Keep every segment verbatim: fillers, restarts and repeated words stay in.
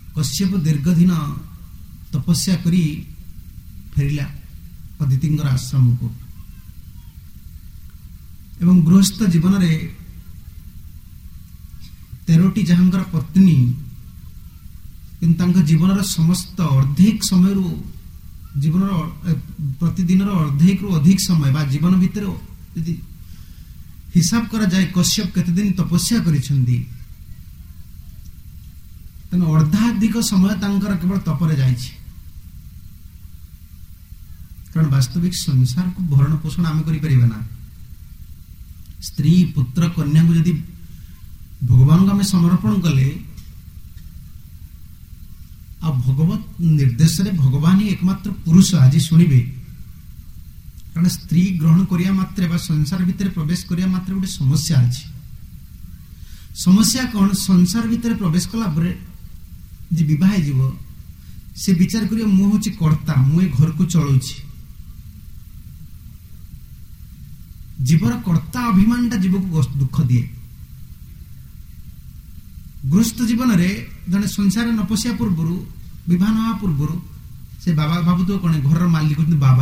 कश्यप दीर्घ दिन तपस्या करी फेरिला अदितिंगर आश्रम को एवं गृहस्थ जीवन रे तेरोटी जहांकर पत्नी किंतु जीवन समस्त अर्धेक समय जीवन प्रतिदिन अर्धेक रु अधिक समय बा जीवन भितर यदि हिसाब करा जाए कश्यप केते दिन तपस्या करिसेंदी तने अर्धाधिक समय तांकर केवल तपरे जाइछि कारण वास्तविक संसार को भरण पोषण आम करि परिबा ना स्त्री पुत्र कन्या को यदि भगवान को आम समर्पण कले आ भगवत निर्देश रे भगवान ही एकमात्र पुरुष आज शुणिबे कारण स्त्री ग्रहण करिया मात्रे बा संसार भितर प्रवेश करिया मात्रे गोटे समस्या अछि समस्या कौन संसार भितर प्रवेश कला परे जे विवाह जीव से विचार करियो मु होची कर्ता मु ए घर को चलौछि जीवर कर्ता अभिमानटा जीव को दुख दिए गृहस्थ जीवन रे जने संसार न पशिया पूर्व विवाह न पूर्व से बाबा भाबु तो कौन घर मालिक बाबा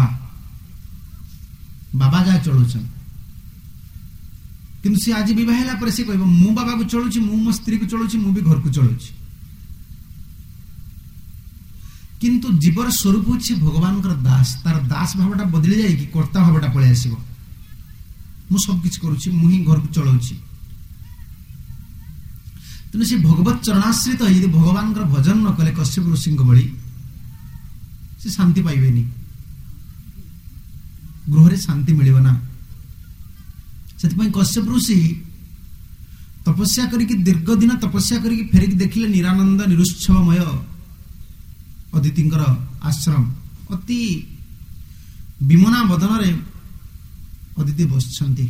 बाबा जा चलुछन किंतु से आज विवाह होला पर से कहबो मु बाबा को चलुछि मु मो स्त्री को चलुछि मु भी घर को चलुछि किंतु जीवर स्वरूप होछि भगवान कर दास तार दास भावटा बदली जाय कि कर्ता भावटा पळे आसीबो मु सब किछ करूछि मु ही घर को चलौछि तने से भगवत चरणाश्रित यदि भगवान कर भजन न कले कश्यप ऋषि बड़ी से शांति पाइबेनी गृह रे शांति मिलिबो ना सेति पई कश्यप ऋषि तपस्या करी कि दीर्घ दिन तपस्या करी कि फेरि देखिले निरानंद निरुच्छवमय अदितिंकर आश्रम अति विमना बदन रे अदिति बसछंती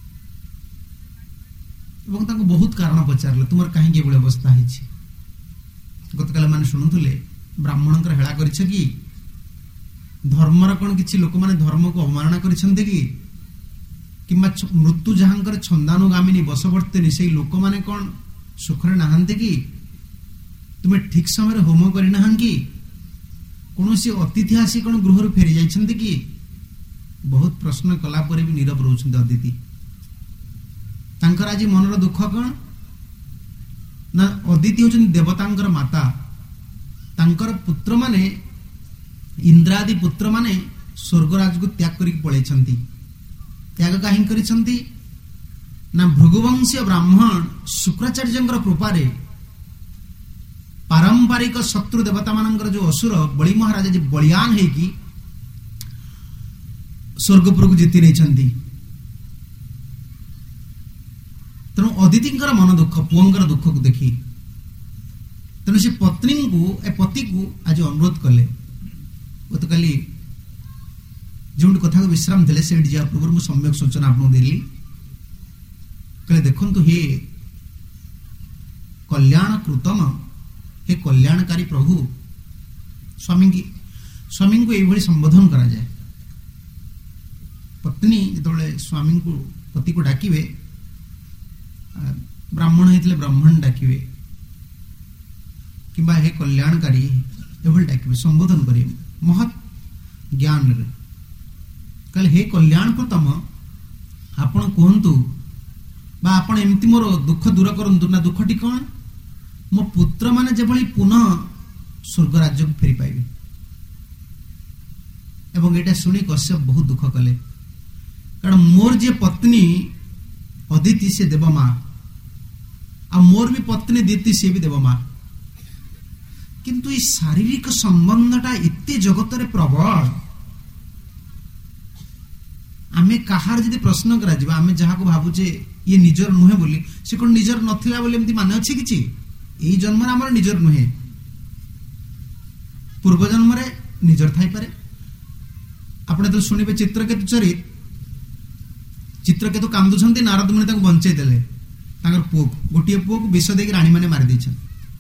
एवं ताको बहुत कारण पचारले तुमर काहे के बळे अवस्था हिछि गतकाल माने सुनुथुले ब्राह्मणकर हेळा करिछ कि धर्मर कोन किछि लोक माने धर्म को अवमानना करिछन्ते कि किमा मृत्यु जहांकर छंदानुगामिनी बसवर्तिनी सेही लोक माने कोन सुखरे नाहंते कि तुमे ठीक समय होम करि नाहं कि कोनोसी अतिथि आसी कोन गृह रे फेरि जाइछन्ते कि बहुत प्रश्न कला पर भी नीरव रहउछन्ते अदिति तांकर आज मनर दुख कौन ना अदिति होचन देवतांकर माता तांकर पुत्र माने इंद्रादि पुत्र माने स्वर्गराज को त्याग करी पळे छंती त्याग काहे करी छंती ना भृगुवंशीय ब्राह्मण शुक्राचार्यंकर कृपा रे पारंपरिक शत्रु देवता मानकर जो असुर बलि महाराज जे बलियान है कि स्वर्गपुर को जीति नहीं छंती तेणु अदितिंकर मन दुख पुअंकर दुख को देखी तेणु से पत्नी को ए पति को आज अनुरोध कले गत काली जो कथा को विश्राम देले से जा पूर्व मु सम्यक सूचना आपन देली कले देखंतु हे कल्याण कृतम हे कल्याणकारी प्रभु स्वामी की स्वामी को एभली संबोधन करा जाए पत्नी जेतोले स्वामी को पति को डाकिबे ब्राह्मण हेतले ब्राह्मण डाकिबे किबा हे कल्याणकारी एभली डाकिबे संबोधन करिवे महत ज्ञान रे कल हे कल्याण कृतम आपण कहंतु बा आपण एमति मोर दुख दूर करंतु ना दुखटी कोन मो पुत्र माने जेभली पुनः स्वर्ग राज्य को फेरी पाइबे एवं एटा सुनी कश्यप बहुत दुख कले कारण मोर जे पत्नी अदिति से देवमा आ मोर भी पत्नी दीति से भी देवमा किंतु ये शारीरिक संबंधटा इत्ते जगत रे प्रबल आमे कहार जदि प्रश्न करा जिबा आमे जहा को भाबुचे ये निजर नुहे बोली से कोन निजर नथिला बोली एमति माने अछि किछि एई जन्म रे हमर निजर नुहे पूर्व जन्म रे निजर थाई पारे आपने तो सुनिबे चित्रकेतु चरित चित्रकेतु कांदु छंती नारद मुनि ताको बंचै देले ताकर पुओ गोटिए पुओ को विष देकी रानी माने मारि दैछन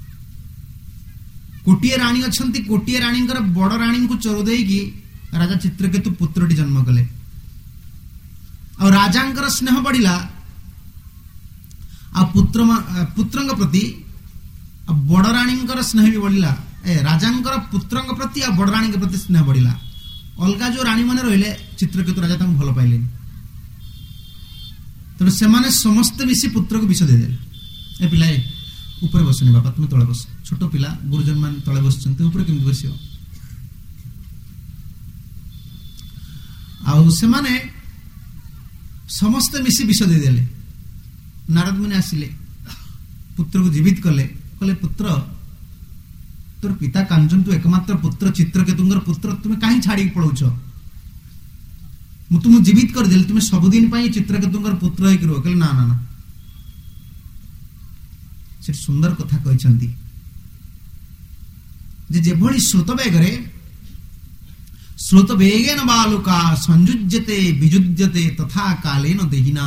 कोटिए रानी अछंती कोटिए रानींकर बड़ रानी को चोर देकी राजा चित्रकेतु पुत्रटी जन्म कले और राजांकर स्नेह बढ़िला आ पुत्र पुत्रंग प्रति बड़ राणी स्नेह भी बढ़ला, राजा पुत्र प्रति आ बड़ राणी प्रति स्नेह बढ़ला। अलगा जो राणी मैंने रहिले चित्रकेतु राजा भल पाइले, तेणु से समस्ते मिसी पुत्र को विष देदेले। ए पिला ऊपर बसनी बाबा, तुम तले बस, छोट पिला गुरुजन मान तले बस, ऊपर केमती बस। से माने समस्ते मिसी विष देदेले। नारद मुनि आसिले, पुत्र को जीवित कले, कहले पुत्र तोर पिता कांचन, तू एकमात्र पुत्र चित्रकेतुंगर पुत्र, तुम्हें कहीं छाड़ी पड़ौछ? मु तुम जीवित कर देले, तुम्हें सबुदिन पाई चित्रकेतुंगर पुत्र होइक रहो। कहले ना ना ना, से सुंदर कथा कहछंती जे जेभଳି स्रोत बेगरे स्रोत बेगेन बालुका संयुज्यते विजुज्यते तथा कालेन देहिना।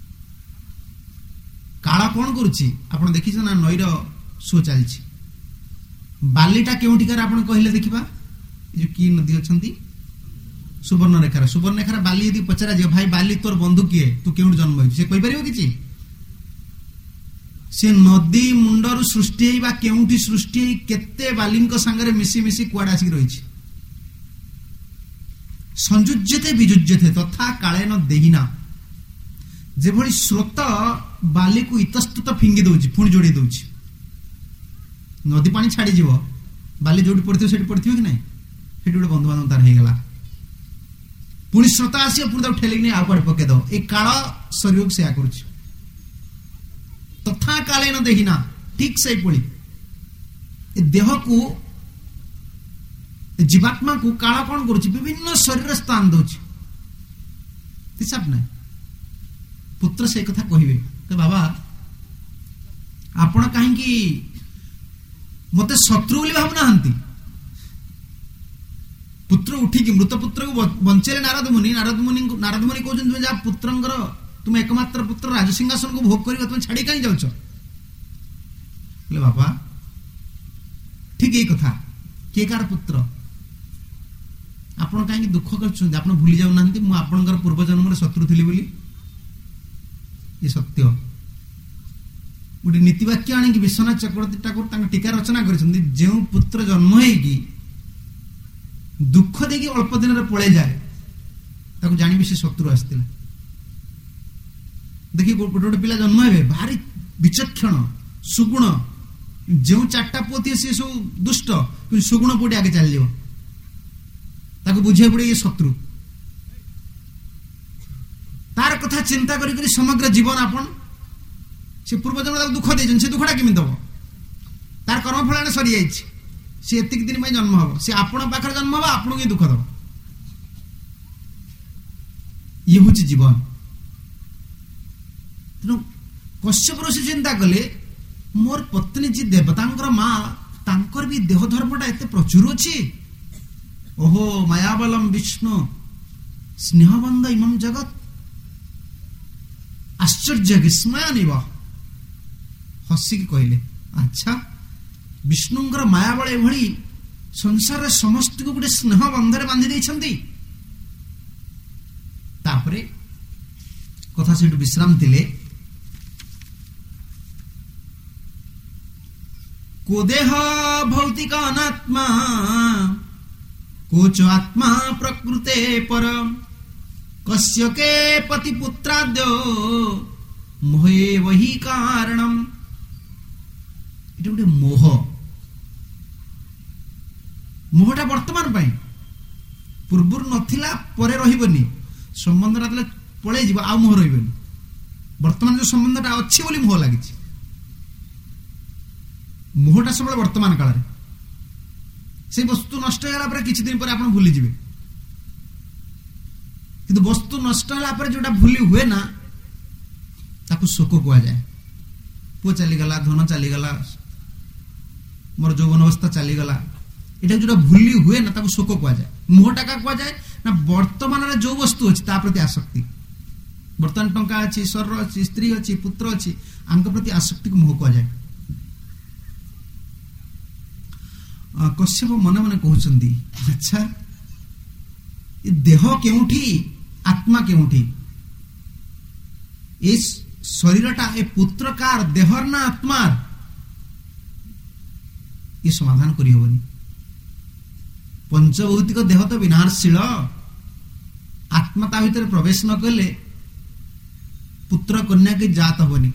काला कौन करुछि आपण देखि ना, नईर सो चलछि, बालीटा केउठिकार आपण कहले देखिबा, जो की नदी अछंती सुवर्णरेखा, सुवर्णरेखा बाली यदि पचरा जे भाई बाली तोर बंधु किए, तू केउठ जन्म होइछि, से कहि परिबो किछि? से नदी मुंडर सृष्टि बा केउठी सृष्टि केते बालींक संगरे मिसी मिसी कुआडा आसी रहिछि। संयुज्यते विजुज्यते तथा कालेन देहिना। जेभଳି स्रोत बाली को इतस्तुत फिंगी दउछि, पुणी जोड़ी दउछि, नदी पानी छाड़ी जीव, बाली जोड़ी पड़थियो सेठी पड़थियो कि नहीं, सेठी गोटे बंधु बांधव तार हेगला, पुणी स्रोत आसी पुणी तार ठेलिक नहीं आउ पके दो। ए काल शरीर को सेया करुछि। तथा कालेन देहिना, ठीक से पड़ी देह को जीवात्मा को काल कौन करुछि, विभिन्न शरीर स्थान दउछि। हिसाब नहीं पुत्र से कथा कहिबे तो बाबा आपण कहीं मते शत्रु बोली भावना हंती। पुत्र उठिकी मृत पुत्र को बंचेले नारद मुनि, नारद मुनि नारद मुनि कहउछन तुम जा पुत्रंकर, तुम एकमात्र पुत्र राजसिंहासन को भोग करिबा, तुम छाड़ी कहीं जाउछ? बोले बाबा ठीक यही कथा, के कार पुत्र आपण कहीं दुख कर, आप भूली जाऊ ना मु आपणकर पूर्व जन्म शत्रु थी बोली। ये सत्य गोटे नीतिवाक्य आनी विश्वनाथ चक्रवर्ती ठाकुर टीका रचना कर, जो पुत्र जन्म होगी दुख देकी अल्प दिन पड़े जाए, ताको जानी से शत्रु आसला। देखिए गोटे गोटे पिला जन्म हे भारी विचक्षण सुगुण, जो चार्टा पुओ थी सी सब दुष्ट, कि सुगुण पुटी आगे चल जाको बुझे पड़े ये शत्रु। तार कथा चिंता करी करी समग्र जीवन आपन से पूर्व जन्म दुख दे, से दुखटा केमी दब? तार कर्मफल सरी जाइए, सी एतिक दिन में जन्म हम, सी आपण पाखर जन्म हम, आपन को दुख दब। ये हूँ जीवन। तेणु कश्यप ऋषि चिंता कले, मोर पत्नी जी देवतांकर माँ, तांकर भी देह धर्मटा एते प्रचुर अच्छी। ओहो मायाबलम विष्णु स्नेहबंद इमं जगत आश्चर्य विस्मयानिव। हसिकी कहले अच्छा विष्णुंकर मायाबल एभली संसार समस्त को गोटे स्नेह बंधरे बांधि देइछंती। तापरे कथा से विश्राम थिले। को देह भौतिक अनात्मा कोच आत्मा प्रकृते पर कस्य के पति पुत्राद्यो मोहे वही कारणम। गोटे मोह, मोहटा वर्तमान पाई पूर्वर नथिला परे रहिबनी, संबंधटा तले पळे जीव आ मोह रहिबनी। वर्तमान जो संबंधटा अछि बोली मोह लागिछि। मोहटा सब वर्तमान काल रे, से वस्तु नष्ट होला पर किछि दिन पर आपण भूली जिवे। किंतु वस्तु नष्ट होला पर जोटा भूली हुए ना, ताकू शोक कुआ जाए। पुओ चली गला, धन चली गला, मोर जौवन अवस्था चली गला, एटा जोटा भूली हुए ना, ताकू शोक कुआ जाए। मोहटा का कुआ जाए ना, वर्तमान रे जो वस्तु अछि ता प्रति आसक्ति। वर्तमान टंका अछि, स्वर अछि, स्त्री अछि, पुत्र अछि, आंक प्रति आसक्ति को मोह कुआ जाए। कश्यप मने मने कहउछंती अच्छा ये देह केउठी आत्मा केउठी? ए शरीरटा ए पुत्रकार देहर ना आत्मार? ये समाधान करहबनी। पंचभौतिक देह तो विनाशशील, आत्मा ता भीतर प्रवेश न कले पुत्र कन्या की जात हबनी।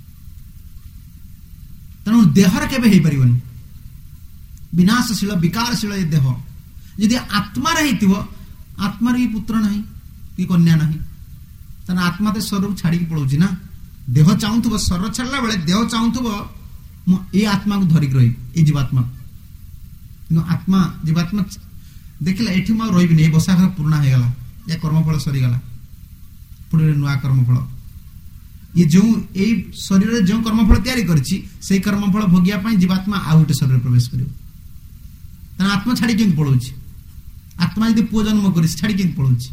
तेणु देहर केबे हेई परिबनी, विनाशशील विकारशील ये देह। यदि आत्मा रही आत्मार भी पुत्र नहीं कि कन्या नहीं, तेना आत्मा तो शरीर छाड़ी पड़ोची ना। देह चाहूब शरीर छाड़ा बेले देह चाहूब ये आत्मा को धरिक रही, ये जीवात्मा। कि आत्मा जीवात्मा देखला ये रही नहीं, बसा घर पूर्ण होगला, या कर्मफल सरीगला, पुणी नुआ कर्मफल। ये जो यही शरीर जो कर्मफल तैयारी करछि से कर्मफल भोगिया जीवात्मा आउ गोटे शरीर प्रवेश कर। आत्मा छाड़ी केमती पड़ोची, आत्मा यदि पुओ जन्म कर छाड़ी केमती पड़ोची,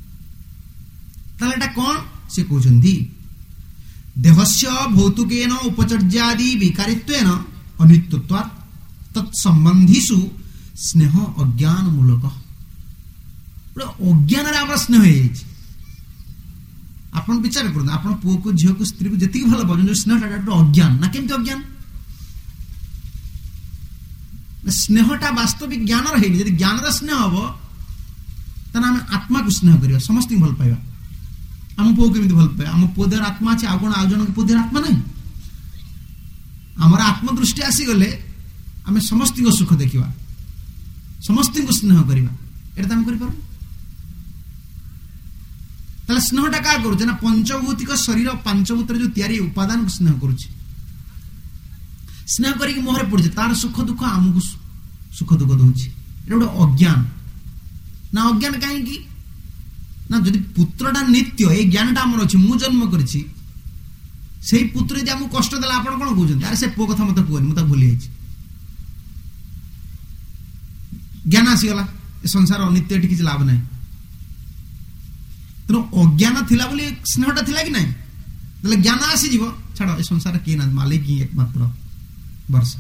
ताले कौन से कहते देहस्य भौतिकेन उपचर्यादि विकारित्वेन अनित्यत्वात् तत्संबंधीषु स्नेह अज्ञान मूलक। अज्ञान रे स्नेह हो आपन विचार कर, आपन पुओ को झील को स्त्री को जी भल पाँच स्नेहटा अज्ञान ना, केमती अज्ञान? स्नेहटा वास्तविक ज्ञान रही, यदि ज्ञान स्नेह हम तेना आम आत्मा को स्नेह करवा, समस्त भल पाइबा। आम पुओ केमती भल पाए, आम पुओ देहर आत्मा अच्छे, आउ आउ जन पुओ देहर आत्मा नहीं। आमर आत्मदृष्टि आसीगले आम समस्त सुख देखा, समस्त स्नेह करवा, एटा आम कर स्नेहटा क्या करुचे ना पंचभौतिक शरीर पांचभूत जो तैयारी उपादान को स्नेह करुचे। स्नेह करके मुहर पड़े तार सुख दुख आमको सुख दुख दौर गोटे अज्ञान ना। अज्ञान कहीं ना जदि पुत्रटा नित्य ये ज्ञानटा आमर अच्छी मु जन्म करी पुत्र यदि आमको कष्ट देला आप कौन कहते अरे से पुओ कथा मत कहनी मुझे भूली जाइए। ज्ञान आसीगला संसार अनित्य किसी लाभ ना। तेणु अज्ञान थिला बोली स्नेहटा थिला कि नहीं, ज्ञान आसीज छाड़ ए संसार किए ना मालिक ही एकमात्र वर्ष।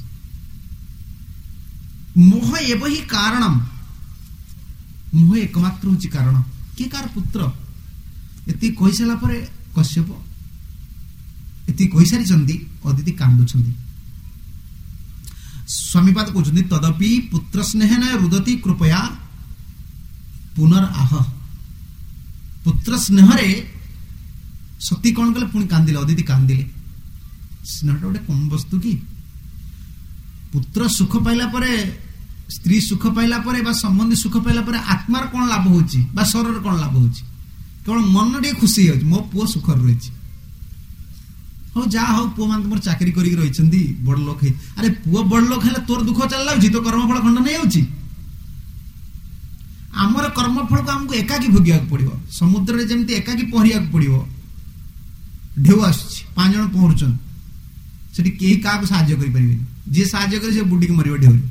मोह एव ही कारणम, मोह एकमात्र हूँ कारण। किए कार पुत्र ये कही सारा पर कश्यप ये कही सारी अदिति कांदुंट। स्वामीपाद कहते तदपि पुत्र स्नेह न रुदती कृपया पुनराह। पुत्र स्नेह सती कौन कले पुणी कांदिले, अदिति कांदिले। स्नेहटा गोटे कम वस्तु कि पुत्र सुख पाइला परे, स्त्री सुख पाइला परे बा संबंधी सुख पाइला परे आत्मार कौन लाभ होची बा शरीर कौन लाभ होची? केवल मन टे खुशी हो मो पुओ सुखर रही। हाँ जा हो पुओ मान तुम चाकरी करी रही बड़ लोक। अरे पुओ बड़ लोक है तोर दुख चल तो कर्मफल खंड नहीं होची। आमर कर्मफल को आमको एकाकी भोगिया पड़ो। समुद्र में जमी एकाकी पहरिया पड़ो। ढेउ आस पांच जन पहरुचन से क्या साहाଯ୍य करें, जी साहाଯ୍य करे बुड़ी की मर ढेउ।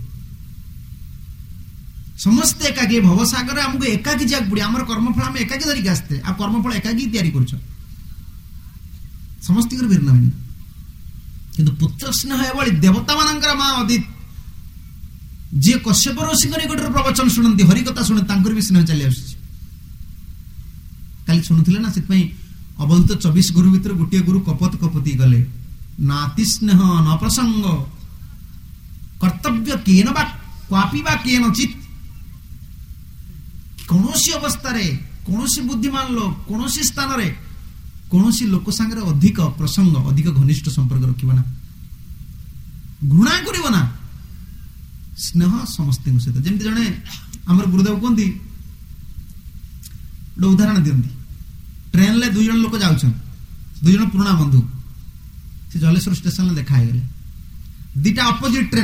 समस्त एकाकी भवसागर आमको एकाकी जाक पड़े। आमर कर्मफल आम एकाकी धरिक आसते आ कर्मफल एकाकी तैयारी कर समस्त भिन्न भिन्न। किंतु पुत्र स्नेह एवं देवता मानकर माँ अदित जी कश्यप ऋषि निकटर प्रवचन शुणती हरिकथा शुणे भी स्नेह चली आस। काली शुणुले ना से अवंत चौबीस गुरु भर गोटे गुरु कपत कपति गले नाति स्नेह न प्रसंग कर्तव्य केन बा क्वापि बा केनचित। कौनसी अवस्था रे कौनसी बुद्धिमान लोक कौनसी स्थान रे कौनसी लोक संगे अधिक प्रसंग अधिक घनिष्ठ संपर्क रखिबा ना, घृणा करिबा ना। स्नेह समस्त सहित जमी जड़े आमर गुरुदेव कहती गोटे उदाहरण दिखती। ट्रेन ले दुई जन लोक जाऊन दुई जन पुराना बंधु से जलेश्वर स्टेशन में देखा गले दीटा अपोजिट ट्रेन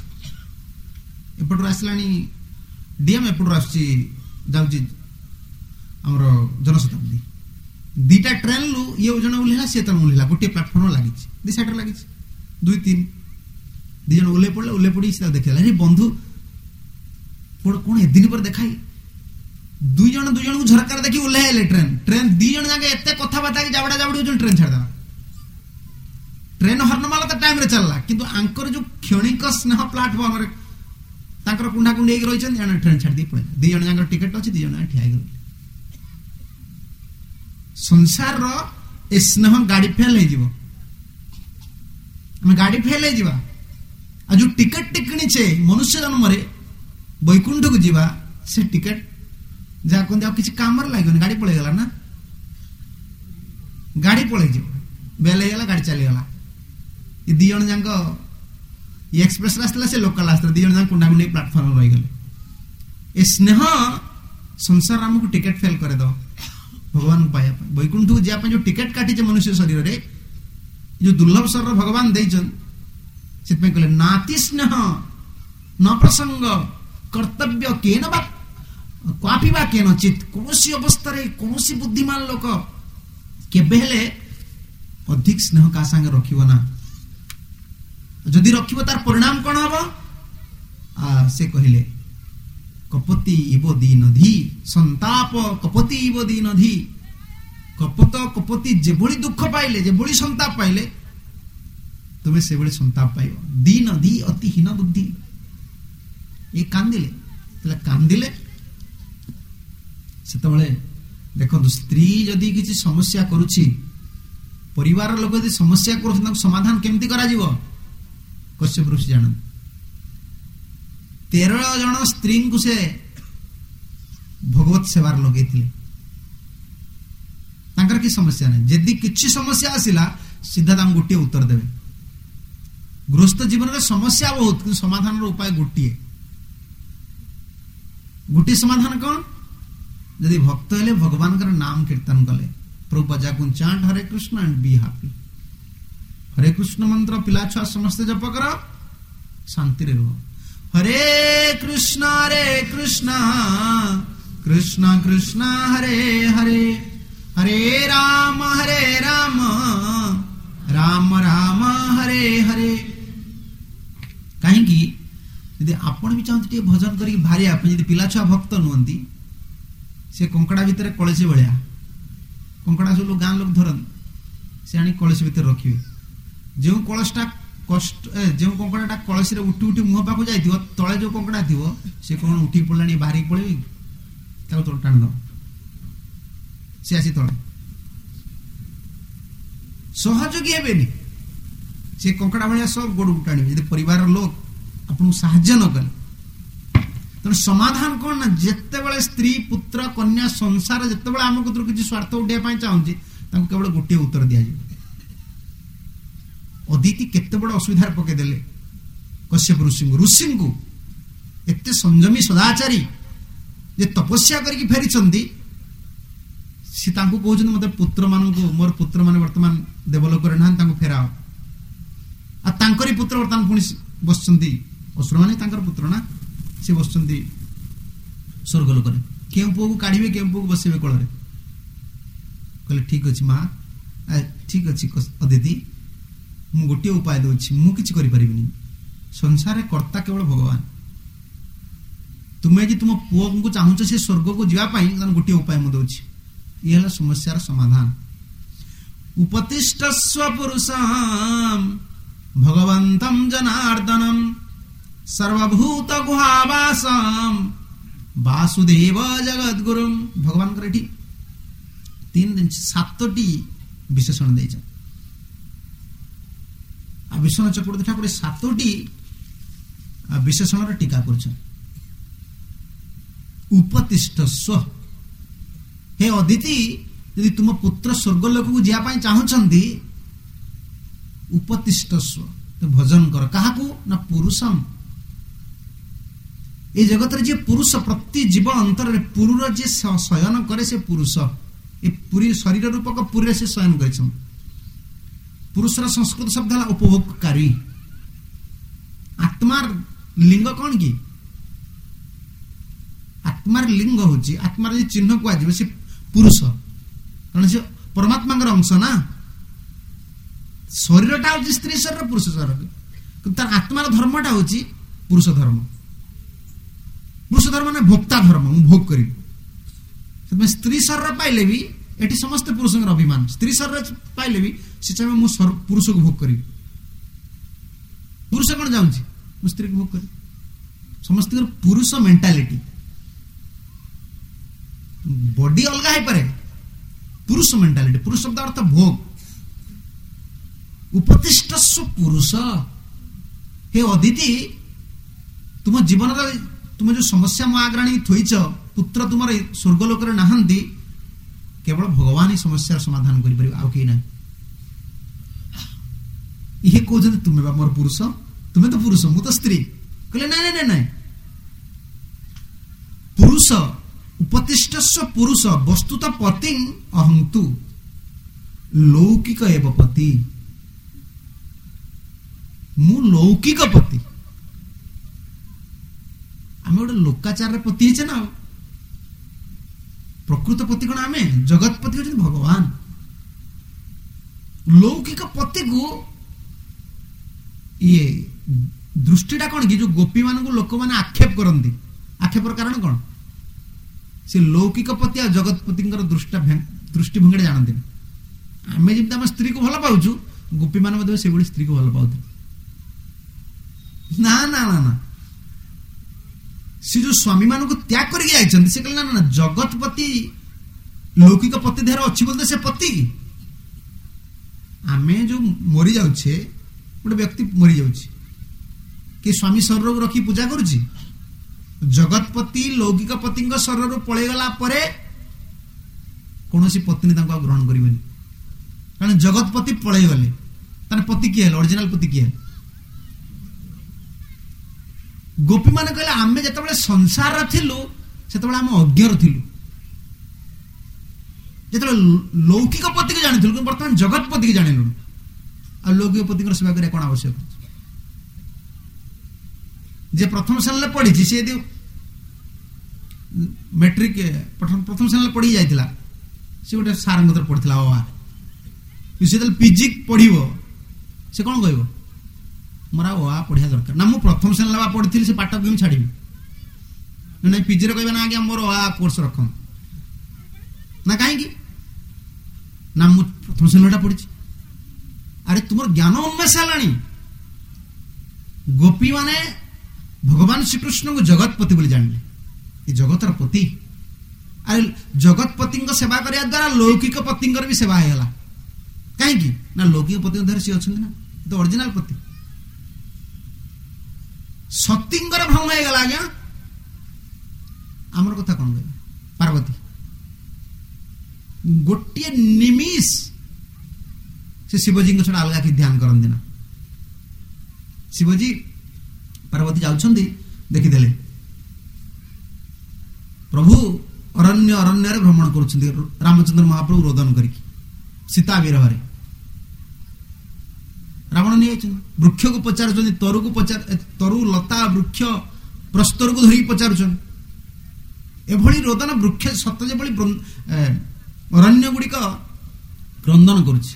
आसपटर आसला डीएम एपटर आमर जनशताब्दी दीटा ट्रेन लु ये जन ओह्ला सी तेन ओह्ला गोटे प्लाटफर्म लगी दी साइड लगी दुई तीन दी जन ओह्ले पड़े ओह्ले पड़ी देखा अरे बंधु कौन ए दिन पर देखाई दुई जन दुई जन को झरकार देखी ओह्ले ट्रेन ट्रेन दी जन जाके एत कथबार्ता कि जाबड़ा जाबड़ी हो ट्रेन छाड़देला। ट्रेन हर्णमाला तो टाइम रे चलला किंतु आंकर जो क्षणिक स्नेह प्लाटफर्म रे तांकर कुंडा कुंडी एक रही जन ट्रेन छाड़ दी पड़े दी जन जाकर टिकट अच्छी दी जन ठिया गले। संसार रो स्नेह गाड़ी फेल हो गाड़ी फेल हो आ जो टिकट टे किणीचे मनुष्य जन्म वैकुंठ को जीवा से टिकट जहाँ कहते किसी काम लगे गाड़ी पलि गला ना गाड़ी पलि जीव बेल होगा गाड़ी चलीगला ये दी जन जाक एक्सप्रेस आसला से लोकल आसला दी जन कुंडा कुंडी प्लाटफर्म रहीगले ए स्नेह संसार आमको टिकेट फेल करे दो भगवान को पाया वैकुंठ को जाप जो टिकेट काटी मनुष्य शरीर रे जो दुर्लभ शरीर भगवान देचन से कहले नाति स्नेह न प्रसंग कर्तव्य केन बा क्वापि बा केनचित कोनोसी अवस्था रे कोनोसी बुद्धिमान लोक केबे हेले अधिक स्नेह का संगे रखिबो ना जदि रखिबो तार परिणाम कोन हबो आ से कहिले कपति इव दीनधी संताप कपति इव दीनधी कपत कपति जेभଳି दुख पाइले जेभଳି संताप पाइले तुमे से भଳି संताप पाइबो दीनधी अति हीन बुद्धि ये कांदिले तले कांदिले सेतबळे देखो स्त्री जदि किसी समस्या करूची परिवार लोक यदि समस्या करू समाधान केमती करा जीवो कश्यप ऋषि जान तेरह जन स्त्री को से भगवत सेवार लगे कि समस्या नहीं जदि किसी समस्या आसिला सीधा ताम गोटे उत्तर देवे गृहस्थ जीवन में समस्या बहुत कि समाधान उपाय गोटे गोटे समाधान कौन यदि भक्त हेले भगवान का नाम कीर्तन कले प्रभु बजा को चांट हरे कृष्ण एंड बी हैप्पी हरे कृष्ण मंत्र पिला छुआ समस्त जप कर शांति रे रहो हरे कृष्ण हरे कृष्ण कृष्ण कृष्ण हरे हरे हरे राम हरे राम राम राम हरे हरे कहीं यदि आपण भी चाहते भजन करी भारी आप यदि पिला छुआ भक्त नुहंती से कंकड़ा भितर कलसी भाया कंकड़ा सब गाँ लोग धरन से आनी कलसी भितर रखिए जो कलसटा कष्ट जो कंकड़ा कलसी रे उठी उठी मुह पाक जाई तले जो कंकड़ा थी से कौन उठी पड़ा बाहरी पड़े तल टाण दब से आसी तले सहयोगी हेनी से कंकड़ा भाया सब गोड़ टाणी यदि परिवार लोग आपन साहाय्य न कले तेणु समाधान कौन ना जिते बड़े स्त्री पुत्र कन्या संसार जिते बड़े आम कतर किसी स्वार्थ उठाई चाहूँगी केवल गोटे उत्तर दि जाए अदिति केते बड़ असुविधार पकईदेले कश्यप ऋषि ऋषि को एते संयमी सदाचारी जे तपस्या करके फेरी सी कहते मत पुत्र मान मोर पुत्र मान बर्तमान देवलोक ना फेराओ आरी पुत्र बर्तमान पुणी बस असुर मान पुत्र ना सी बस स्वर्गलोक क्यों पुओ को काढ़े क्यों पुओ को बसवे कल कहले ठीक अच्छे माँ ठीक अच्छे अदिति मु गोटे उपाय दूसरी मुझे संसार कर्ता केवल भगवान तुम्हें तुम पुओ को चाहूच से स्वर्ग को जावाई गोटे उपाय मुझे ये है समस्यार समाधान उपतिष्ठस्व पुरुषम भगवंतम जनार्दनम सर्वभूत गुहावासम वासुदेव जगद्गुरुम भगवान कर तीन दिन सातटी विशेषण दे विष्णु चक्रवर्ती ठाकुर सातटी विशेषण टीका कर उपतिष्ठस्व हे अदिति यदि तुम पुत्र स्वर्गलोक को जावाई चाहूँगी उपतिष्ठस्व तो भजन कर क्या ना पुरुषम ये जगत रे जे पुरुष प्रति जीव अंतर पुरुर जे शयन करे से पुरुष ये पूरी शरीर रूपक पुरी से शयन कर पुरुषर संस्कृत शब्द है उपभोगकारी आत्मार लिंग कौन कि आत्मार लिंग हूँ आत्मार चिन्ह कह से पुरुष कारण से परमात्मा अंश ना शरीरटा हूँ स्त्री शरीर पुरुष शरीर तार आत्मार धर्मटा हूँ पुरुष धर्म पुरुष धर्म ना भोक्ता धर्म मु भोग करी स्त्री शरीर पाइले भी एटी समस्त पुरुष अभिमान स्त्री शरीर पाइले भी से चाहे मु पुरुष को भोग करी पुरुष कौन जाऊँगी मु स्त्री को भोग करी समस्त पुरुष मेंटालिटी बॉडी अलग है पारे पुरुष मेंटालिटी पुरुष शब्द अर्थ भोग उपतिष्ठस्व पुरुष हे अदिति तुम जीवन तुम जो समस्या मो आग्राणी थोइच पुत्र तुम स्वर्गलोक नहांती केवल भगवान ही समस्या समाधान कर कहीं ना ये कहते तुम्हें बा मोर पुरुष तुम्हें तो पुरुष मु तो स्त्री कहले ना ना ना पुरुष उपतिष्ठस्व पुरुष वस्तुत पति अहं तु लौकिक एव पति मु लौकिक पति आम गोटे लोकाचार पति हे ना प्रकृत पति कौन आम जगत पति होते भगवान लौकिक पति को ये दृष्टिटा कौन कि जो गोपी मान लोक मैंने आक्षेप करती आक्षेपर कारण कौन से लौकिक पति और जगत पति दृष्टि दृष्टिभंगी जानते आम जमी आम स्त्री को भल पाचु गोपी मान से स्त्री को भल पाते ना ना ना ना से जो स्वामी मान को त्याग करके आइछन से कहले ना ना जगतपति लौकिक पति देहर अच्छी बोलते से पति आमे जो मरी जाउछे गोटे व्यक्ति मरी जाउछे कि स्वामी शरीर रखी पूजा करुछि जगतपति लौकिक पति शरीर पलि गला परे कौनसी पत्नी तांको ग्रहण करिबेनी कारण जगतपति पलि गले तार पति किए ओरिजिनल पति किए गोपी मान कहले आमे जतबेले संसार थिलु सेतबेले आमे अज्ञर थिलु जतबेले लौकिक पति के जानिथिलु कि वर्तमान जगतपति के जानिलु आ लौकिक पति को सेवा करे कोन आवश्यक जे प्रथम श्रेणी पढ़ी सी मैट्रिक प्रथम प्रथम श्रेणी पढ़ी जाइतिला से गोटे सार पढ़ी से पीजी पढ़ से कौन कह मोर आ पढ़िया दरकार ना मुझे प्रथम श्रेणी पढ़ी से पाठ को छाड़ी ना पीजी कह ना आज्ञा मोर आ कोर्स रख ना कहीं ना मुझे प्रथम श्रेणी पढ़ी अरे तुम ज्ञान उन्मेष है गोपी माने भगवान श्रीकृष्ण को जगतपति बोली जानले ये जगतर पति अरे जगतपति सेवा करने द्वारा लौकिक पति भी सेवा होगा कहीं ना लौकिक पति देह सी अच्छा ना तो ओरिजिनल पति सती भ्रम होगा आज्ञा आमर कथा कौन कह पार्वती गोटे निमिष से शिवजी छड़ा अलग कि ध्यान करती ना शिवजी पार्वती जाउछंदी देखिदेले प्रभु अरण्य अरण्य भ्रमण करुछंदी रामचंद्र महाप्रभु रोदन करी सीता विरह रे रावण नहीं वृक्ष को पचार तरु को पचार तरु लता वृक्ष प्रस्तर को धरी पचार एभली रोदन वृक्ष सत जो अरण्य गुड़िक क्रंदन करुछि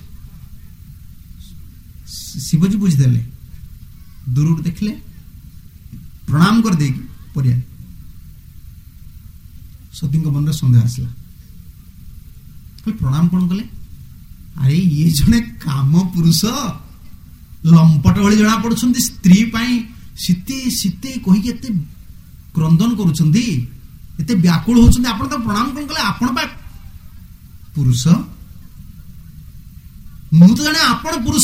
शिवजी बुझीदेले दूर देखले प्रणाम कर दे परिया सती मन में सन्देह आसला प्रणाम कौन कले अरे ये जने काम पुरुष लंपट भली जना पड़ुं स्त्री सीते सीते कहीकि एते क्रंदन करुछंदी एते व्याकुल होछंदी आपण तो प्रणाम कौन कले आपण बा पुरुष मु तो जाने आपण पुरुष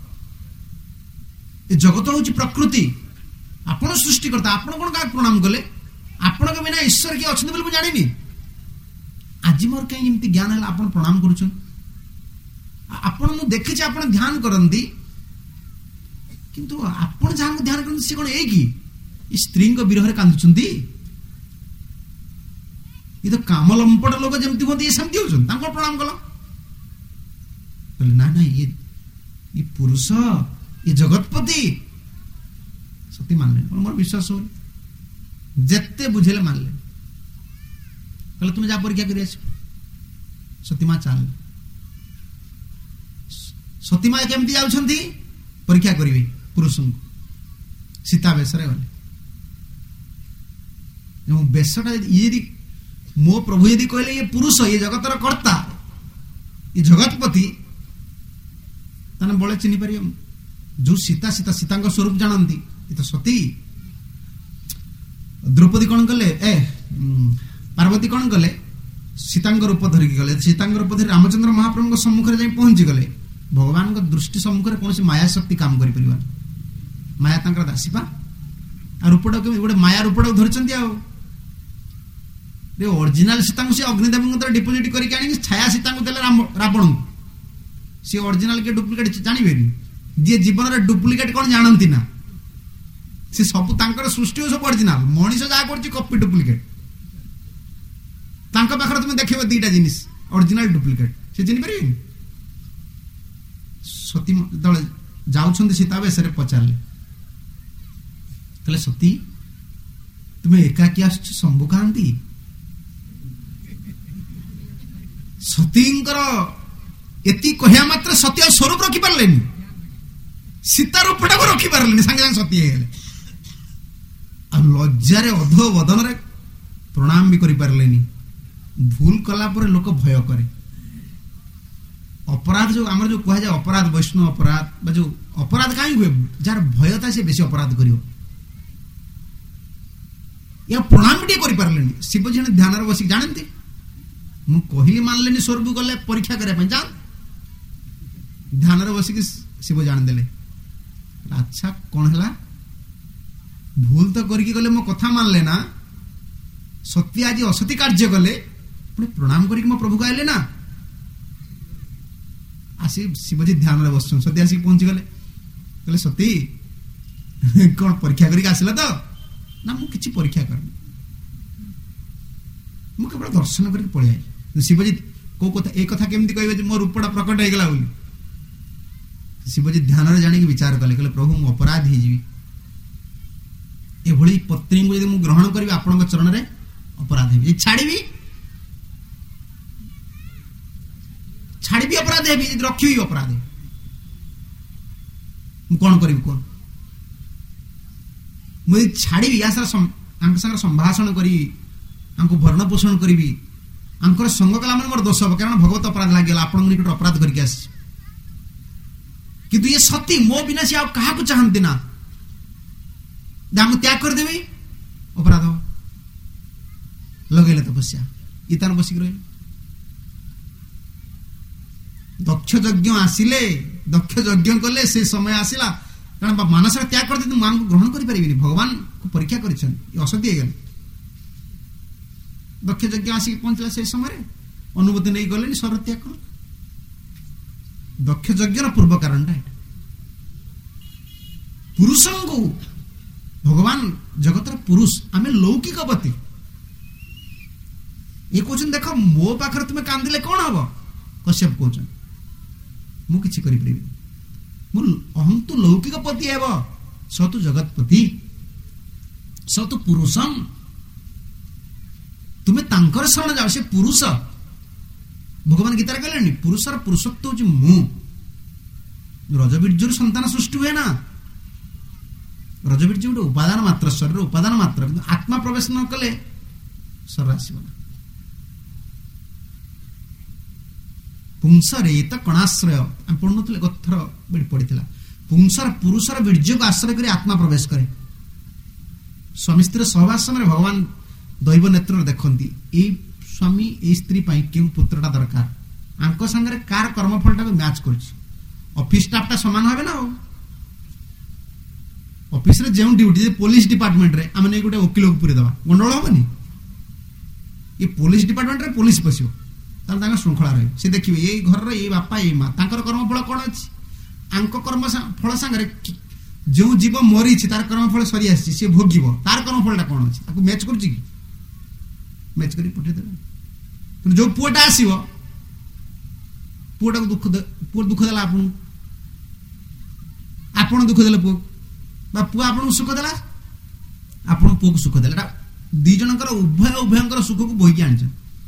ए जगत होची प्रकृति आपण सृष्टिकर्ता आपण कौन क्या प्रणाम कले आपण के बिना ईश्वर किए अच्छा बोली जानी आज मोर कहीं एमती ज्ञान है आप प्रणाम करुन देखी आप ध्यान करती किंतु आपण जहाँ ध्यान करते सी कौन एक स्त्री विरह कांदुंट ये तो काम लंपट लोग जमती होती सेमती हो प्रणाम कल ना ना ये ये पुरुष ये जगतपति सती मानले मोर विश्वास हो जेते बुझेले मानले कहले तुम जा परीक्षा करी सतीमा चाल सतीमा केमती जाउछंती परीक्षा करिवे पुरुष सीता बेश रे गले बेशटा यदि मो प्रभु यदि कहले ये पुरुष ये जगतर कर्ता ये जगतपति ताने बळे चिनी पारि जो सीता सीता सीता स्वरूप जानती ये तो सती द्रौपदी कौन कले ए पार्वती कौन कले सीता रूप धरिकी गले सीता रूप धरी रामचंद्र महाप्रभु सम्मुख में पहुंची गले भगवान दृष्टि सम्मुख में कौन माया शक्ति काम कर ମାୟା ତାଙ୍କର ଦାସୀ ପା। ଆଉ ରୂପଟାକୁ ଗୋଟେ ମାୟା ରୂପଟାକୁ ଧରିଛନ୍ତି। ଆଉ ଅରିଜିନାଲ ସୀତାଙ୍କୁ ସେ ଅଗ୍ନିଦେବଙ୍କ ଡିପୋଜିଟ୍ କରିକି ଆଣିକି ଛାୟା ସୀତାଙ୍କୁ ଦେଲେ ରାବଣଙ୍କୁ। ସେ ଅରିଜିନାଲ କିଏ ଡୁପ୍ଲିକେଟ ଜାଣିବେନି। ଯିଏ ଜୀବନରେ ଡୁପ୍ଲିକେଟ କଣ ଜାଣନ୍ତି ନା। ସେ ସବୁ ତାଙ୍କର ସୃଷ୍ଟି ସବୁ ଅରିଜିନାଲ। ମଣିଷ ଯାହା କରୁଛି କପି ଡୁପ୍ଲିକେଟ। ତାଙ୍କ ପାଖରେ ତୁମେ ଦେଖିବ ଦିଟା ଜିନିଷ ଅରିଜିନାଲ ଡୁପ୍ଲିକେଟ, ସେ ଚିହ୍ନିପାରିବେନି। ସତୀ ଯେତେବେଳେ ଯାଉଛନ୍ତି ସୀତା ବେଶରେ ପଚାରିଲେ, କହିଲେ ସତୀ ତୁମେ ଏକାକି ଆସୁଛ ଶମ୍ଭୁ କାହାନ୍ତି? ସତୀଙ୍କର ଏତିକି କହିବା ମାତ୍ର ସତୀ ଆଉ ସ୍ୱରୂପ ରଖିପାରିଲେନି, ସୀତା ରୂପଟାକୁ ରଖିପାରିଲେନି, ସାଙ୍ଗେ ସାଙ୍ଗେ ସତୀ ହେଇଗଲେ। ଆଉ ଲଜ୍ଜାରେ ଅଧ ବଦନରେ ପ୍ରଣାମ ବି କରିପାରିଲେନି। ଭୁଲ କଲା ପରେ ଲୋକ ଭୟ କରେ। ଅପରାଧ ଯୋଉ ଆମର ଯୋଉ କୁହାଯାଏ ଅପରାଧ, ବୈଷ୍ଣବ ଅପରାଧ ବା ଯୋଉ ଅପରାଧ କାହିଁକି ହୁଏ? ଯାହାର ଭୟ ଥାଏ ସେ ବେଶୀ ଅପରାଧ କରିବ। ୟା ପ୍ରଣାମ ଟିକେ କରିପାରିଲେନି। ଶିବଜୀ ଜଣେ ଧ୍ୟାନରେ ବସିକି ଜାଣନ୍ତି, ମୁଁ କହିଲି ମାନିଲେନି, ସ୍ୱରୂପ ଗଲେ ପରୀକ୍ଷା କରିବା ପାଇଁ ଯାଆନ୍ତି। ଧ୍ୟାନରେ ବସିକି ଶିବ ଜାଣିଦେଲେ। ଆଚ୍ଛା କଣ ହେଲା? ଭୁଲ ତ କରିକି ଗଲେ, ମୋ କଥା ମାନିଲେ ନା। ସତୀ ଆଜି ଅସତୀ କାର୍ଯ୍ୟ କଲେ, ପୁଣି ପ୍ରଣାମ କରିକି ମୋ ପ୍ରଭୁକୁ ଆଇଲେ ନା। ଆସି ଶିବଜୀ ଧ୍ୟାନରେ ବସୁଛନ୍ତି। ସତୀ ଆସିକି ପହଞ୍ଚିଗଲେ। କହିଲେ ସତୀ କଣ ପରୀକ୍ଷା କରିକି ଆସିଲା ତ? ନା ମୁଁ କିଛି ପରୀକ୍ଷା କରିନି, ମୁଁ କେବଳ ଦର୍ଶନ କରିକି ପଳେଇ ଆଇଲି। ଶିବଜୀ କୋଉ କଥା, ଏ କଥା କେମିତି କହିବେ ଯେ ମୋ ରୂପଟା ପ୍ରକଟ ହେଇଗଲା ବୋଲି? ଶିବଜୀ ଧ୍ୟାନରେ ଜାଣିକି ବିଚାର କଲେ। କହିଲେ ପ୍ରଭୁ ମୁଁ ଅପରାଧ ହେଇଯିବି। ଏଭଳି ପତ୍ନୀଙ୍କୁ ଯଦି ମୁଁ ଗ୍ରହଣ କରିବି ଆପଣଙ୍କ ଚରଣରେ ଅପରାଧ ହେବି। ଛାଡ଼ିବି ଛାଡ଼ିବି ଅପରାଧ ହେବି, ଯଦି ରଖିବି ଅପରାଧ ହେବି। ମୁଁ କଣ କରିବି କୁହ? ମୁଁ ଯଦି ଛାଡ଼ିବି, ୟା ସାରା ଆଙ୍କ ସାଙ୍ଗରେ ସମ୍ଭାଷଣ କରିବି, ଆଙ୍କୁ ଭରଣ ପୋଷଣ କରିବି, ଆଙ୍କର ସଙ୍ଗ କଲା ମାନେ ମୋର ଦୋଷ ହବ। କାରଣ ଭଗବତ ଅପରାଧ ଲାଗିଗଲା, ଆପଣଙ୍କ ନିକଟରେ ଅପରାଧ କରିକି ଆସିଛି। କିନ୍ତୁ ଇଏ ସତୀ ମୋ ବିନା ସେ ଆଉ କାହାକୁ ଚାହାନ୍ତି ନା। ମୁଁ ତ୍ୟାଗ କରିଦେବି, ଅପରାଧ ହବ। ଲଗେଇଲେ ତପସ୍ୟା, ଇତାନ ବସିକି ରହିଲେ। ଦକ୍ଷ ଯଜ୍ଞ ଆସିଲେ, ଦକ୍ଷ ଯଜ୍ଞ କଲେ, ସେ ସମୟ ଆସିଲା। କାରଣ ମାନସର ତ୍ୟାଗ କରିଦେଇ ମାନଙ୍କୁ ଗ୍ରହଣ କରିପାରିବିନି। ଭଗବାନଙ୍କୁ ପରୀକ୍ଷା କରିଛନ୍ତି, ଅସତୀ ହେଇଗଲେ। ଦକ୍ଷ ଯଜ୍ଞ ଆସିକି ପହଞ୍ଚିଲା ସେଇ ସମୟରେ, ଅନୁମତି ନେଇ ଗଲେନି, ସ୍ୱର ତ୍ୟାଗ କଲେ। ଦକ୍ଷ ଯଜ୍ଞର ପୂର୍ବ କାରଣଟା ଏଇଟା। ପୁରୁଷଙ୍କୁ ଭଗବାନ ଜଗତର ପୁରୁଷ, ଆମେ ଲୌକିକପତି। ଏ କହୁଛନ୍ତି ଦେଖ ମୋ ପାଖରେ ତୁମେ କାନ୍ଦିଲେ କଣ ହବ? କଶ୍ୟପ କହୁଛନ୍ତି ମୁଁ କିଛି କରିପାରିବିନି। ମୁଁ ଅହନ୍ତୁ ଲୌକିକପତି ହେବ, ସତୁ ଜଗତପତି, ସତୁ ପୁରୁଷମ୍। ତୁମେ ତାଙ୍କର ଶରଣ ଯାଅ, ସେ ପୁରୁଷ। ଭଗବାନ ଗୀତାରେ କହିଲେନି ପୁରୁଷର ପୁରୁଷତ୍ୱ ହଉଛି ମୁଁ। ରଜବୀର୍ଯ୍ୟରୁ ସନ୍ତାନ ସୃଷ୍ଟି ହୁଏ ନା। ରଜବୀର୍ଯ୍ୟ ଗୋଟେ ଉପାଦାନ ମାତ୍ର, ଶରୀର ଉପାଦାନ ମାତ୍ର, କିନ୍ତୁ ଆତ୍ମା ପ୍ରବେଶ ନ କଲେ ଶରୀର ଆସିବ ନା। ପୁଂସରେ ତ କଣାଶ୍ରୟ, ଆମେ ପଢୁନଥିଲେ ଗଥର ପଡିଥିଲା। ପୁଂସର ପୁରୁଷର ବୀର୍ଯ୍ୟକୁ ଆଶ୍ରୟ କରି ଆତ୍ମା ପ୍ରବେଶ କରେ। ସ୍ୱାମୀ ସ୍ତ୍ରୀର ସହବାସ ସମୟରେ ଭଗବାନ ଦୈବ ନେତ୍ରରେ ଦେଖନ୍ତି ଏଇ ସ୍ୱାମୀ ଏଇ ସ୍ତ୍ରୀ ପାଇଁ କେଉଁ ପୁତ୍ରଟା ଦରକାର, ଆଙ୍କ ସାଙ୍ଗରେ କାର କର୍ମଫଳଟାକୁ ମ୍ୟାଚ୍ କରୁଛି। ଅଫିସ ଷ୍ଟାଫଟା ସମାନ হবে ନା। ଅଫିସରେ ଯେଉଁ ଡ୍ୟୁଟି, ପୋଲିସ ଡିପାର୍ଟମେଣ୍ଟରେ ଆମେ ନେଇ ଗୋଟେ ଓକିଲକୁ ପୁରେଇ ଦେବା, ଗଣ୍ଡଗୋଳ ହବନି? ଏ ପୋଲିସ ଡିପାର୍ଟମେଣ୍ଟରେ ପୋଲିସ ପଶିବ, ତାହେଲେ ତାଙ୍କ ଶୃଙ୍ଖଳା ରହିବ। ସେ ଦେଖିବେ ଏଇ ଘରର ଏଇ ବାପା ଏଇ ମା, ତାଙ୍କର କର୍ମଫଳ କଣ ଅଛି, ଆଙ୍କ କର୍ମ ଫଳ ସାଙ୍ଗରେ ଯେଉଁ ଜୀବ ମରିଛି ତାର କର୍ମଫଳ ସରି ଆସିଛି, ସେ ଭୋଗିବ, ତାର କର୍ମଫଳଟା କଣ ଅଛି, ତାକୁ ମ୍ୟାଚ୍ କରୁଛି କି? ମ୍ୟାଚ୍ କରି ପଠେଇଦେବେ। କିନ୍ତୁ ଯୋଉ ପୁଅଟା ଆସିବ, ପୁଅଟାକୁ ଦୁଃଖ ପୁଅ ଦୁଃଖ ଦେଲା ଆପଣଙ୍କୁ, ଆପଣ ଦୁଃଖ ଦେଲେ ପୁଅ, ବା ପୁଅ ଆପଣଙ୍କୁ ସୁଖ ଦେଲା, ଆପଣ ପୁଅକୁ ସୁଖ ଦେଲେ, ଦି ଜଣଙ୍କର ଉଭୟ ଉଭୟଙ୍କର ସୁଖକୁ ବୋହିକି ଆଣିଛନ୍ତି।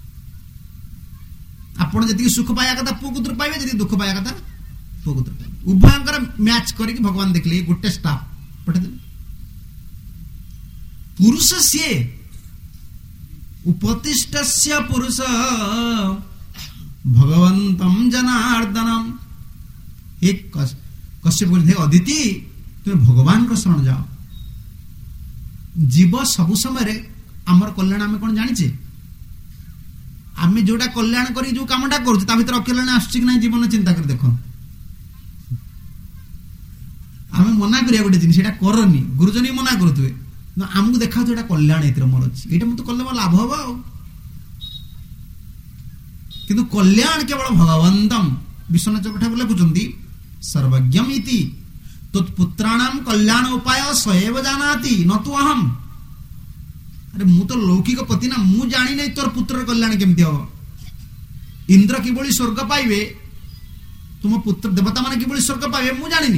ଆପଣ ଯେତିକି ସୁଖ ପାଇବା କଥା ପୁଅ କୁତୁର ପାଇବେ, ଯେତିକି ଦୁଃଖ ପାଇବା କଥା ପୁଅ କୁତୁର ପାଇବେ। ଉଭୟଙ୍କର ମ୍ୟାଚ୍ କରିକି ଭଗବାନ ଦେଖିଲେ ଗୋଟେ ଷ୍ଟାଫ ପଠେଇଦେଲେ। ପୁରୁଷ ସିଏ ଉପତିଷ୍ଠସ୍ୟ ପୁରୁଷ ଭଗବନ୍ତମ୍ ଜନାର୍ଦ୍ଦନମ୍। ହେ କଶ୍ୟପ କହିଲେ, ହେ ଅଦିତି ତୁମେ ଭଗବାନଙ୍କ ଶରଣ ଯାଅ। ଜୀବ ସବୁ ସମୟରେ ଆମର କଲ୍ୟାଣ ଆମେ କଣ ଜାଣିଛେ? ଆମେ ଯୋଉଟା କଲ୍ୟାଣ କରି ଯୋଉ କାମଟା କରୁଛୁ ତା ଭିତରେ ଅକଲ୍ୟାଣ ଆସୁଛି କି ନାହିଁ ଜୀବନ ଚିନ୍ତା କରି ଦେଖ। ଆମେ ମନା କରିବା ଗୋଟେ ଜିନିଷ ଏଇଟା କରନି, ଗୁରୁଜନ ମନା କରୁଥିବେ, ଆମକୁ ଦେଖାଉଛି ଏଇଟା କଲ୍ୟାଣ ଏଥିରେ ମୋର ଅଛି, ଏଇଟା ମୁଁ ତ କଲେ ମୋର ଲାଭ ହବ ଆଉ। କିନ୍ତୁ କଲ୍ୟାଣ କେବଳ ଭଗବନ୍ତମ୍। ବିଶ୍ୱନାଥ ଠାକୁର ଲେଖୁଛନ୍ତି ସର୍ବଜ୍ଞମ୍ ଇତି ତତ୍ପୁତ୍ରାଣାମ୍ କଲ୍ୟାଣ ଉପାୟ ସଏବ ଜାନାତି ନ ତୁ ଅହମ୍। ଆରେ ମୁଁ ତ ଲୌକିକ ପତି ନା, ମୁଁ ଜାଣିନାହିଁ ତୋର ପୁତ୍ରର କଲ୍ୟାଣ କେମିତି ହବ। ଇନ୍ଦ୍ର କିଭଳି ସ୍ୱର୍ଗ ପାଇବେ, ତୁମ ପୁତ୍ର ଦେବତା ମାନେ କିଭଳି ସ୍ୱର୍ଗ ପାଇବେ ମୁଁ ଜାଣିନି।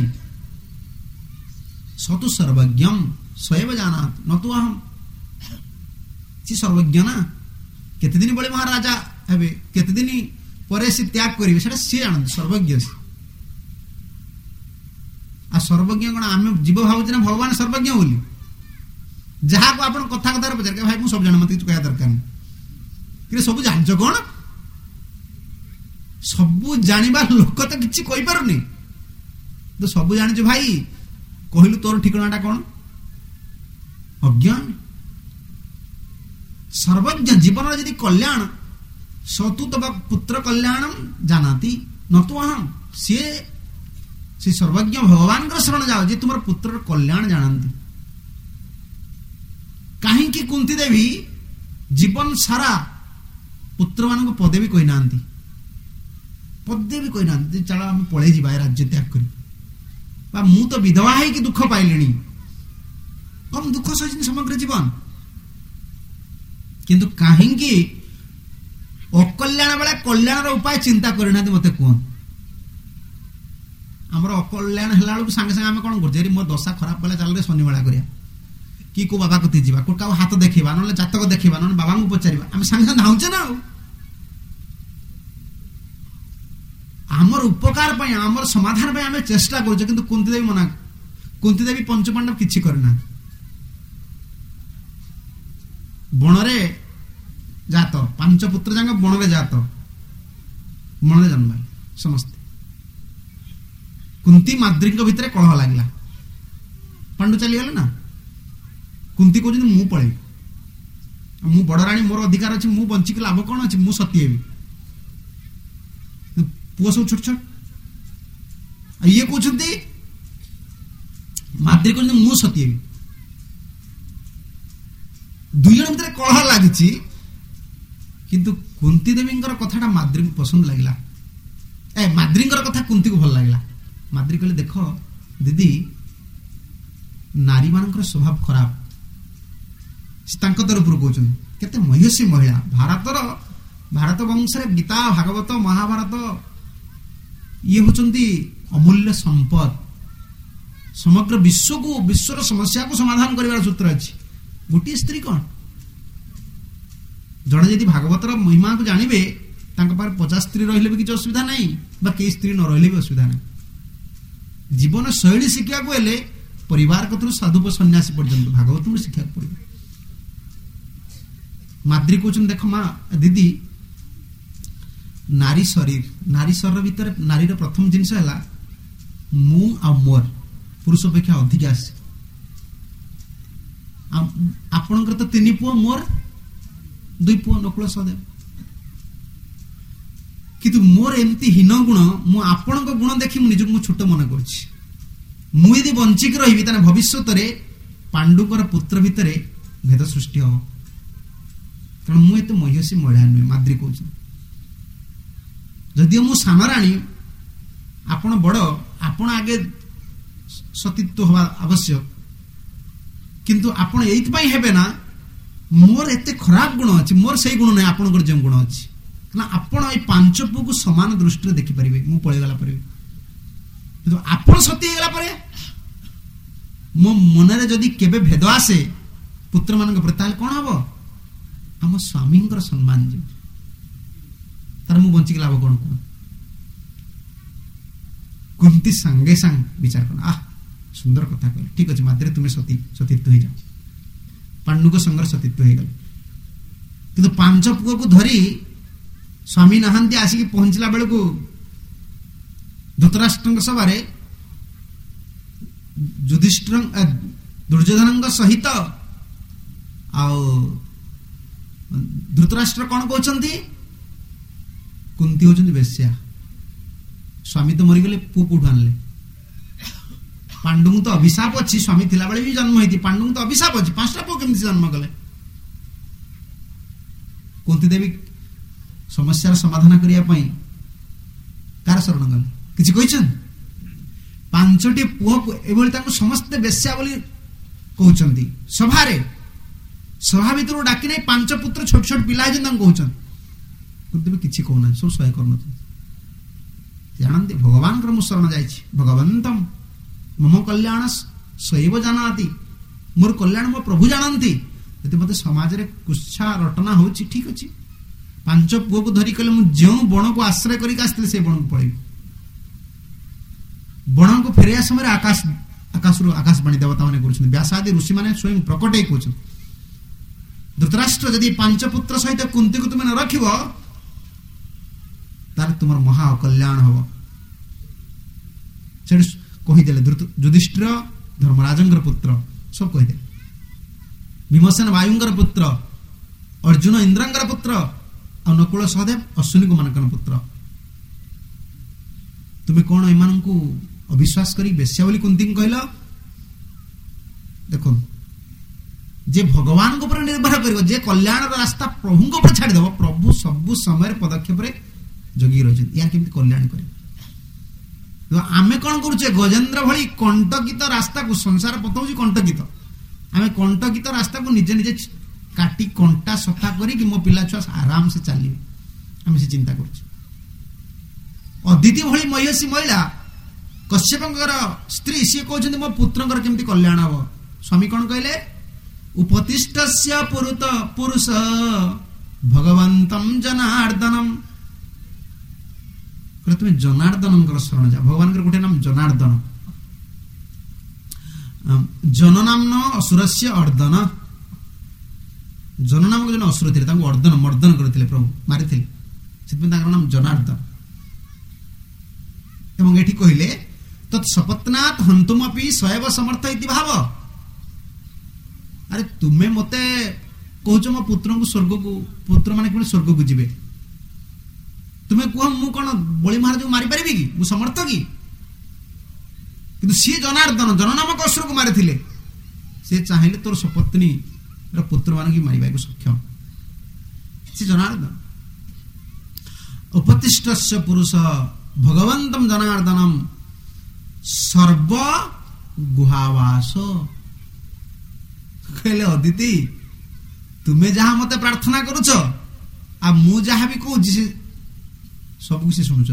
ସତୁ ସର୍ବଜ୍ଞମ୍ ସଏବ ଜାନାତି ନ ତୁ ଅହମ୍। ସେ ସର୍ବଜ୍ଞ ନା, କେତେ ଦିନ ବଳେ ମହାରାଜା ହେବେ, କେତେ ଦିନ ପରେ ସେ ତ୍ୟାଗ କରିବେ ସେଟା ସିଏ ଜାଣନ୍ତି, ସର୍ବଜ୍ଞ ସେ। ଆଉ ସର୍ବଜ୍ଞ କଣ ଆମେ ଜୀବ ଭାବୁଛେ ନା ଭଗବାନ ସର୍ବଜ୍ଞ ବୋଲି? ଯାହାକୁ ଆପଣ କଥା କଥାରେ ପଚାରେ ଭାଇ ମୁଁ ସବୁ ଜାଣେ, ମତେ କିଛି କହିବା ଦରକାର ନାହିଁ, କିନ୍ତୁ ସବୁ ଜାଣିଛ କଣ? ସବୁ ଜାଣିବା ଲୋକ ତ କିଛି କହିପାରୁନି, ତ ସବୁ ଜାଣିଛୁ ଭାଇ, କହିଲୁ ତୋର ଠିକଣାଟା କଣ? ଅଜ୍ଞାନ। ସର୍ବଜ୍ଞ ଜୀବନର ଯଦି କଲ୍ୟାଣ, ସତୁ ତବ ପୁତ୍ର କଲ୍ୟାଣମ୍ ଜାନାତି ନ ତୁ ଅହମ୍। ସିଏ ସେ ସର୍ବଜ୍ଞ ଭଗବାନଙ୍କର ଶରଣ ଯାଅ ଯେ ତୁମର ପୁତ୍ରର କଲ୍ୟାଣ ଜାଣନ୍ତି। କାହିଁକି କୁନ୍ତି ଦେବୀ ଜୀବନ ସାରା ପୁତ୍ର ମାନଙ୍କୁ ପଦେ ବି କହିନାହାନ୍ତି, ପଦେ ବି କହିନାହାନ୍ତି ଚାଲ ଆମେ ପଳେଇ ଯିବା ଏ ରାଜ୍ୟ ତ୍ୟାଗ କରି, ବା ମୁଁ ତ ବିଧବା ହେଇକି ଦୁଃଖ ପାଇଲିଣି, କମ୍ ଦୁଃଖ ସହିଛନ୍ତି ସମଗ୍ର ଜୀବନ। କିନ୍ତୁ କାହିଁକି ଅକଲ୍ୟାଣ ବେଳେ କଲ୍ୟାଣର ଉପାୟ ଚିନ୍ତା କରିନାହାନ୍ତି ମତେ କୁହନ୍ତୁ। ଆମର ଅକଲ୍ୟାଣ ହେଲା ବେଳକୁ ସାଙ୍ଗେ ସାଙ୍ଗେ ଆମେ କଣ କରୁଛେ, ମୋ ଦଶା ଖରାପ କଲେ ଚାଲରେ ଶନିମେଳା କରିବା, କି କୋଉ ବାବା କତି ଯିବା, କୋଉ କାହା ହାତ ଦେଖିବା, ନହେଲେ ଜାତକ ଦେଖିବା, ନହେଲେ ବାବାଙ୍କୁ ପଚାରିବା, ଆମେ ସାଙ୍ଗେ ସାଙ୍ଗେ ଧାଉଁଛେ ନା। ଆଉ ଆମର ଉପକାର ପାଇଁ, ଆମର ସମାଧାନ ପାଇଁ ଆମେ ଚେଷ୍ଟା କରୁଛେ, କିନ୍ତୁ କୁନ୍ତି ଦେବୀ ମନା, କୁନ୍ତି ଦେବୀ ପଞ୍ଚପାଣ୍ଡବ କିଛି କରିନାହାନ୍ତି। ବଣରେ ଜାତ, ପାଞ୍ଚ ପୁତ୍ର ଯାକ ବଣରେ ଜାତ, ବଣରେ ଜନ୍ମ ସମସ୍ତେ। କୁନ୍ତି ମାଦ୍ରୀଙ୍କ ଭିତରେ କଳହ ଲାଗିଲା, ପାଣ୍ଡୁ ଚାଲିଗଲେ ନା। କୁନ୍ତି କହୁଛନ୍ତି ମୁଁ ପଳେଇବି, ମୁଁ ବଡ ରାଣୀ, ମୋର ଅଧିକାର ଅଛି, ମୁଁ ବଞ୍ଚିକି ଲାଭ କଣ ଅଛି, ମୁଁ ସତୀ ହେବି। ପୁଅ ସବୁ ଛୋଟ ଛୋଟ, ଇଏ କହୁଛନ୍ତି ମାଦ୍ରୀ କହୁଛନ୍ତି ମୁଁ ସତୀ ହେବି। ଦୁଇ ଜଣ ଭିତରେ କଳହ ଲାଗିଛି, କିନ୍ତୁ କୁନ୍ତି ଦେବୀଙ୍କର କଥାଟା ମାଦ୍ରୀଙ୍କୁ ପସନ୍ଦ ଲାଗିଲା, ଏ ମାଦ୍ରୀଙ୍କର କଥା କୁନ୍ତୀକୁ ଭଲ ଲାଗିଲା। ମାଦ୍ରୀ କହିଲେ ଦେଖ ଦିଦି, ନାରୀ ମାନଙ୍କର ସ୍ୱଭାବ ଖରାପ, ତାଙ୍କ ତରଫରୁ କହୁଛନ୍ତି। କେତେ ମହିଷୀ ମହିଳା, ଭାରତର ଭାରତ ବଂଶରେ ଗୀତା, ଭାଗବତ, ମହାଭାରତ ଇଏ ହଉଛନ୍ତି ଅମୂଲ୍ୟ ସମ୍ପଦ। ସମଗ୍ର ବିଶ୍ୱକୁ, ବିଶ୍ୱର ସମସ୍ୟାକୁ ସମାଧାନ କରିବାର ସୂତ୍ର ଅଛି। ଗୋଟିଏ ସ୍ତ୍ରୀ କଣ, ଜଣେ ଯଦି ଭାଗବତର ମହିମାକୁ ଜାଣିବେ, ତାଙ୍କ ପାଖରେ ପଚାଶ ସ୍ତ୍ରୀ ରହିଲେ ବି କିଛି ଅସୁବିଧା ନାହିଁ, ବା କେହି ସ୍ତ୍ରୀ ନ ରହିଲେ ବି ଅସୁବିଧା ନାହିଁ। ଜୀବନ ଶୈଳୀ ଶିଖିବାକୁ ହେଲେ ପରିବାର କତରୁ ସାଧୁ ସନ୍ନ୍ୟାସୀ ପର୍ଯ୍ୟନ୍ତ ଭାଗବତରୁ ଶିଖିବାକୁ ପଡିବ। ମାଦ୍ରୀ କହୁଛନ୍ତି ଦେଖ ମା ଦିଦି, ନାରୀ ଶରୀର, ନାରୀ ଶରୀର ଭିତରେ ନାରୀର ପ୍ରଥମ ଜିନିଷ ହେଲା ମୁଁ ଆଉ ମୋର, ପୁରୁଷ ଅପେକ୍ଷା ଅଧିକା ଆସେ। ଆପଣଙ୍କର ତ ତିନି ପୁଅ, ମୋର ଦୁଇ ପୁଅ, ନକୁଳ ସହଦେବ, କିନ୍ତୁ ମୋର ଏମିତି ହୀନ ଗୁଣ, ମୁଁ ଆପଣଙ୍କ ଗୁଣ ଦେଖି ମୁଁ ନିଜକୁ ମୁଁ ଛୋଟ ମନେ କରୁଛି। ମୁଁ ଯଦି ବଞ୍ଚିକି ରହିବି ତାହେଲେ ଭବିଷ୍ୟତରେ ପାଣ୍ଡୁଙ୍କର ପୁତ୍ର ଭିତରେ ଭେଦ ସୃଷ୍ଟି ହବ, କାରଣ ମୁଁ ଏତେ ମହିଷୀ ମହିଳା ନୁହେଁ। ମାଦ୍ରୀ କହୁଛନ୍ତି ଯଦିଓ ମୁଁ ସାନ ରାଣୀ, ଆପଣ ବଡ, ଆପଣ ଆଗେ ସତୀତ୍ୱ ହବା ଆବଶ୍ୟକ, କିନ୍ତୁ ଆପଣ ଏଇଥିପାଇଁ ହେବେ ନା ମୋର ଏତେ ଖରାପ ଗୁଣ ଅଛି, ମୋର ସେଇ ଗୁଣ ନାହିଁ ଆପଣଙ୍କର ଯେଉଁ ଗୁଣ ଅଛି, ନା ଆପଣ ଏଇ ପାଞ୍ଚ ପୁଅକୁ ସମାନ ଦୃଷ୍ଟିରେ ଦେଖିପାରିବେ ମୁଁ ପଳେଇଗଲା ପରେ। କିନ୍ତୁ ଆପଣ ସତୀ ହେଇଗଲା ପରେ ମୋ ମନରେ ଯଦି କେବେ ଭେଦ ଆସେ ପୁତ୍ର ମାନଙ୍କ ପ୍ରତି, ତାହେଲେ କଣ ହବ, ଆମ ସ୍ୱାମୀଙ୍କର ସମ୍ମାନ ଯିବ, ତାର ମୁଁ ବଞ୍ଚିକି ଲାଭ କଣ କୁହ। କୁନ୍ତି ସାଙ୍ଗେ ସାଙ୍ଗ ବିଚାର କର, ଆହ ସୁନ୍ଦର କଥା କହିଲେ, ଠିକ ଅଛି ମାଦ୍ରୀ ତୁମେ ସତୀ ସତୀତ୍ୱ ହେଇଯାଅ। ପାଣ୍ଡୁଙ୍କ ସଙ୍ଗରେ ସତୀତ୍ୱ ହେଇଗଲେ, କିନ୍ତୁ ପାଞ୍ଚ ପୁଅକୁ ଧରି ସ୍ୱାମୀ ନାହାନ୍ତି ଆସିକି ପହଞ୍ଚିଲା ବେଳକୁ ଧୃତରାଷ୍ଟ୍ରଙ୍କ ସଭାରେ ଯୁଧିଷ୍ଠିର ଦୁର୍ଯ୍ୟୋଧନଙ୍କ ସହିତ ଆଉ ଧୃତରାଷ୍ଟ୍ର କଣ କହୁଛନ୍ତି, କୁନ୍ତି ହଉଛନ୍ତି ବେଶ୍ୟା, ସ୍ୱାମୀ ତ ମରିଗଲେ, ପୁଅ କୋଉଠୁ ଆଣିଲେ। पांडु तो अभिशाप अच्छी स्वामी थिला बेले भी जन्म होती पांडु तो अभिशाप अच्छी पांचटा पुओ केमती जन्म कले कुंती देवी समस्या समाधान करने कार शरण गले किसी कहछन पांचटी पुओ को एभली ताको समस्त बेश्या बोली कहउचंती सभा रे सभा भितर डाकी नहीं पांच पुत्र छोट छोट पिला जन ताको कहउचन कुंती भी किछि कहना सब सहाय करन जानते भगवान कर मु शरण जाइछि भगवंतम मम कल्याण सैव जानाति मोर कल्याण मो प्रभु जानती यदि मते समाज रे कुच्छा रटना होछि ठीक अछि पांच पुओ को धरी कले मु जो बण को आश्रय करिक आस्ते से बण को पळेबी बण को फेरिया समय आकाश आकाश रु आकाशवाणी देवता माने करूछन व्यासादि ऋषि माने स्वयं प्रकटे कहउछन धृतराष्ट्र यदि पांच पुत्र सहित कुंती को तुम न रखिबो तार तुमर महा कल्याण हबो से कहि देले युधिष्ठिर धर्मराजंकर पुत्र सब कहि दे भीमसेन वायुंकर पुत्र अर्जुन इंद्रंकर पुत्र और नकुल सहदेव अश्विनी कुमारकर पुत्र तुम्हें कौन एमान को अविश्वास करी बेश्या बोली कुंती कहल देखो जे भगवान को निर्भर कर जे कल्याण रास्ता प्रभु को छाड़देव प्रभु सबु समय पदक्षेप जगी रही यार केमती कल्याण करे तो आमे कौन करुचे गजेंद्र भली कंटकित रास्ता को संसार पथ हूँ कंटकित आमे कंटकित रास्ता को निजे निजे काटी कंटा सफा करी मो पिला छुआ आराम से चलिए आम से चिंता कर अदिति भली महिषी महिला कश्यपंकर स्त्री सी कहते मो पुत्रंकर केमती कल्याण हम स्वामी कौन कहले उपतिष्ठस्य पुरुत पुरुष भगवंतम जनार्दनम तुम जनार्दन शरण जा भगवान गोटे नाम जनार्दन जन नाम असुर से अर्दन जन नामक जो असुर थे अर्दन मर्दन करते प्रभु मारी नाम जनार्दन एवं एठी कहले तत्सपत्नात् हंतुमपि स्वयं समर्थ इति भाव अरे तुम्हें मते कहूच मो पुत्र को स्वर्ग को पुत्र माने केवल स्वर्ग को जीवे तुम्हें कह मु कौन बलि महाराज को मारी पारि कि मु समर्थ कि किंतु सी जनार्दन जन नामक असुर को मारी से चाहिए तोर सपत्नी पुत्र मान की मारिबा को सक्षम से जनार्दन उपतिष्ठस्य पुरुष भगवंतम जनार्दनम सर्व गुहावास कहले अदिति तुम्हें जहाँ मते प्रार्थना करुच आ मु जहाँ भी कहूँ सब कुछ शुणुच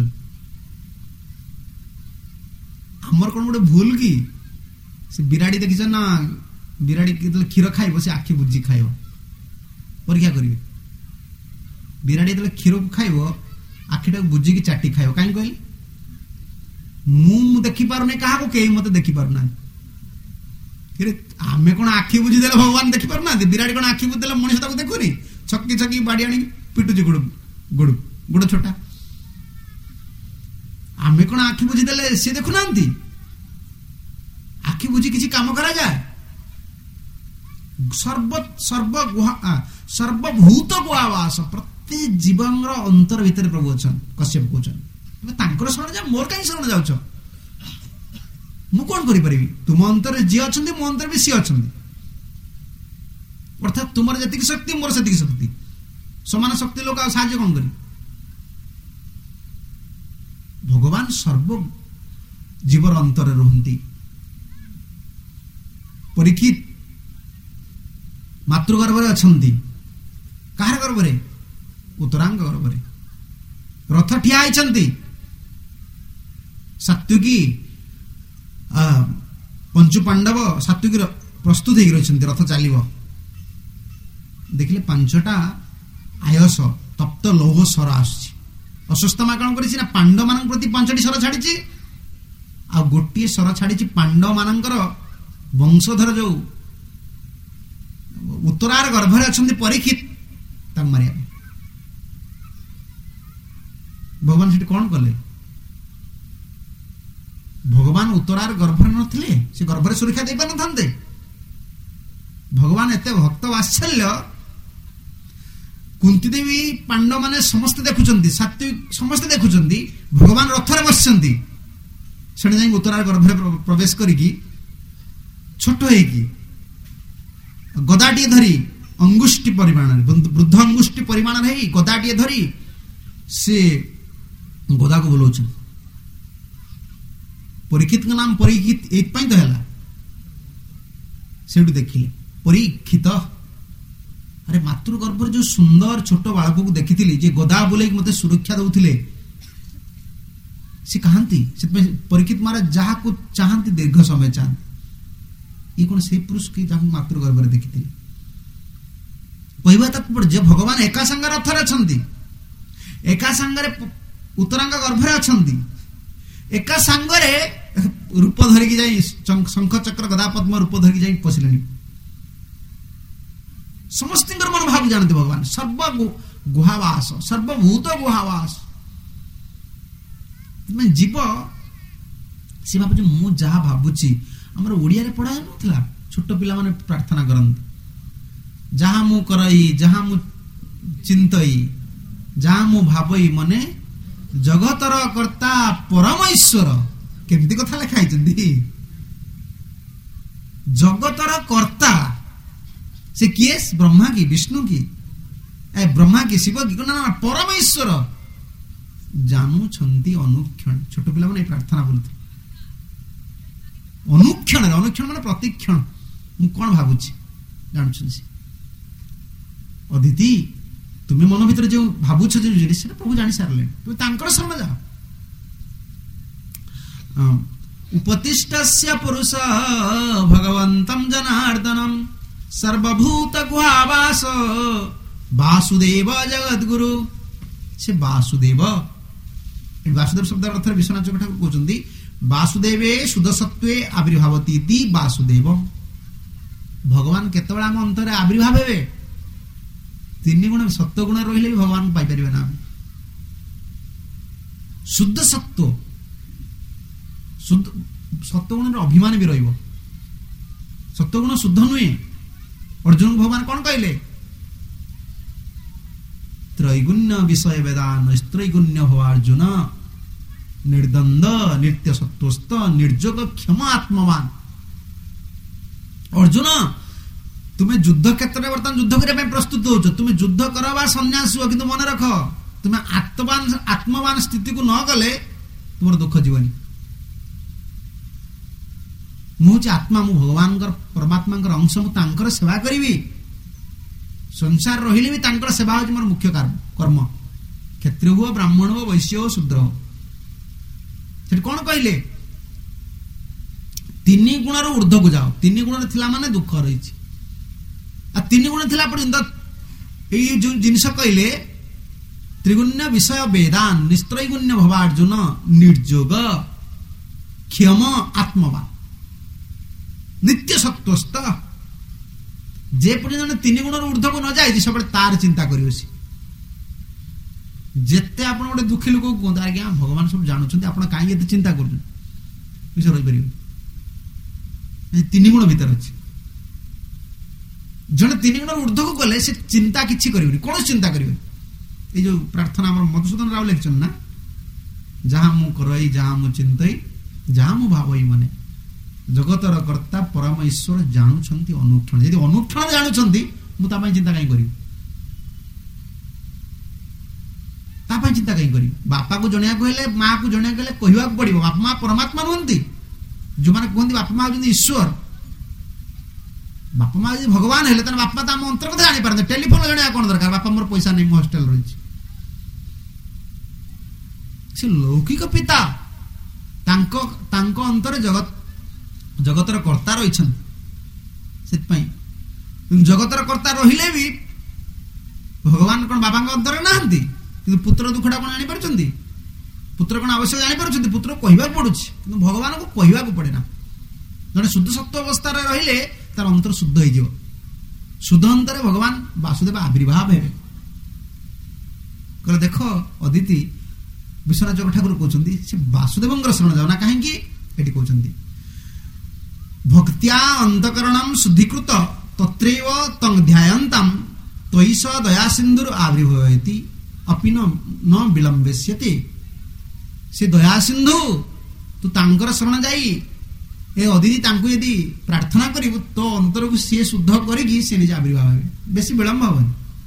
आमर कौन गोटे भूल कि से बिराड़ी देखिच ना बिराड़ी क्षीर खाइब से आखि बुझी खाइब परीक्षा करेंगे बिराड़ी जो क्षीर को खाइब आखिटा बुझिकी चाटी खाइब कहीं कहली मु देखी पारुनी क्या कई मत देखी पारना आमे कौन आखि बुझीदे भगवान देखी पारना बिराड़ी कौन आखि बुझीदे मनीष ताको देखुनी छकी छकी बाड़ी आनी पिटुची गुड़ गुड़ गुड़ छोटा आमे कौन आखि बुझीदे सी देखुना आखि बुझी किसी काम करा जाए सर्व सर्व सर्वभूत को आवास प्रति जीवन अंतर भितर प्रभु अच्छा कश्यप कहते शरण जा मोर कहीं शरण जाऊच मु कौन करी तुम अंतर जी अच्छा मो अंतर भी सी अच्छा अर्थात तुम जी शक्ति मोर से शक्ति समान शक्ति लोक साहय कौन करी भगवान सर्व जीवर अंतर रुहंती परीक्षित मातृगर्भरे अछंती कहार गर्भरे उत्तरांग गर्भरे रथ ठिया होइछंती सात्विकी पंचु पांडव सात्विकी प्रस्तुत हो रही रथ चलो देखिले पांचटा आयस तप्त लौह सर आश्वत्थामा कौन कर पांडव मान प्रति पांचटी सर छाड़ी आ गोटे सर छाड़ी पांडव मानकर वंशधर जो उत्तरार गर्भरे अच्छा परीक्षित मारिया भगवान से कौन कले भगवान उत्तरार गर्भरे नथिले से गर्भरे सुरक्षा दे पार नथांते भगवान एते भक्त वात्सल्य कुंती देवी पांडव माने समस्त देखुचंती सात्विक समस्त देखुचंती भगवान रथरे बसचंती ସେଣେ ଯାଇ ଉତ୍ତରାର ଗର୍ଭରେ ପ୍ରବେଶ କରିକି ଛୋଟ ହେଇକି ଗଦାଟିଏ ଧରି ଅଙ୍ଗୁଷ୍ଠି ପରିମାଣରେ ବୃଦ୍ଧ ଅଙ୍ଗୁଷ୍ଠି ପରିମାଣରେ ହେଇ ଗଦାଟିଏ ଧରି ସେ ଗଦାକୁ ବୁଲଉଛନ୍ତି। ପରୀକ୍ଷିତଙ୍କ ନାମ ପରୀକ୍ଷିତ ଏଇଥିପାଇଁ ତ ହେଲା। ସେଠୁ ଦେଖିଲେ ପରୀକ୍ଷିତ, ଆରେ ମାତୃ ଗର୍ଭରେ ଯୋଉ ସୁନ୍ଦର ଛୋଟ ବାଳକକୁ ଦେଖିଥିଲି ଯେ ଗଦା ବୁଲେଇକି ମତେ ସୁରକ୍ଷା ଦଉଥିଲେ, ସେ କାହାନ୍ତି? ସେଥିପାଇଁ ପରୀକ୍ଷିତ ମହାରାଜ ଯାହାକୁ ଚାହାନ୍ତି ଦୀର୍ଘ ସମୟ ଚାହାନ୍ତି। ଇଏ କଣ ସେଇ ପୁରୁଷ କି ଯାହାକୁ ମାତୃ ଗର୍ଭରେ ଦେଖିଥିଲେ? କହିବା ତାତ୍ପର୍ଯ୍ୟ ଯେ ଭଗବାନ ଏକା ସାଙ୍ଗରେ ରଥରେ ଅଛନ୍ତି, ଏକା ସାଙ୍ଗରେ ଉତ୍ତରାଙ୍ଗ ଗର୍ଭରେ ଅଛନ୍ତି, ଏକା ସାଙ୍ଗରେ ରୂପ ଧରିକି ଯାଇ ଶଙ୍ଖ ଚକ୍ର ଗଦା ପଦ୍ମ ରୂପ ଧରିକି ଯାଇ ପଶିଲେଣି। ସମସ୍ତଙ୍କର ମନୋଭାବ ଜାଣନ୍ତି ଭଗବାନ। ସର୍ବ ଗୁହାବାସ, ସର୍ବଭୂତ ଗୁହାବାସ। ଜୀବ ସେ ଭାବୁଛି ମୁଁ ଯାହା ଭାବୁଛି, ଆମର ଓଡିଆରେ ପଢା ହେଉନଥିଲା, ଛୋଟ ପିଲାମାନେ ପ୍ରାର୍ଥନା କରନ୍ତି, ଯାହା ମୁଁ କରଇ, ଯାହା ମୁଁ ଚିନ୍ତଇ, ଯାହା ମୁଁ ଭାବଇ ମନେ, ଜଗତର କର୍ତ୍ତା ପରମ ଈଶ୍ୱର। କେମିତି କଥା ଲେଖା ହେଇଛନ୍ତି? ଜଗତର କର୍ତ୍ତା ସେ କିଏ? ବ୍ରହ୍ମା କି ବିଷ୍ଣୁ କି? ଏ ବ୍ରହ୍ମା କି ଶିବ କି? ନା ନା, ପରମ ଈଶ୍ୱର ଜାଣୁଛନ୍ତି ଅନୁକ୍ଷଣ। ଛୋଟ ପିଲାମାନେ এই ପ୍ରାର୍ଥନା ବୋଲୁଥିଲେ ଅନୁକ୍ଷଣରେ। ଅନୁକ୍ଷଣ ମାନେ ପ୍ରତିକ୍ଷଣ। ମୁଁ କଣ ଭାବୁଛି ଜାଣୁଛନ୍ତି। ଅଦିତି, ତୁମେ ମନ ଭିତରେ ଯୋଉ ଭାବୁଛ ଯୋଉ ଜିନିଷ, ସେଟା ପ୍ରଭୁ ଜାଣି ସାରିଲେଣି। ତୁମେ ତାଙ୍କର ଶରଣ ଯାଅ। ଉପତିଷ୍ଠସ୍ୟ ପୁରୁଷ ଭଗବନ୍ତଂ ଜନାର୍ଦ୍ଦନଂ ସର୍ବଭୂତ ଗୁହାବାସ ବାସୁଦେବ ଜଗଦ୍ଗୁରୁ। ସେ ବାସୁଦେବ, ବାସୁଦେବ ଶବ୍ଦ ଅର୍ଥରେ ବିଶ୍ୱନାଥ ଚକ ଠାକୁର କହୁଛନ୍ତି ବାସୁଦେବେ ସୁଦସତ୍ୱେ ଆବିର୍ଭାବତି ଇତି ବାସୁଦେବ। ଭଗବାନ କେତେବେଳେ ଆମ ଅନ୍ତରରେ ଆବିର୍ଭାବ ହେବେ? ତିନି ଗୁଣ ସତ୍ୟ ଗୁଣ ରହିଲେ ବି ଭଗବାନଙ୍କୁ ପାଇପାରିବେ ନା। ଆମେ ଶୁଦ୍ଧ ସତ୍ୟ, ଶୁଦ୍ଧ ସତ୍ୟ ଗୁଣରେ ଅଭିମାନ ବି ରହିବ। ସତ୍ୟ ଗୁଣ ଶୁଦ୍ଧ ନୁହେଁ। ଅର୍ଜୁନଙ୍କୁ ଭଗବାନ କଣ କହିଲେ? ତ୍ରୈଗୁଣ୍ୟ ବିଷୟ ବେଦାନ ସ୍ତ୍ରୈଗୁଣ୍ୟ ଭବ ଅର୍ଜୁନ ନିର୍ଦ୍ଦନ୍ଦ ନିତ୍ୟ ସତ୍ୱସ୍ଥ ନିର୍ଯୋଗ କ୍ଷମ ଆତ୍ମବାନ। ଅର୍ଜୁନ, ତୁମେ ଯୁଦ୍ଧ କ୍ଷେତ୍ରରେ ବର୍ତ୍ତମାନ ଯୁଦ୍ଧ କରିବା ପାଇଁ ପ୍ରସ୍ତୁତ ହଉଛ। ତୁମେ ଯୁଦ୍ଧ କର ବା ସନ୍ନ୍ୟାସ ହୁଅ, କିନ୍ତୁ ମନେ ରଖ ତୁମେ ଆତ୍ମବାନ ଆତ୍ମବାନ ସ୍ଥିତିକୁ ନ ଗଲେ ତୁମର ଦୁଃଖ ଯିବନି। ମୁଁ ହଉଛି ଆତ୍ମା, ମୁଁ ଭଗବାନଙ୍କର ପରମାତ୍ମାଙ୍କର ଅଂଶ, ମୁଁ ତାଙ୍କର ସେବା କରିବି। ସଂସାର ରହିଲେ ବି ତାଙ୍କର ସେବା ହଉଛି ମୋର ମୁଖ୍ୟ କର୍ମ। କ୍ଷତ୍ରିୟ ହୁଅ, ବ୍ରାହ୍ମଣ ହୁଅ, ବୈଶ୍ୟ ହୁଅ, ଶୂଦ୍ର ହୁଅ। ସେଠି କଣ କହିଲେ? ତିନି ଗୁଣର ଊର୍ଦ୍ଧ୍ୱକୁ ଯାଅ। ତିନି ଗୁଣରେ ଥିଲା ମାନେ ଦୁଃଖ ରହିଛି। ଆଉ ତିନି ଗୁଣ ଥିଲା ପର୍ଯ୍ୟନ୍ତ ଏଇ ଯୋଉ ଜିନିଷ କହିଲେ ତ୍ରିଗୁଣ୍ୟ ବିଷୟ ବେଦାନ ନିସ୍ତ୍ରୈଗୁଣ୍ୟ ଭବାର୍ଜୁନ ନିର୍ଯୋଗ କ୍ଷମ ଆତ୍ମବାନ ନିତ୍ୟ ସତ୍ୱସ୍ଥ। ଯେ ପର୍ଯ୍ୟନ୍ତ ତିନି ଗୁଣର ଊର୍ଦ୍ଧ୍ୱକୁ ନ ଯାଇଛି ସବୁବେଳେ ତାର ଚିନ୍ତା କରିବ। ସେ ଯେତେ ଆପଣ ଗୋଟେ ଦୁଃଖୀ ଲୋକକୁ କୁହନ୍ତୁ, ଆଜ୍ଞା ଭଗବାନ ସବୁ ଜାଣୁଛନ୍ତି, ଆପଣ କାହିଁକି ଏତେ ଚିନ୍ତା କରୁଛନ୍ତି, ବିଷୟ ରହିପାରିବେ। ତିନି ଗୁଣ ଭିତରେ ଅଛି। ଜଣେ ତିନି ଗୁଣର ଊର୍ଦ୍ଧ୍ୱକୁ ଗଲେ ସେ ଚିନ୍ତା କିଛି କରିବନି, କୌଣସି ଚିନ୍ତା କରିବନି। ଏଇ ଯୋଉ ପ୍ରାର୍ଥନା ଆମର ମଧୁସୂଦନ ରାଓ ଲେଖିଛନ୍ତି ନା, ଯାହା ମୁଁ କରଇ, ଯାହା ମୁଁ ଚିନ୍ତଇ, ଯାହା ମୁଁ ଭାବଇ ମନେ, ଜଗତର କର୍ତ୍ତା ପରମ ଈଶ୍ୱର ଜାଣୁଛନ୍ତି ଅନୁକ୍ଷଣ। ଯଦି ଅନୁକ୍ଷଣ ଜାଣୁଛନ୍ତି, ମୁଁ ତା ପାଇଁ ଚିନ୍ତା କାହିଁ କରିବି? ତା ପାଇଁ ଚିନ୍ତା କାହିଁ କରିବି? ବାପାକୁ ଜଣେଇବାକୁ ହେଲେ, ମାଆକୁ ଜଣେଇବାକୁ ହେଲେ କହିବାକୁ ପଡିବ। ବାପା ମା ପରମାତ୍ମା ନୁହନ୍ତି। ଯୋଉମାନେ କୁହନ୍ତି ବାପା ମା ହଉଛନ୍ତି ଈଶ୍ୱର, ବାପା ମା ଯଦି ଭଗବାନ ହେଲେ ତାହେଲେ ବାପା ମା ତ ଆମ ଅନ୍ତର କଥା ଜାଣିପାରନ୍ତି। ଟେଲିଫୋନ ଜଣେଇବା କଣ ଦରକାର? ବାପା ମୋର ପଇସା ନେଇ ମୁଁ ହଷ୍ଟେଲ ରହିଛି। ସେ ଲୌକିକ ପିତା, ତାଙ୍କ ତାଙ୍କ ଅନ୍ତରରେ ଜଗତ ଜଗତର କର୍ତ୍ତା ରହିଛନ୍ତି। ସେଥିପାଇଁ ଜଗତର କର୍ତ୍ତା ରହିଲେ ବି ଭଗବାନ କଣ ବାବାଙ୍କ ଅନ୍ତରରେ ନାହାନ୍ତି? କିନ୍ତୁ ପୁତ୍ର ଦୁଃଖଟା କଣ ଜାଣିପାରୁଛନ୍ତି? ପୁତ୍ର କଣ ଆବଶ୍ୟକ ଜାଣିପାରୁଛନ୍ତି? ପୁତ୍ର କହିବାକୁ ପଡୁଛି, କିନ୍ତୁ ଭଗବାନଙ୍କୁ କହିବାକୁ ପଡେ ନା। ଜଣେ ଶୁଦ୍ଧ ସତ୍ୟ ଅବସ୍ଥାରେ ରହିଲେ ତାର ଅନ୍ତର ଶୁଦ୍ଧ ହେଇଯିବ। ଶୁଦ୍ଧ ଅନ୍ତରରେ ଭଗବାନ ବାସୁଦେବ ଆବିର୍ଭାବ ହେବେ। କହିଲେ ଦେଖ ଅଦିତି, ବିଶ୍ୱନାଥ ଚକ ଠାକୁର କହୁଛନ୍ତି ସେ ବାସୁଦେବଙ୍କର ଶରଣ ଯାଅ ନା କାହିଁକି? ଏଠି କହୁଛନ୍ତି ଭକ୍ତ୍ୟା ଅନ୍ତକରଣଂ ଶୁଦ୍ଧୀକୃତ ତତ୍ରୈବ ତଂ ଧ୍ୟାୟନ୍ତାଂ ତ୍ୱଇଷ ଦୟା ସିନ୍ଧୁର ଆବିର୍ଭବତି ଅପି ନ ବିଳମ୍ବେଷ୍ୟତି। ସେ ଦୟା ସିନ୍ଧୁ ତୁ ତାଙ୍କର ଶରଣ ଯାଇ ଏ ଅଦିତି ତାଙ୍କୁ ଯଦି ପ୍ରାର୍ଥନା କରିବୁ ତୋ ଅନ୍ତରକୁ ସିଏ ଶୁଦ୍ଧ କରିକି ସେ ନିଜେ ଆବିର୍ଭାବ ହେବେ, ବେଶୀ ବିଳମ୍ବ ହବନି।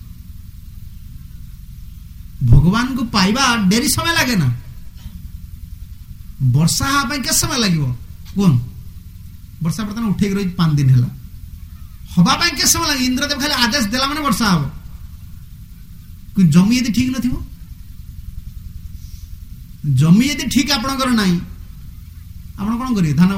ଭଗବାନଙ୍କୁ ପାଇବା ଡେରି ସମୟ ଲାଗେ ନା। ବର୍ଷା ହେବା ପାଇଁ କେତେ ସମୟ ଲାଗିବ କୁହନ୍ତୁ? ବର୍ଷା ବର୍ତ୍ତମାନ ଉଠେଇକି ରହିଛି ପାଞ୍ଚ ଦିନ ହେଲା, ହବା ପାଇଁ କେତେ ସମୟ ଲାଗେ? ଇନ୍ଦ୍ରଦେବ ଖାଲି ଆଦେଶ ଦେଲା ମାନେ ବର୍ଷା ହବ। ଜମି ଯଦି ଠିକ ନଥିବ, ଜମି ଯଦି ଠିକ ଆପଣଙ୍କର ନାହିଁ, ଆପଣ କଣ କରିବେ? ଧାନ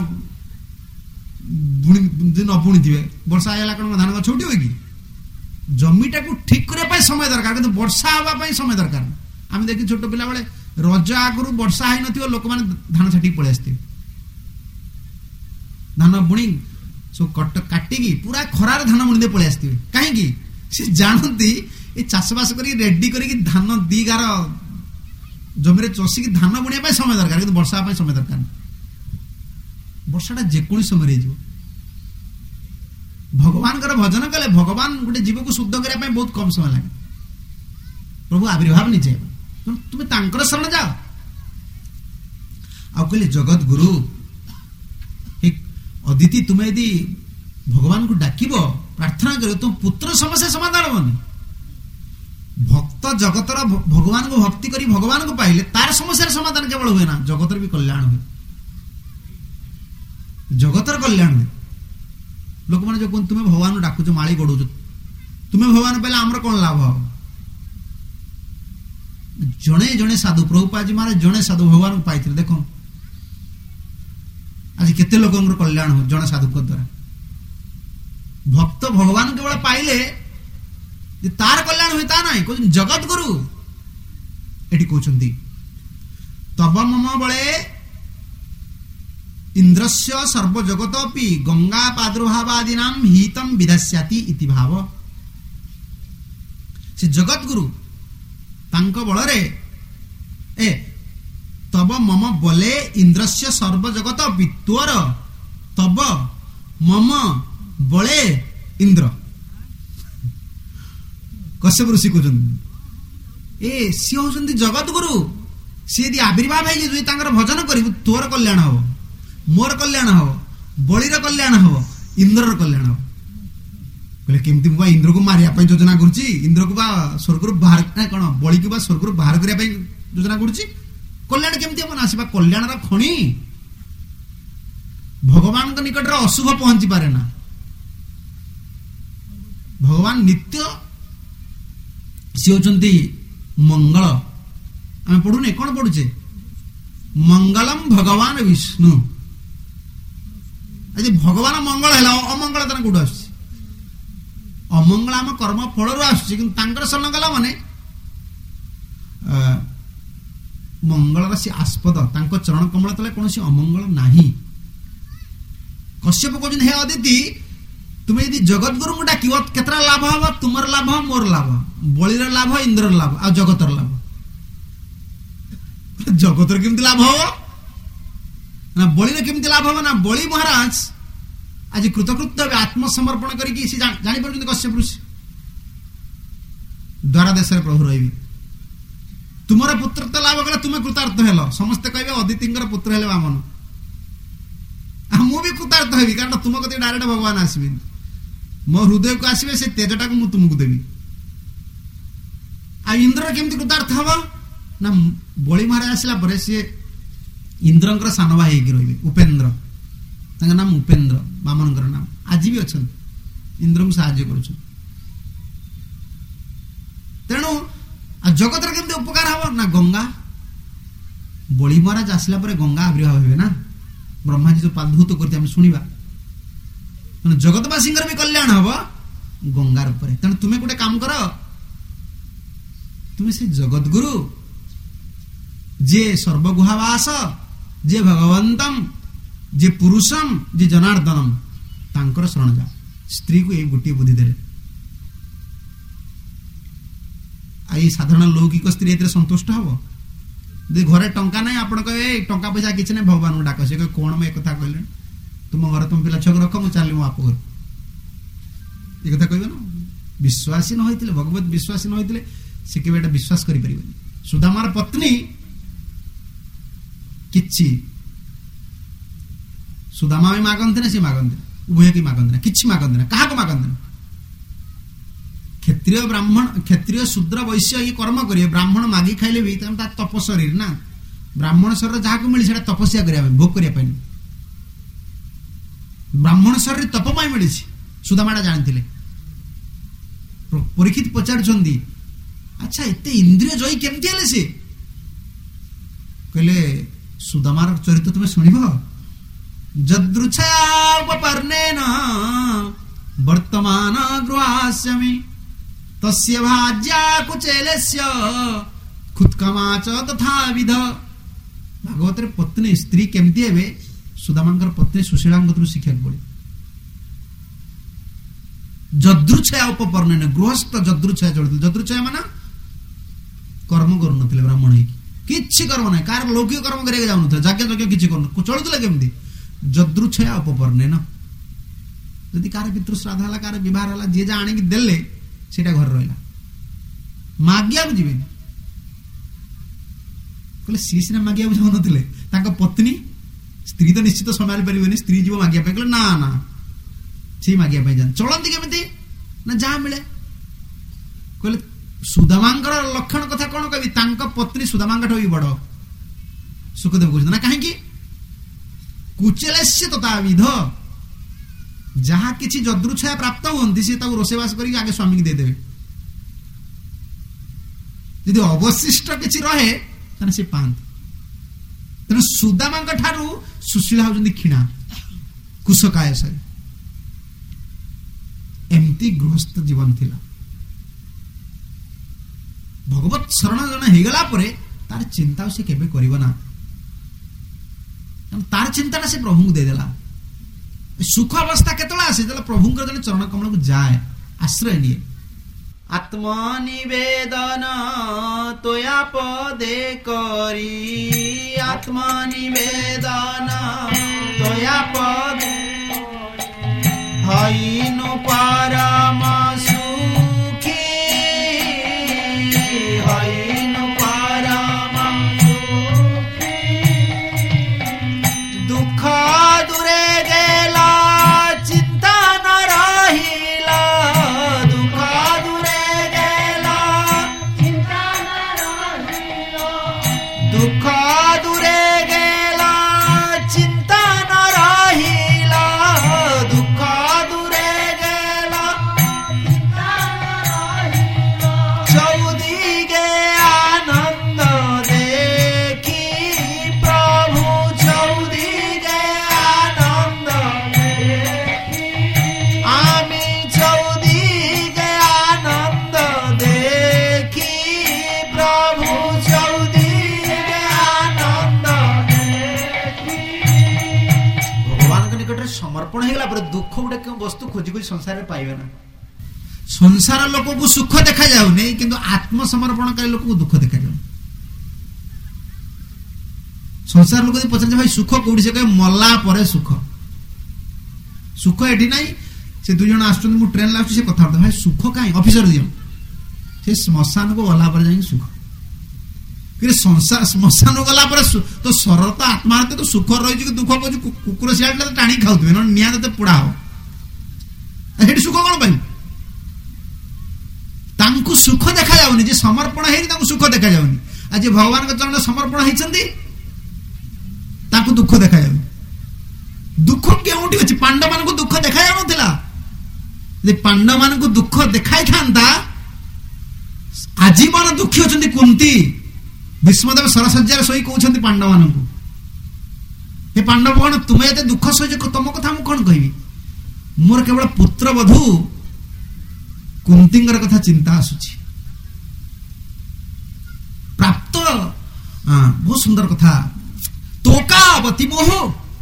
ବୁଣି ଯଦି ନ ବୁଣିଥିବେ ବର୍ଷା ହେଇଗଲା କଣ ଧାନ ଗଛ ଉଠିବ କି? ଜମିଟାକୁ ଠିକ କରିବା ପାଇଁ ସମୟ ଦରକାର, କିନ୍ତୁ ବର୍ଷା ହବା ପାଇଁ ସମୟ ଦରକାର। ଆମେ ଦେଖି ଛୋଟ ପିଲା ବେଳେ ରଜ ଆଗରୁ ବର୍ଷା ହେଇନଥିବ, ଲୋକମାନେ ଧାନ ଛାଟିକି ପଳେଇ ଆସିଥିବେ, ଧାନ ବୁଣି ସବୁ କଟ କାଟିକି ପୁରା ଖରାରେ ଧାନ ବୁଣି ଦେଇ ପଳେଇ ଆସିଥିବେ। କାହିଁକି? ସେ ଜାଣନ୍ତି ଏ ଚାଷବାସ କରିକି ରେଡି କରିକି ଧାନ ଦି ଗାର ଜମିରେ ଚଷିକି ଧାନ ବୁଣିବା ପାଇଁ ସମୟ ଦରକାର, କିନ୍ତୁ ବର୍ଷା ପାଇଁ ସମୟ ଦରକାର। ବର୍ଷାଟା ଯେକୌଣସି ସମୟରେ ହେଇଯିବ। ଭଗବାନଙ୍କର ଭଜନ କଲେ ଭଗବାନ ଗୋଟେ ଜୀବକୁ ଶୁଦ୍ଧ କରିବା ପାଇଁ ବହୁତ କମ ସମୟ ଲାଗେ। ପ୍ରଭୁ ଆବିର୍ଭାବ ନିଜେ ହେବେ, ତୁମେ ତାଙ୍କର ଶରଣ ଯାଅ। ଆଉ କହିଲେ ଜଗତ ଗୁରୁ ଅଦିତି, ତୁମେ ଯଦି ଭଗବାନଙ୍କୁ ଡାକିବ, ପ୍ରାର୍ଥନା କରିବ, ତୁମ ପୁତ୍ର ସମସ୍ୟା ସମାଧାନ ହବନି। ଭକ୍ତ ଜଗତର ଭଗବାନଙ୍କୁ ଭକ୍ତି କରି ଭଗବାନଙ୍କୁ ପାଇଲେ ତାର ସମସ୍ୟାର ସମାଧାନ କେବଳ ହୁଏ ନା, ଜଗତର ବି କଲ୍ୟାଣ ହୁଏ, ଜଗତର କଲ୍ୟାଣ ହୁଏ। ଲୋକମାନେ ଯୋଉ କୁହନ୍ତି ତୁମେ ଭଗବାନଙ୍କୁ ଡାକୁଛ, ମାଳି ଗଡୁଛ, ତୁମେ ଭଗବାନ ପାଇଲେ ଆମର କଣ ଲାଭ ହବ? ଜଣେ ଜଣେ ସାଧୁ, ପ୍ରଭୁପାଦଜୀ ମହାରାଜ ଜଣେ ସାଧୁ ଭଗବାନଙ୍କୁ ପାଇଥିଲେ। ଦେଖ ଆଜି କେତେ ଲୋକଙ୍କର କଲ୍ୟାଣ ହୁଏ ଜଣେ ସାଧୁଙ୍କ ଦ୍ୱାରା। ଭକ୍ତ ଭଗବାନ କେବଳ ପାଇଲେ ତାର କଲ୍ୟାଣ ହୁଏ ତା ନାହିଁ, କହୁଛନ୍ତି ଜଗତ ଗୁରୁ। ଏଠି କହୁଛନ୍ତି ତବ ମମ ବଳେ ଇନ୍ଦ୍ରସ୍ୟ ସର୍ବଜଗତପି ଗଙ୍ଗା ପ୍ରାଦୁର୍ଭାବାଦିନାଂ ହିତଂ ବିଧାସ୍ୟାତି ଇତି ଭାବ। ସେ ଜଗତ ଗୁରୁ, ତାଙ୍କ ବଳରେ ଏ ତବ ମମ ବଲେ ଇନ୍ଦ୍ରସ୍ୟ ସର୍ବଜଗତପି, ତୋର ତବ ମମ ବଳେ ଇନ୍ଦ୍ର। କଶ୍ୟପ ଋଷି କହୁଛନ୍ତି ଏ ସିଏ ହଉଛନ୍ତି ଜଗତ ଗୁରୁ, ସିଏ ଯଦି ଆବିର୍ଭାବ ହେଇକି ଯଦି ତାଙ୍କର ଭଜନ କରିବୁ ତୋର କଲ୍ୟାଣ ହବ, ମୋର କଲ୍ୟାଣ ହବ, ବଳିର କଲ୍ୟାଣ ହବ, ଇନ୍ଦ୍ରର କଲ୍ୟାଣ ହବ। କହିଲେ କେମିତି? ମୁଁ ବା ଇନ୍ଦ୍ରକୁ ମାରିବା ପାଇଁ ଯୋଜନା କରୁଛି, ଇନ୍ଦ୍ରକୁ ବା ସ୍ୱର୍ଗରୁ ବାହାର କଣ ବଳିକୁ ବା ସ୍ୱର୍ଗରୁ ବାହାର କରିବା ପାଇଁ ଯୋଜନା କରୁଛି, କଲ୍ୟାଣ କେମିତି ହବ? ନା ଆସିବା କଲ୍ୟାଣର ଖଣି। ଭଗବାନଙ୍କ ନିକଟରେ ଅଶୁଭ ପହଞ୍ଚି ପାରେ ନା। ଭଗବାନ ନିତ୍ୟ ସିଏ ହଉଛନ୍ତି ମଙ୍ଗଳ। ଆମେ ପଢୁନେ କଣ ପଢୁଛେ? ମଙ୍ଗଳମ ଭଗବାନ ବିଷ୍ଣୁ। ଆଜି ଭଗବାନ ମଙ୍ଗଳ ହେଲା, ଅମଙ୍ଗଳ ତାର କୋଉଠୁ ଆସୁଛି? ଅମଙ୍ଗଳ ଆମ କର୍ମ ଫଳରୁ ଆସୁଛି, କିନ୍ତୁ ତାଙ୍କର ଶରଣ ଗଲା ମାନେ ମଙ୍ଗଳର ସେ ଆସ୍ପଦ, ତାଙ୍କ ଚରଣ କମଳ ତଳେ କୌଣସି ଅମଙ୍ଗଳ ନାହିଁ। କଶ୍ୟପ କହୁଛନ୍ତି ହେ ଅଦିତି, ତୁମେ ଯଦି ଜଗତଗୁରୁଙ୍କୁ ଡାକିବ କେତେଟା ଲାଭ ହବ? ତୁମର ଲାଭ, ମୋର ଲାଭ, ବଳିର ଲାଭ, ଇନ୍ଦ୍ରର ଲାଭ, ଆଉ ଜଗତର ଲାଭ। ଜଗତର କେମିତି ଲାଭ ହବ ନା ବଳିର କେମିତି ଲାଭ ହବ? ନା ବଳି ମହାରାଜ ଆଜି କୃତକୃତ୍ୟ ଭାବେ ଆତ୍ମସମର୍ପଣ କରିକି ସେ ଜାଣିପାରୁଛନ୍ତି କଶ୍ୟପ ଋଷି ଦ୍ୱାରା ଦେଶରେ ପ୍ରଭୁ ରହିବି। ତୁମର ପୁତ୍ରତ୍ୱ ଲାଭ କଲେ ତୁମେ କୃତାର୍ଥ ହେଲ, ସମସ୍ତେ କହିବେ ଅଦିତିଙ୍କର ପୁତ୍ର ହେଲେ ବାମନ, ଆଉ ମୁଁ ବି କୃତାର୍ଥ ହେବି, କାରଣ ତୁମ କତିକି ଡାଇରେକ୍ଟ ଭଗବାନ ଆସିବେନି, ମୋ ହୃଦୟକୁ ଆସିବେ, ସେ ତେଜଟାକୁ ମୁଁ ତୁମକୁ ଦେବି। ଆଉ ଇନ୍ଦ୍ର କେମିତି କୃତାର୍ଥ ହବ? ନା ବଳି ମହାରାଜ ଆସିଲା ପରେ ସିଏ ଇନ୍ଦ୍ରଙ୍କର ସାନ ଭାଇ ହେଇକି ରହିବେ, ଉପେନ୍ଦ୍ର, ତାଙ୍କ ନାମ ଉପେନ୍ଦ୍ର, ବାମନଙ୍କର ନାମ, ଆଜି ବି ଅଛନ୍ତି, ଇନ୍ଦ୍ରଙ୍କୁ ସାହାଯ୍ୟ କରୁଛନ୍ତି। ତେଣୁ ଆଉ ଜଗତର କେମିତି ଉପକାର ହବ? ନା ଗଙ୍ଗା, ବଳି ମହାରାଜ ଆସିଲା ପରେ ଗଙ୍ଗା ଆବିର୍ଭାବ ହେବେ ନା, ବ୍ରହ୍ମାଜୀ ଯୋଉ ପାଦଭୂତ କରିତେ ଆମେ ଶୁଣିବା। ତେଣୁ ଜଗତବାସୀଙ୍କର ବି କଲ୍ୟାଣ ହବ ଗଙ୍ଗାର ଉପରେ। ତେଣୁ ତୁମେ ଗୋଟେ କାମ କର, ତୁମେ ସେ ଜଗତ ଗୁରୁ ଯିଏ ସର୍ବଗୁହାବାସ, ଯିଏ ଭଗବନ୍ତମ, ଯିଏ ପୁରୁଷମ, ଯିଏ ଜନାର୍ଦ୍ଦନମ, ତାଙ୍କର ଶରଣ ଯାଅ। ସ୍ତ୍ରୀକୁ ଏଇ ଗୋଟିଏ ବୁଦ୍ଧି ଦେଲେ। ଆଉ ଏଇ ସାଧାରଣ ଲୌକିକ ସ୍ତ୍ରୀ ଏଥିରେ ସନ୍ତୁଷ୍ଟ ହବ? ଯଦି ଘରେ ଟଙ୍କା ନାହିଁ, ଆପଣ କହିବେ ଟଙ୍କା ପଇସା କିଛି ନାହିଁ, ଭଗବାନଙ୍କୁ ଡାକ, ସେ କହିବେ କଣ ଏ କଥା କହିଲେ? ତୁମ ଘରେ ତୁମ ପିଲା ଛୁଆକୁ ରଖ, ମୁଁ ଚାଲିଲି ମୋ ବାପ ଘର, ଏ କଥା କହିବେ ନା? ବିଶ୍ୱାସୀ ନ ହୋଇଥିଲେ, ଭଗବତ ବିଶ୍ୱାସୀ ନ ହୋଇଥିଲେ ସେ କେବେ ଏଟା ବିଶ୍ୱାସ କରିପାରିବନି। ସୁଦାମାର ପତ୍ନୀ କିଛି ସୁଦାମା ବି ମାଗନ୍ତି ନା, ସେ ମାଗନ୍ତି ନା, ଉଭୟ କି ମାଗନ୍ତି ନା, କିଛି ମାଗନ୍ତି ନା, କାହାକୁ ମାଗନ୍ତି ନା। କ୍ଷତ୍ରିୟ ବ୍ରାହ୍ମଣ, କ୍ଷତ୍ରିୟ ଶୂଦ୍ର ବୈଶ୍ୟ ଇଏ କର୍ମ କରିବେ, ବ୍ରାହ୍ମଣ ମାଗି ଖାଇଲେ ବି ତା ତପ ଶରୀର ନା। ବ୍ରାହ୍ମଣ ଶରୀର ଯାହାକୁ ମିଳି ସେଟା ତପସ୍ୟା କରିବା ପାଇଁ, ଭୋଗ କରିବା ପାଇଁ। ବ୍ରାହ୍ମଣ ଶରୀର ତପ ପାଇଁ ମିଳିଛି, ସୁଦାମାଟା ଜାଣିଥିଲେ। ପରୀକ୍ଷିତ ପଚାରୁଛନ୍ତି, ଆଚ୍ଛା ଏତେ ଇନ୍ଦ୍ରିୟ ଜୟୀ କେମିତି ହେଲେ ସେ? କହିଲେ ସୁଦାମାର ଚରିତ୍ର ତୁମେ ଶୁଣିବ। ଯଦୃଚ୍ଛାପର୍ଣ୍ଣେନ ବର୍ତ୍ତମାନ ଗୃହାସ୍ୟାମି ତସ୍ୟ ଭାଜ୍ୟା କୁଚେଲସ୍ୟ ଖୁତ୍କମାଚ ତଥାବିଧ। ଭାଗବତରେ ପତ୍ନୀ ସ୍ତ୍ରୀ କେମିତି ହେବେ, ସୁଦାମାଙ୍କର ପତ୍ନୀ ସୁଶୀଳାଙ୍କଠୁ ଶିଖିବାକୁ ପଡେ। ଯଦୃଚ୍ଛୟା ଉପପର୍ଣ୍ଣେନ, ଗୃହସ୍ଥ ଯଦୃଚ୍ଛୟା ଚଳୁଥିଲେ। ଯଦୃଚ୍ଛୟା ମାନେ କର୍ମ କରୁନଥିଲେ, ବ୍ରାହ୍ମଣ ହେଇକି କିଛି କର୍ମ ନାହିଁ, କାହାର ଲୌକିକ କର୍ମ କରିବାକୁ ଯାଉନଥିଲେ, ଯଜ୍ଞ ଯଜ୍ଞ କିଛି କରୁନ, ଚଳୁଥିଲେ କେମିତି? ଯଦୃଚ୍ଛୟା ଉପପର୍ଣ୍ଣେନ। ଯଦି କାହାର ପିତୃ ଶ୍ରାଦ୍ଧ ହେଲା, କାହାର ବିବାହ ହେଲା, ଯିଏ ଯାହା ଆଣିକି ଦେଲେ ସେଇଟା ଘରେ ରହିଲା, ମାଗିବାକୁ ଯିବେନି। କହିଲେ ସିଏ ସିନା ମାଗିବାକୁ ଯାଉନଥିଲେ, ତାଙ୍କ ପତ୍ନୀ, ସ୍ତ୍ରୀ ତ ନିଶ୍ଚିତ ସମ୍ଭାଳି ପାରିବେନି, ସ୍ତ୍ରୀ ଯିବ ମାଗିବା ପାଇଁ। କହିଲେ ନା ନା, ସେ ମାଗିବା ପାଇଁ ଯାଆନ୍ତି। ଚଳନ୍ତି କେମିତି ନା, ଯାହା ମିଳେ। କହିଲେ ସୁଦାମାଙ୍କର ଲକ୍ଷଣ କଥା କଣ କହିବି, ତାଙ୍କ ପତ୍ନୀ ସୁଦାମାଙ୍କଠୁ ବି ବଡ। ସୁଖଦେବ କହୁଛନ୍ତି ନା, କାହିଁକି? କୁଚେଲସ୍ୟ ତଥାବିଧ, ଯାହା କିଛି ଯଦୃଚ୍ଛୟା ପ୍ରାପ୍ତ ହୁଅନ୍ତି ସେ ତାକୁ ରୋଷେଇବାସ କରିକି ଆଗେ ସ୍ୱାମୀକି ଦେଇଦେବେ। ଯଦି ଅବଶିଷ୍ଟ କିଛି ରହେ ତାହେଲେ ସେ ପାଆନ୍ତି। ତେଣୁ ସୁଦାମାଙ୍କ ଠାରୁ ସୁଶୀଳା ହଉଛନ୍ତି କ୍ଷୀଣା, କୁଶକାୟ। ଏମିତି ଗୃହସ୍ଥ ଜୀବନ ଥିଲା। ଭଗବତ ଶରଣ ଜଣେ ହେଇଗଲା ପରେ ତାର ଚିନ୍ତା ସେ କେବେ କରିବ ନା, ତାର ଚିନ୍ତାଟା ସେ ପ୍ରଭୁଙ୍କୁ ଦେଇଦେଲା। ସୁଖ ଅବସ୍ଥା କେତେବେଳେ ଆସେ, ଯେତେବେଳେ ପ୍ରଭୁଙ୍କର ଜଣେ ଚରଣ କମଳକୁ ଯାଏ, ଆଶ୍ରୟ ନିଏ। ଆତ୍ମନିବେଦନ ତୋୟା ପଦେ କରି, ଆତ୍ମନିବେଦନ ତୋୟା ପଦେ ହଇନୁ ପରମ ସୁଖୀ, ହଇନୁ ପରମ ସୁଖୀ। ଦୁଃଖ ଦୂରେ ଗେଲା, ଚିନ୍ତା ନ ରହିଲା, ଦୁଃଖ ଦୂରେ ଗେଲା, ଚିନ୍ତା ନ ରହିଲା, ଦୁଃଖ ଦୂରେ ଗେଲା, ଚିନ୍ତା ନ ରହିଲା, ଦୁଃଖ ଦୂରେ ଗେଲା, ଚିନ୍ତା ନ ରହିଲା। ଚୌଦିଗେ ଆନନ୍ଦ ଦେଖି ପ୍ରଭୁ, ଚୌଦିଗେ ଆନନ୍ଦ ଦେଖି আমি, চৌদিগে আনন্দ দেখি প্রভু, চৌদিগে আনন্দ দেখি। ভগবানଙ୍କ ନିକଟରେ ସମର୍ପଣ ହେଇଗଲା ପରେ ଦୁଃଖ ଗୋଟେ କେଉଁ ବସ୍ତୁ ଖୋଜି ଖୋଜି ସଂସାରରେ ପାଇବେ ନା। ସଂସାର ଲୋକକୁ ସୁଖ ଦେଖାଯାଉନି, କିନ୍ତୁ ଆତ୍ମସମର୍ପଣକାରୀ ଲୋକକୁ ଦୁଃଖ ଦେଖାଯାଉନି। ସଂସାର ଲୋକ ଯଦି ପଚାରିଲେ ଭାଇ ସୁଖ କୋଉଠି, ସେ କହିବେ ମଲା ପରେ ସୁଖ। ସୁଖ ଏଠି ନାହିଁ। ସେ ଦୁଇ ଜଣ ଆସୁଛନ୍ତି, ମୁଁ ଟ୍ରେନ୍ ଆସୁଛି, ସେ କଥାବାର୍ତ୍ତା, ଭାଇ ସୁଖ କାହିଁ, ଅଫିସର ଦି ଜଣ, ସେ ଶ୍ମଶାନକୁ ଗଲା ପରେ ଯାଇକି ସୁଖ। କିନ୍ତୁ ସଂସାର ଶ୍ମଶାନକୁ ଗଲା ପରେ ତ ଶରୀର ତ ଆତ୍ମାରେ ତ ସୁଖ ରହିଛି, କି ଦୁଃଖ କହୁଛି, କୁକୁର ଶିଆଳିଟା ତ ଟାଣିକି ଖାଉଥିବେ, ନହେଲେ ନିଆଁ ତତେ ପୋଡା ହବ, ସେଠି ସୁଖ କଣ ପାଇଁ? ତାଙ୍କୁ ସୁଖ ଦେଖାଯାଉନି, ଯେ ସମର୍ପଣ ହେଇନି ତାଙ୍କୁ ସୁଖ ଦେଖାଯାଉନି। ଆଉ ଯେ ଭଗବାନଙ୍କ ଚରଣରେ ସମର୍ପଣ ହେଇଛନ୍ତି ତାଙ୍କୁ ଦୁଃଖ ଦେଖାଯାଉନି। ଦୁଃଖ କେଉଁଠି ଅଛି? ପାଣ୍ଡବମାନଙ୍କୁ ଦୁଃଖ ଦେଖାଯାଉନଥିଲା। ଯଦି ପାଣ୍ଡବମାନଙ୍କୁ ଦୁଃଖ ଦେଖାଇଥାନ୍ତା, ଆଜୀବନ ଦୁଃଖୀ ଅଛନ୍ତି କୁନ୍ତି। ଭୀଷ୍ମଦେବ ସରସଜ୍ଜାରେ ଶୋଇ କହୁଛନ୍ତି ପାଣ୍ଡବମାନଙ୍କୁ, ହେ ପାଣ୍ଡବ ଗଣ, ତୁମେ ଏତେ ଦୁଃଖ ସହିଛ, ତମ କଥା ମୁଁ କଣ କହିବି? ମୋର କେବଳ ପୁତ୍ରବଧୂ କୁନ୍ତୀଙ୍କର କଥା ଚିନ୍ତା ଆସୁଛି। ପ୍ରାପ୍ତ ବହୁତ ସୁନ୍ଦର କଥା। ତୋକାବତୀ ମୋହ,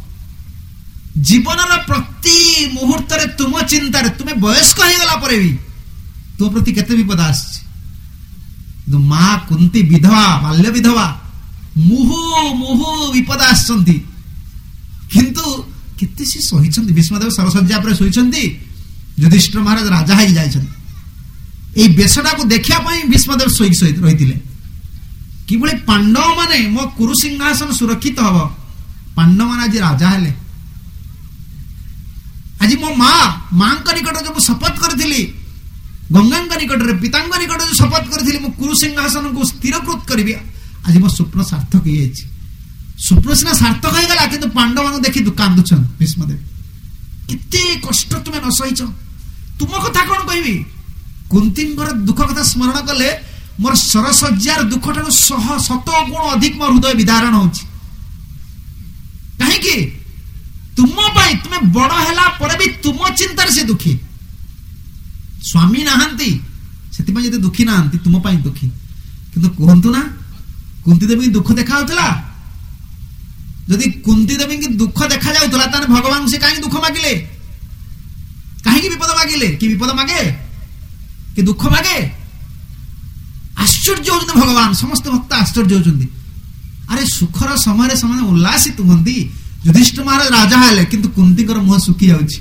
ଜୀବନର ପ୍ରତି ମୁହୂର୍ତ୍ତରେ ତୁମ ଚିନ୍ତାରେ, ତୁମେ ବୟସ୍କ ହେଇଗଲା ପରେ ବି ତୋ ପ୍ରତି କେତେ ବିପଦ ଆସିଛି। ମା କୁନ୍ତୀ ବିଧବା, ବାଲ୍ୟ ବିଧବା, ମୁହୁ ମୁହୁ ବିପଦ ଆସିଛନ୍ତି, କିନ୍ତୁ କେତେ ସେ ସହିଛନ୍ତି। ଭୀଷ୍ମଦେବ ସରସଜ୍ଜା ପରେ ଶୋଇଛନ୍ତି, ଯୁଧିଷ୍ଠିର ମହାରାଜ ରାଜା ହେଇ ଯାଇଛନ୍ତି। এই ବେଶଟାକୁ ଦେଖିବା ପାଇଁ ଭୀଷ୍ମଦେବ ଶୋଇକି ଶୋଇ ରହିଥିଲେ। କିଭଳି ପାଣ୍ଡବ ମାନେ ମୋ କୁରୁ ସିଂହାସନ ସୁରକ୍ଷିତ ହବ। ପାଣ୍ଡବ ମାନେ ଆଜି ରାଜା ହେଲେ, आज मो माँ माँ निकट जो शपथ करी गंगा निकट में पिता निकट जो शपथ करी कुरु सिंहासन को स्थिरकृत करी आज मो स्वप्न सार्थक हो स्वप्न सीना सार्थक हो गला कि पांडव मान देखी कांदुछन भीष्मदेव केते कष्ट तुम्हें न सहीच तुम कथा कौन कहबी कुंती दुख कथा स्मरण कले मोर सरसज्जार दुख ठार शह शत गुण अधिक मोर हृदय विदारण होची कहीं तुम तुम्हें बड़ है पर भी तुम चिंतार से दुखी स्वामी नहांती से दुखी नहांती तुम दुखी किंतु कहतु ना कुंती देवी दुख देखा जदि कुंती देवी की दुख देखा जाऊला ताने भगवान से कहीं दुख मागिले कहीं विपद मागिले कि विपद मागे कि दुख मागे आश्चर्य होते भगवान समस्त भक्त आश्चर्य होते अरे सुखर समय से उल्लासित हमें युधिष्ठिर महाराज राजा हेले किंतु कुंती मुह सुखी जाउछि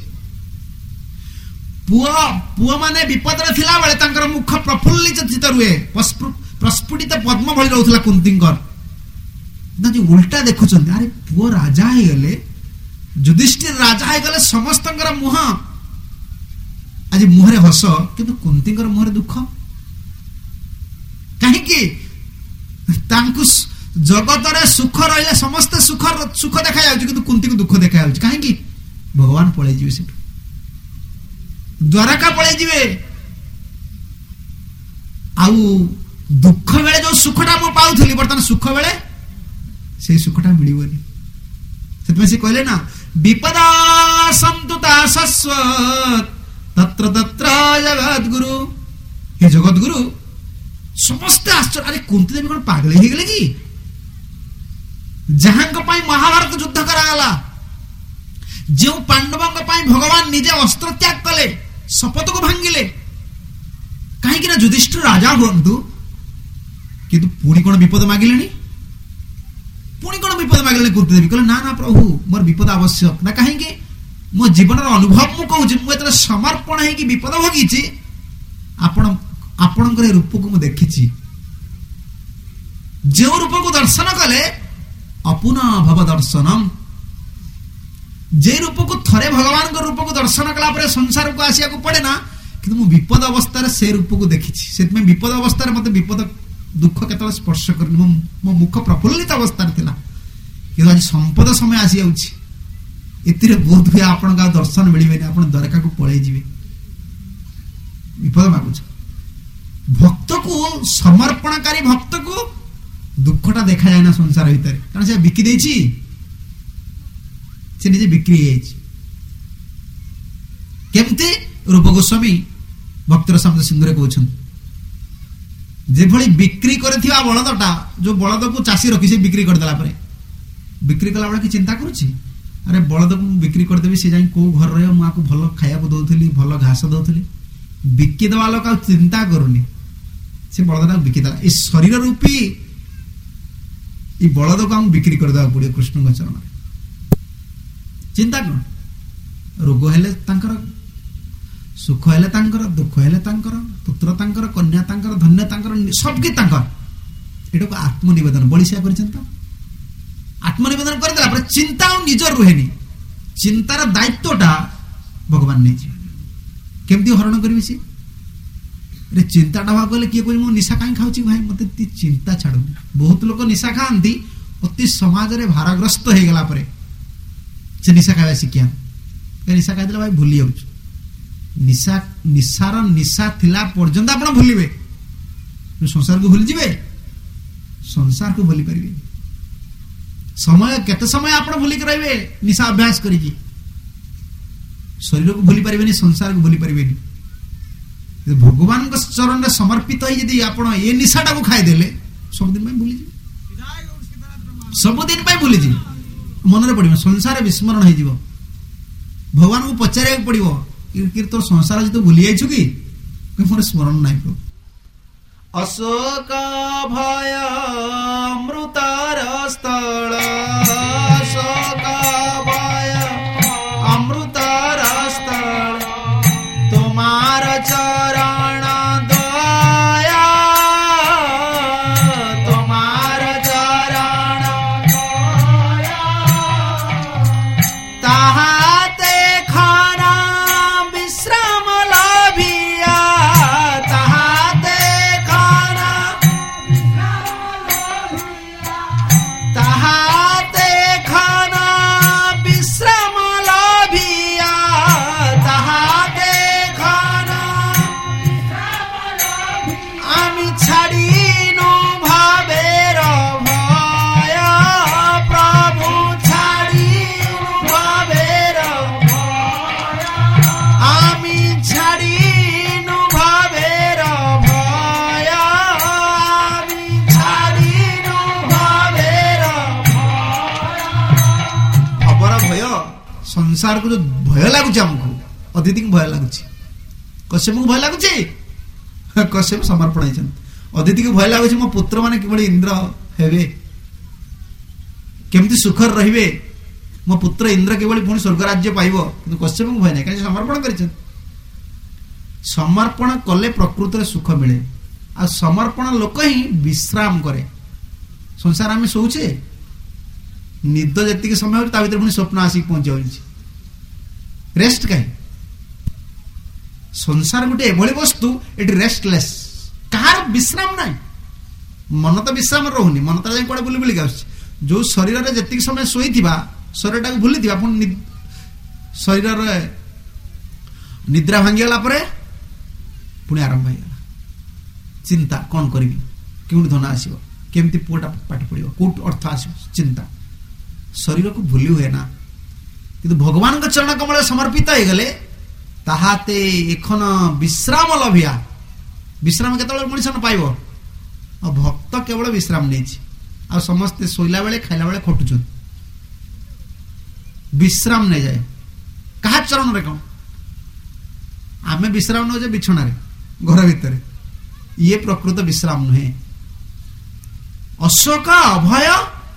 पुआ पुआ माने विपद रे थिला बेले तांकर मुख प्रफुल्लित चित रुए प्रस्फुटित पद्म भଳି रहउथला कुंतीकर जी उल्टा देखुछन अरे पुआ राजा हे गले युधिष्ठिर राजा हे गले समस्तंकर मुह आज मुहरे हस किंतु कुंतीकर मुहरे दुख कहीं कि तांकु जगत रे सुख रहिले समस्त सुख सुख देखा जाउछि किंतु कुंती को दुख देखा जाउछि कहीं कि भगवान पळे जिवे से द्वारका पळे जिवे आउ दुख बेले जो सुखटा मो पाउथली बर्तन सुख बेले से सुखटा मिलिबनी सेतमे से कहले ना विपदा संतुता शाश्वत तत्र तत्र जगत गुरु हे जगत गुरु समस्त आश्चर्य अरे कुंती देवी कौन पागल हो गले कि जहां महाभारत युद्ध कराला जो पांडवों भगवान निजे अस्त्र त्याग कले शपथ को भांगिले कहीं ना युधिष्ठिर राजा हूँ किंतु पुणी कौन विपद मागिले पुणी कौन विपद मागिले कुंती देवी कहले ना ना प्रभु मोर विपद आवश्यक ना कहीं मो जीवन अनुभव मु कहूँ मुझे समर्पण है विपद भोगी आपण आपण रूप को मुझे देखी जो रूप को दर्शन कले अपुना भव दर्शनम जे रूप को थरे भगवान को रूप को दर्शन कला पर संसार को आसिया को पड़े ना किंतु मु विपद अवस्था से रूप को देखी से विपद अवस्था मत विपद दुख केतल स्पर्श कर मो मुख प्रफुल्लित अवस्था थिला कि आज संपद समय आसी जाउछि एतिरे बहुत हुए आपण का दर्शन मिलिबे ना आपण द्वारका को पळै जिवे विपद मागुछ भक्त को समर्पणकारी भक्त को दुखटा देखा जाए ना संसार भीतर कारण से बिकी देछि से निजे बिक्री जाइछि केमते रूप गोस्वामी भक्तर शब्द सिंधुरे कहउछन जे भली बिक्री करथिबा बळदटा जो बळद को चासी रखि से बिक्री कर देला परे बिक्री कला बळे की चिंता करूछि अरे बळद को बिक्री कर देबी से जाई को घर रे मा को भलो खाया को दोथली भलो घास दोथली बिक्की देवा लोक चिंता करूनी से बळदटा बिक्की देला ए शरीर रूपी ई बळद को हम बिक्री कर देबा पड़े कृष्ण चरण चिंता कौन रोग हेले तांकर सुख हेले तांकर दुख हेले तांकर पुत्र तांकर कन्या तांकर धन्य तांकर सबके तांकर एटा को आत्मनिवेदन बलिसा करछन त आत्मनिवेदन कर देला पर चिंता निजर रुहेनी चिंतार दायित्वटा भगवान नै छी केमती हरण करबी से रे चिंताटा भाग गले किए कोइ मो निशा काई खाउची भाई मते ती चिंता छाडू बहुत लोक निशा खांती अति समाज रे भारग्रस्त हे गला परे से निशा खावा सिकिया के निशा खाइ देला भाई भूली जाउछ निशा निशार निशा थिला पर्यंत आपण भूलिबे संसार को भूल जिवे संसार को भूली परिबे समय केते समय आपण भूली के रहबे निशा अभ्यास करी शरीर को भूली परिबेनी संसार को भूली परिबेनी भगवान के चरण में समर्पित हो यदि आपण ए निशाटा को खाई देले सब दिन में भूली जी सब दिन में भूली जी मन रे पड़िबो संसार विस्मरण हो जिवो भगवान को पचारे पड़िबो कि तोर संसार जी तो भूली जाइछु कि मोर स्मरण नाही को अशोक भय अमृतार स्थल अशोक भय अमृतार स्थल तुम्हार चरण दया तुम्हार चरण दया ताहाते खाना संसार को जो भय लगुच आमको अदिति को भय लगुच कश्यप को भय लगुच कश्यप समर्पण होती अदिति को भय लगुच मो पुत्र माने कि इंद्र हेबे केमती सुखर रहिबे मो पुत्र इंद्र केवल पुणी स्वर्ग राज्य पाइब कि कश्यप को भय नहीं कहीं समर्पण कर समर्पण कले प्रकृत सुख मिले आ समर्पण लोक ही विश्राम करे संसार आम शोचे निद जी समय हो भर पुणी स्वप्न आसिक पहुंच जाए रेस्ट कहीं संसार गोटे एभली वस्तु ये रेस्टलेस कहार विश्राम ना मन तो विश्राम रोनी मन तो कड़े बुली बुलिक आस जो शरीर में जी समय शोई शरीर टाक भूली पुणी शरीर निद्रा भांगीगला पुणी आरंभ हो चिंता कौन करी क्यों धन आसो केमती पुआटा पाठ पढ़ो कौट अर्थ आस चिंता शरीर को भूली हुए ना कि भगवान का चरण कमल समर्पित हो गले ताहाते एखन विश्राम लभिया विश्राम केतବେଳେ मनुष्य न पाइबो और भक्त केवल विश्राम नहीं आ समस्ते सोइला बेले खाइला बेले खटुछन विश्राम नहीं जाए कहा चरण रे कौन आमे विश्राम न जे बिछना रे घर भीतर ये प्रकृत विश्राम नुहे अशोक अभय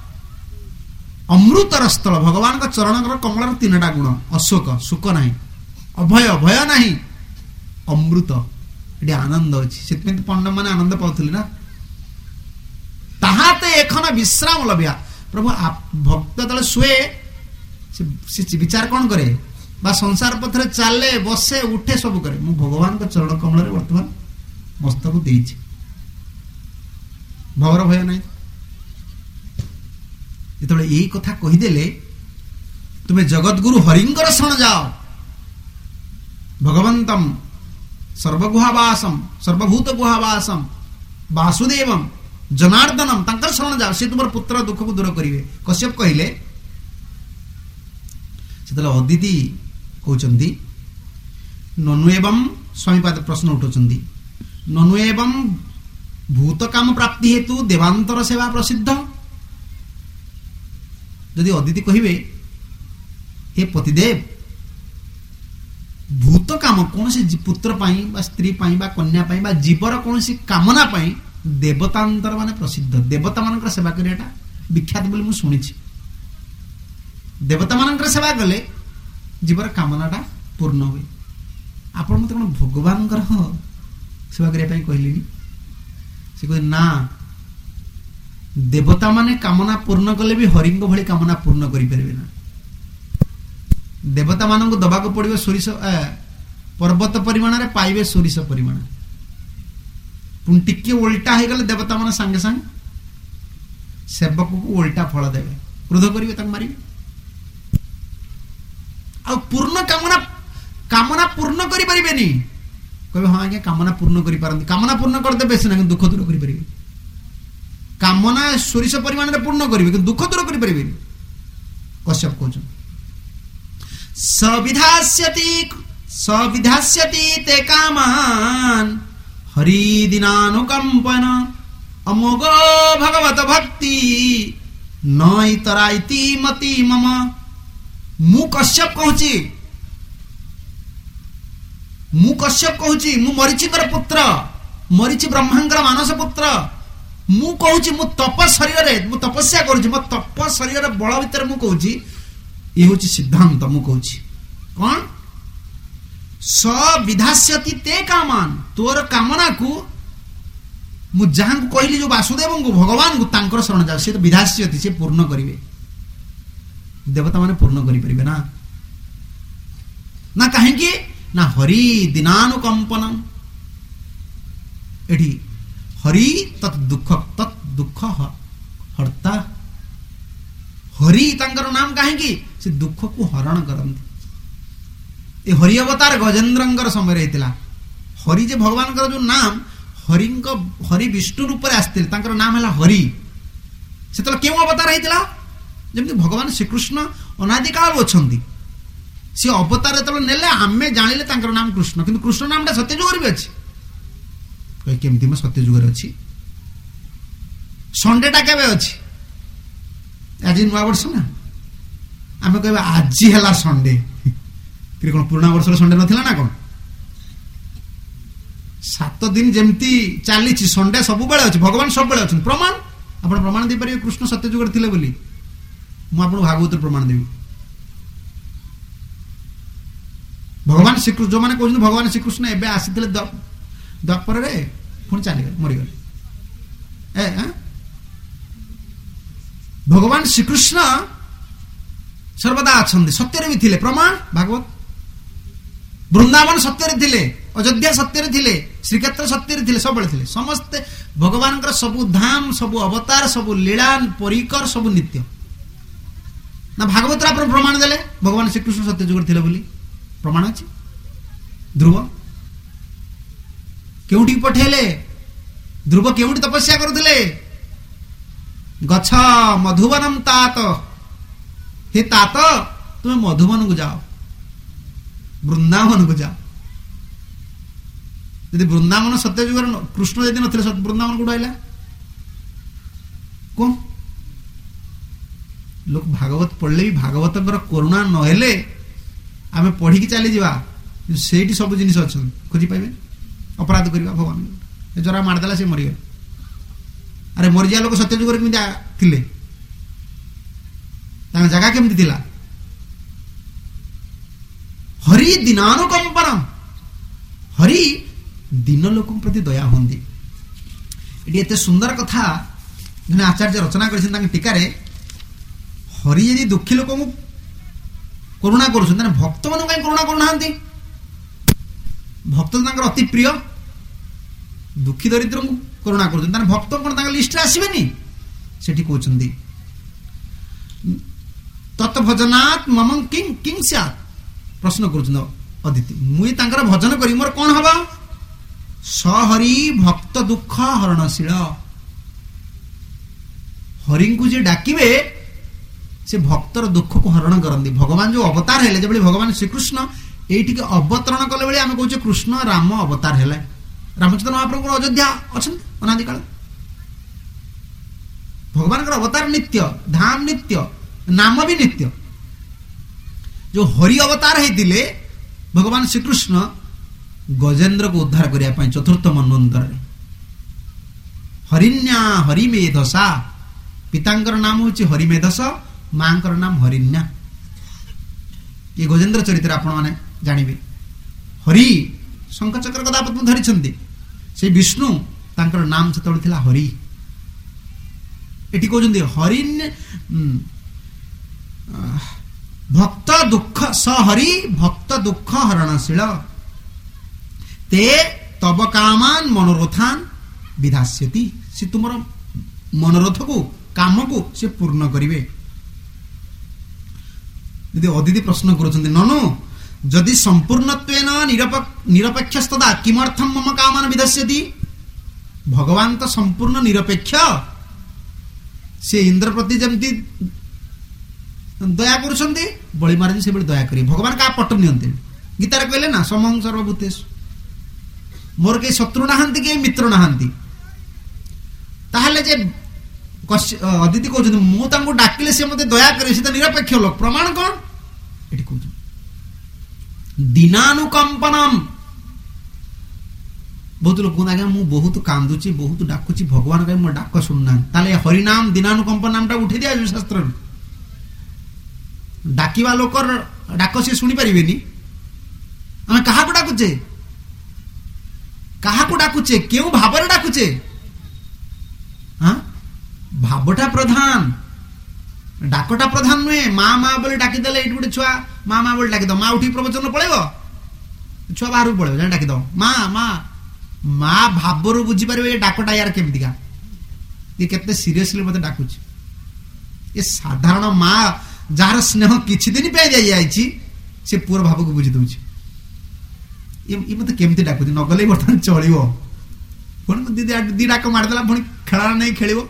अमृतर स्थल भगवान का चरण कमल तीन टा गुण अशोक सुख नहीं अभय भय नहीं अमृत ये आनंद अच्छी से पंडित मैंने आनंद पाउली ना ताहाते एखन विश्राम लभिया प्रभु भक्त तले शुए से विचार कौन करे बा संसार पथरे चले बसे उठे सब करे मु भगवान का चरण कमल रे वर्तमान मस्तक देइछि भवर भय नहीं जिते यही कथा कहीदेले तुम्हें जगतगुरु हरिंकर शरण जाओ भगवंतम सर्वगुहावासम सर्वभूत गुहावासम वासुदेवम जनार्दनम तंकर शरण जाओ से तुम पुत्र दुख को दूर करेंगे कश्यप कहले से अदिति कहते ननु एवं स्वामीपाद प्रश्न उठाउछन्ति ननु एवं भूत काम प्राप्ति हेतु देवांतर सेवा प्रसिद्ध यदि अदिति कहिबे हे पतिदेव भूत काम कौन सी पुत्र पाई बा स्त्री पाई बा कन्या पाई बा जीवर कौन सी कामना पाई देवतांतर माने प्रसिद्ध देवता मानकर सेवा करियाटा विख्यात बोली मु सुनिछि देवता मानकर सेवा कले जीवर कामनाटा पूर्ण हुए आपण मते कोन भगवान कर सेवा करिया पई कहलिनी से कह ना देवता माने कामना पूर्ण कले भी हरिंग भली कामना पूर्ण करि परबे ना देवता मानक दबा को पड़े सोरिष पर्वत परिमाण रे पाइबे सोरिष परिमाण पुणी टिके उल्टा हो गले देवता मान सांगे सांग सेवक को उल्टा फल देवे क्रोध करेंगे तक मारे आ पूर्ण कामना कामना पूर्ण करि परिबेनी कहबे हां आज्ञा कामना पूर्ण करि पारंती कामना पूर्ण कर देबे सिना दुख दूर करि परिबे कामना सोरिष परिमाण रे पूर्ण करिवे कि दुख दूर करि परिबेनी कश्यप कहछन सविधास्यति सविधास्यति ते कामान हरि दिनानुकंपन अमोघो भगवत भक्ति नई तराइति मति मम मु कश्यप कहूची मु कश्यप कहूची मु मरीचिकर पुत्र मरीचि ब्रह्मांकर मानस पुत्र मु कहूची मु तप शरीर रे मु तपस्या करूची मो तप शरीर रे बळ भीतर मु कहूची ये हूँ सिद्धांत मु कहूँ कौन स विधास्यति ते कामान तोर कामना को मु जहां को कहली जो वासुदेव को भगवान को तांकर शरण जा से तो विधास्यति से पूर्ण करिवे देवता माने पूर्ण करि परिबे ना ना कहीं की ना हरि दिनानुकंपनम एठी हरि तत् दुख तत् दुख हर्ता हरि तांकर नाम कहीं से दुख को हरण करती ये हरि अवतार गजेंद्र समय रहता हरि जे भगवान का जो नाम हरि हरि विष्णु रूप में आसते नाम है हरि से क्यों अवतार होता जमी भगवान श्रीकृष्ण अनादि काल अच्छा सी अवतार जो नेले आम जानिले नाम कृष्ण किंतु कृष्ण नाम सत्यजुग भी अच्छी केमती मैं सत्यजुग अच्छी संडेटा केबे अच्छी आज नुआ वर्ष ना आम कह आज है संडे कि कौन पुराणा वर्ष संडे नथिला ना कौन सात दिन जमती चली संडे सब बेले अच्छे भगवान सब बेले अच्छा प्रमाण आप प्रमाण दे पारे कृष्ण सत्य जुग थे बोली मुझे आपको भागवत प्रमाण देवी भगवान श्रीकृष्ण जो मैंने कहते भगवान श्रीकृष्ण एवं आसी द्वापर पुणी चलीगले मरीगले ए भगवान श्रीकृष्ण सर्वदा अच्छा सत्य भी थे प्रमाण भागवत वृंदावन सत्य थे अयोध्या सत्य थे श्रीक्षेत्र सत्य थे सब थे समस्ते भगवान सबु धाम सबु अवतार सबु लीला परिकर सबु नित्य ना भागवत आप प्रमाण देले भगवान श्रीकृष्ण सत्य जुग थे बोली प्रमाण अच्छे ध्रुव केउटी पठेले ध्रुव केउटी तपस्या करुले गछ मधुबनम तात हे तात तुम्हें मधुबन को जाओ वृंदावन को जाओ यदि वृंदावन सत्य जुग कृष्ण यदि नथिले वृंदावन को आइला कौन लोक भागवत पढ़ले भी भागवत करुणा नहेले आमे पढ़ी चली जा से सब जिन अच्छा खोजी पाइबे अपराध करवा भगवान जरा मारदेला से मरीगले अरे मरीजा लोक सत्य जुग थे जगह केमती थिला हरि दीनानुकंपनम हरि दीन लोक प्रति दया होंदी ये सुंदर कथा जने आचार्य रचना कर टीकारे हरि यदि दुखी लोक करुणा कर भक्त मान कहीं करुणा करना भक्त तो अति प्रिय दुखी दरिद्र को करुणा कर भक्त कौन लिस्ट आसबेनि से कहते तत्भजनात् मम किं किं स्यात् प्रश्न कर अदिति मुई तांकर भजन करी मोर कौन हवा सहरी भक्त दुख हरणशील हरि को जे डाकिबे से भक्तर दुख को हरण करती भगवान जो अवतार है जब भगवान श्रीकृष्ण ये अवतरण कले बेले आम कहे कृष्ण राम अवतार है रामचंद्र महाप्रभु अयोध्या अच्छा अनादि काल भगवान अवतार नित्य धाम नित्य नाम भी नित्य जो हरि अवतार होते भगवान श्रीकृष्ण गजेन्द्र को उद्धार करने चतुर्थ मनवंतर हरिण्या हरिमेधसा पितांकर नाम हूँ हरिमेधस मां नाम हरिण्या ये गजेन्द्र चरित्र आपण माने जानिबे हरि शंख चक्र गदा पद्म धरिछन्ति से विष्णु तांकर नाम सेतबे थिला हरि एटी कहउछन्ति हरिण्य भक्त दुख स हरि भक्त दुख हरणशील ते तब कामान मनोरथान विधास्यति से तुमर मनोरथ को काम को से पूर्ण करिवे यदि अदिति प्रश्न करुछन्ति ननु जदि संपूर्णत्वेन निरपेक्षस्तदा किमर्थम मम कामान विधस्यति भगवान तो संपूर्ण निरपेक्ष से इंद्र प्रति जमती दया करुछन्ति बळी महाराज से बड़ी दया करी भगवान का पट नियंते गीतार कहले ना समं सर्वभूतेषु मोर के शत्रु नाहंती के मित्र नाहंती ताहले जे अदिति कहते मुझे डाकिले से मत दया करे से तो निरपेक्ष लोक प्रमाण कौन ये कहते दीनानुकंपनम बहुत लोग कहते मुझे बहुत कांदुची बहुत डाकुची भगवान कहीं मो डाक शुणुना ताले हरिनाम दीनानुकंपन नामटा उठे दिया शास्त्र डाकिवा लोकर डाक सी शुणी पारे आम क्या डाकुचे क्या डाकुचे क्यों भाव डाकुचे हाँ भावटा प्रधान डाकटा प्रधान नुहे माँ माँ बोले डाकिदेले ये गोटे छुआ माँ माँ बोले डाकिद माँ उठी प्रवचन पड़ेब छुआ बाहर पड़े जाए डाकिद माँ माँ माँ भाव बुझीपार ये डाकटा यार केमतिका ये केते सीरियसली मत डाकुच ये साधारण माँ जार स्नेह किछि दिन पे जाई से पूरा भाव को बुझी दउछि ये मत केमति डाकुछि नगले बर्तन चलिबो पुणी दीदी दी डाक मारदेला पुणी खेला नहीं खेल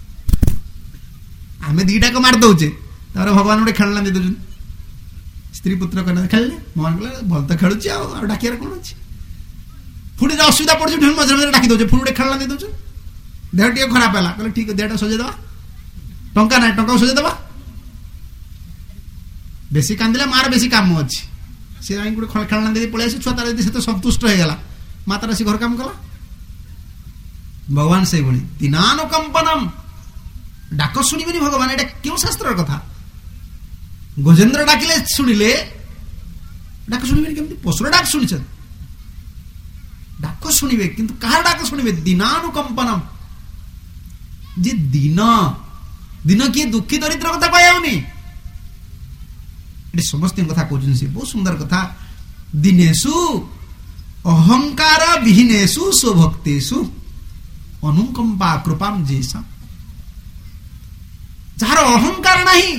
आम दीटा को मार दौचे भगवान गोटे खेलना दे दौन स्त्री पुत्र कहना खेलने भगवान कहले भल तो खेलुची डाकियार कौन अच्छे पुणी असुविधा पड़े मझे मझे डाकी दौचे पुणी गोटे खेलना दे दौन देह टे खराब है कहले ठीक देहटा सजेदेवा टंका ना टंका सजेदेवा बेसी कांदिले मार बेसी काम अच्छी ସେ ଯାଇ ଗୋଟେ ଖେଳନା ଦେଇ ପଳେଇ ଆସି ଛୁଆ ତାର ଯଦି ସେତେ ସନ୍ତୁଷ୍ଟ ହେଇଗଲା ମା ତାର ଆସି ଘର କାମ କଲା। ଭଗବାନ ସେଇଭଳି ଦିନାନୁକମ୍ପନମ୍, ଡାକ ଶୁଣିବେନି ଭଗବାନ। ଏଇଟା କେଉଁ ଶାସ୍ତ୍ରର କଥା? ଗଜେନ୍ଦ୍ର ଡାକିଲେ ଶୁଣିଲେ, ଡାକ ଶୁଣିବେନି କେମିତି? ପଶୁର ଡାକ ଶୁଣିଛନ୍ତି, ଡାକ ଶୁଣିବେ କିନ୍ତୁ କାହାର ଡାକ ଶୁଣିବେ? ଦିନାନୁକମ୍ପନମ୍। ଯେ ଦିନ ଦିନ କିଏ ଦୁଃଖୀ ଦରିଦ୍ର କଥା କହିଯାଉନି, ଏଠି ସମସ୍ତଙ୍କ କଥା କହୁଛନ୍ତି। ସେ ବହୁତ ସୁନ୍ଦର କଥା। ଦିନେଷୁ ଅହଙ୍କାର ବିହୀନେଷୁ ସ୍ୱଭକ୍ତେଷୁ ଅନୁକମ୍ପା କୃପାମ୍ ଯେଷାମ୍। ଯାହାର ଅହଙ୍କାର ନାହିଁ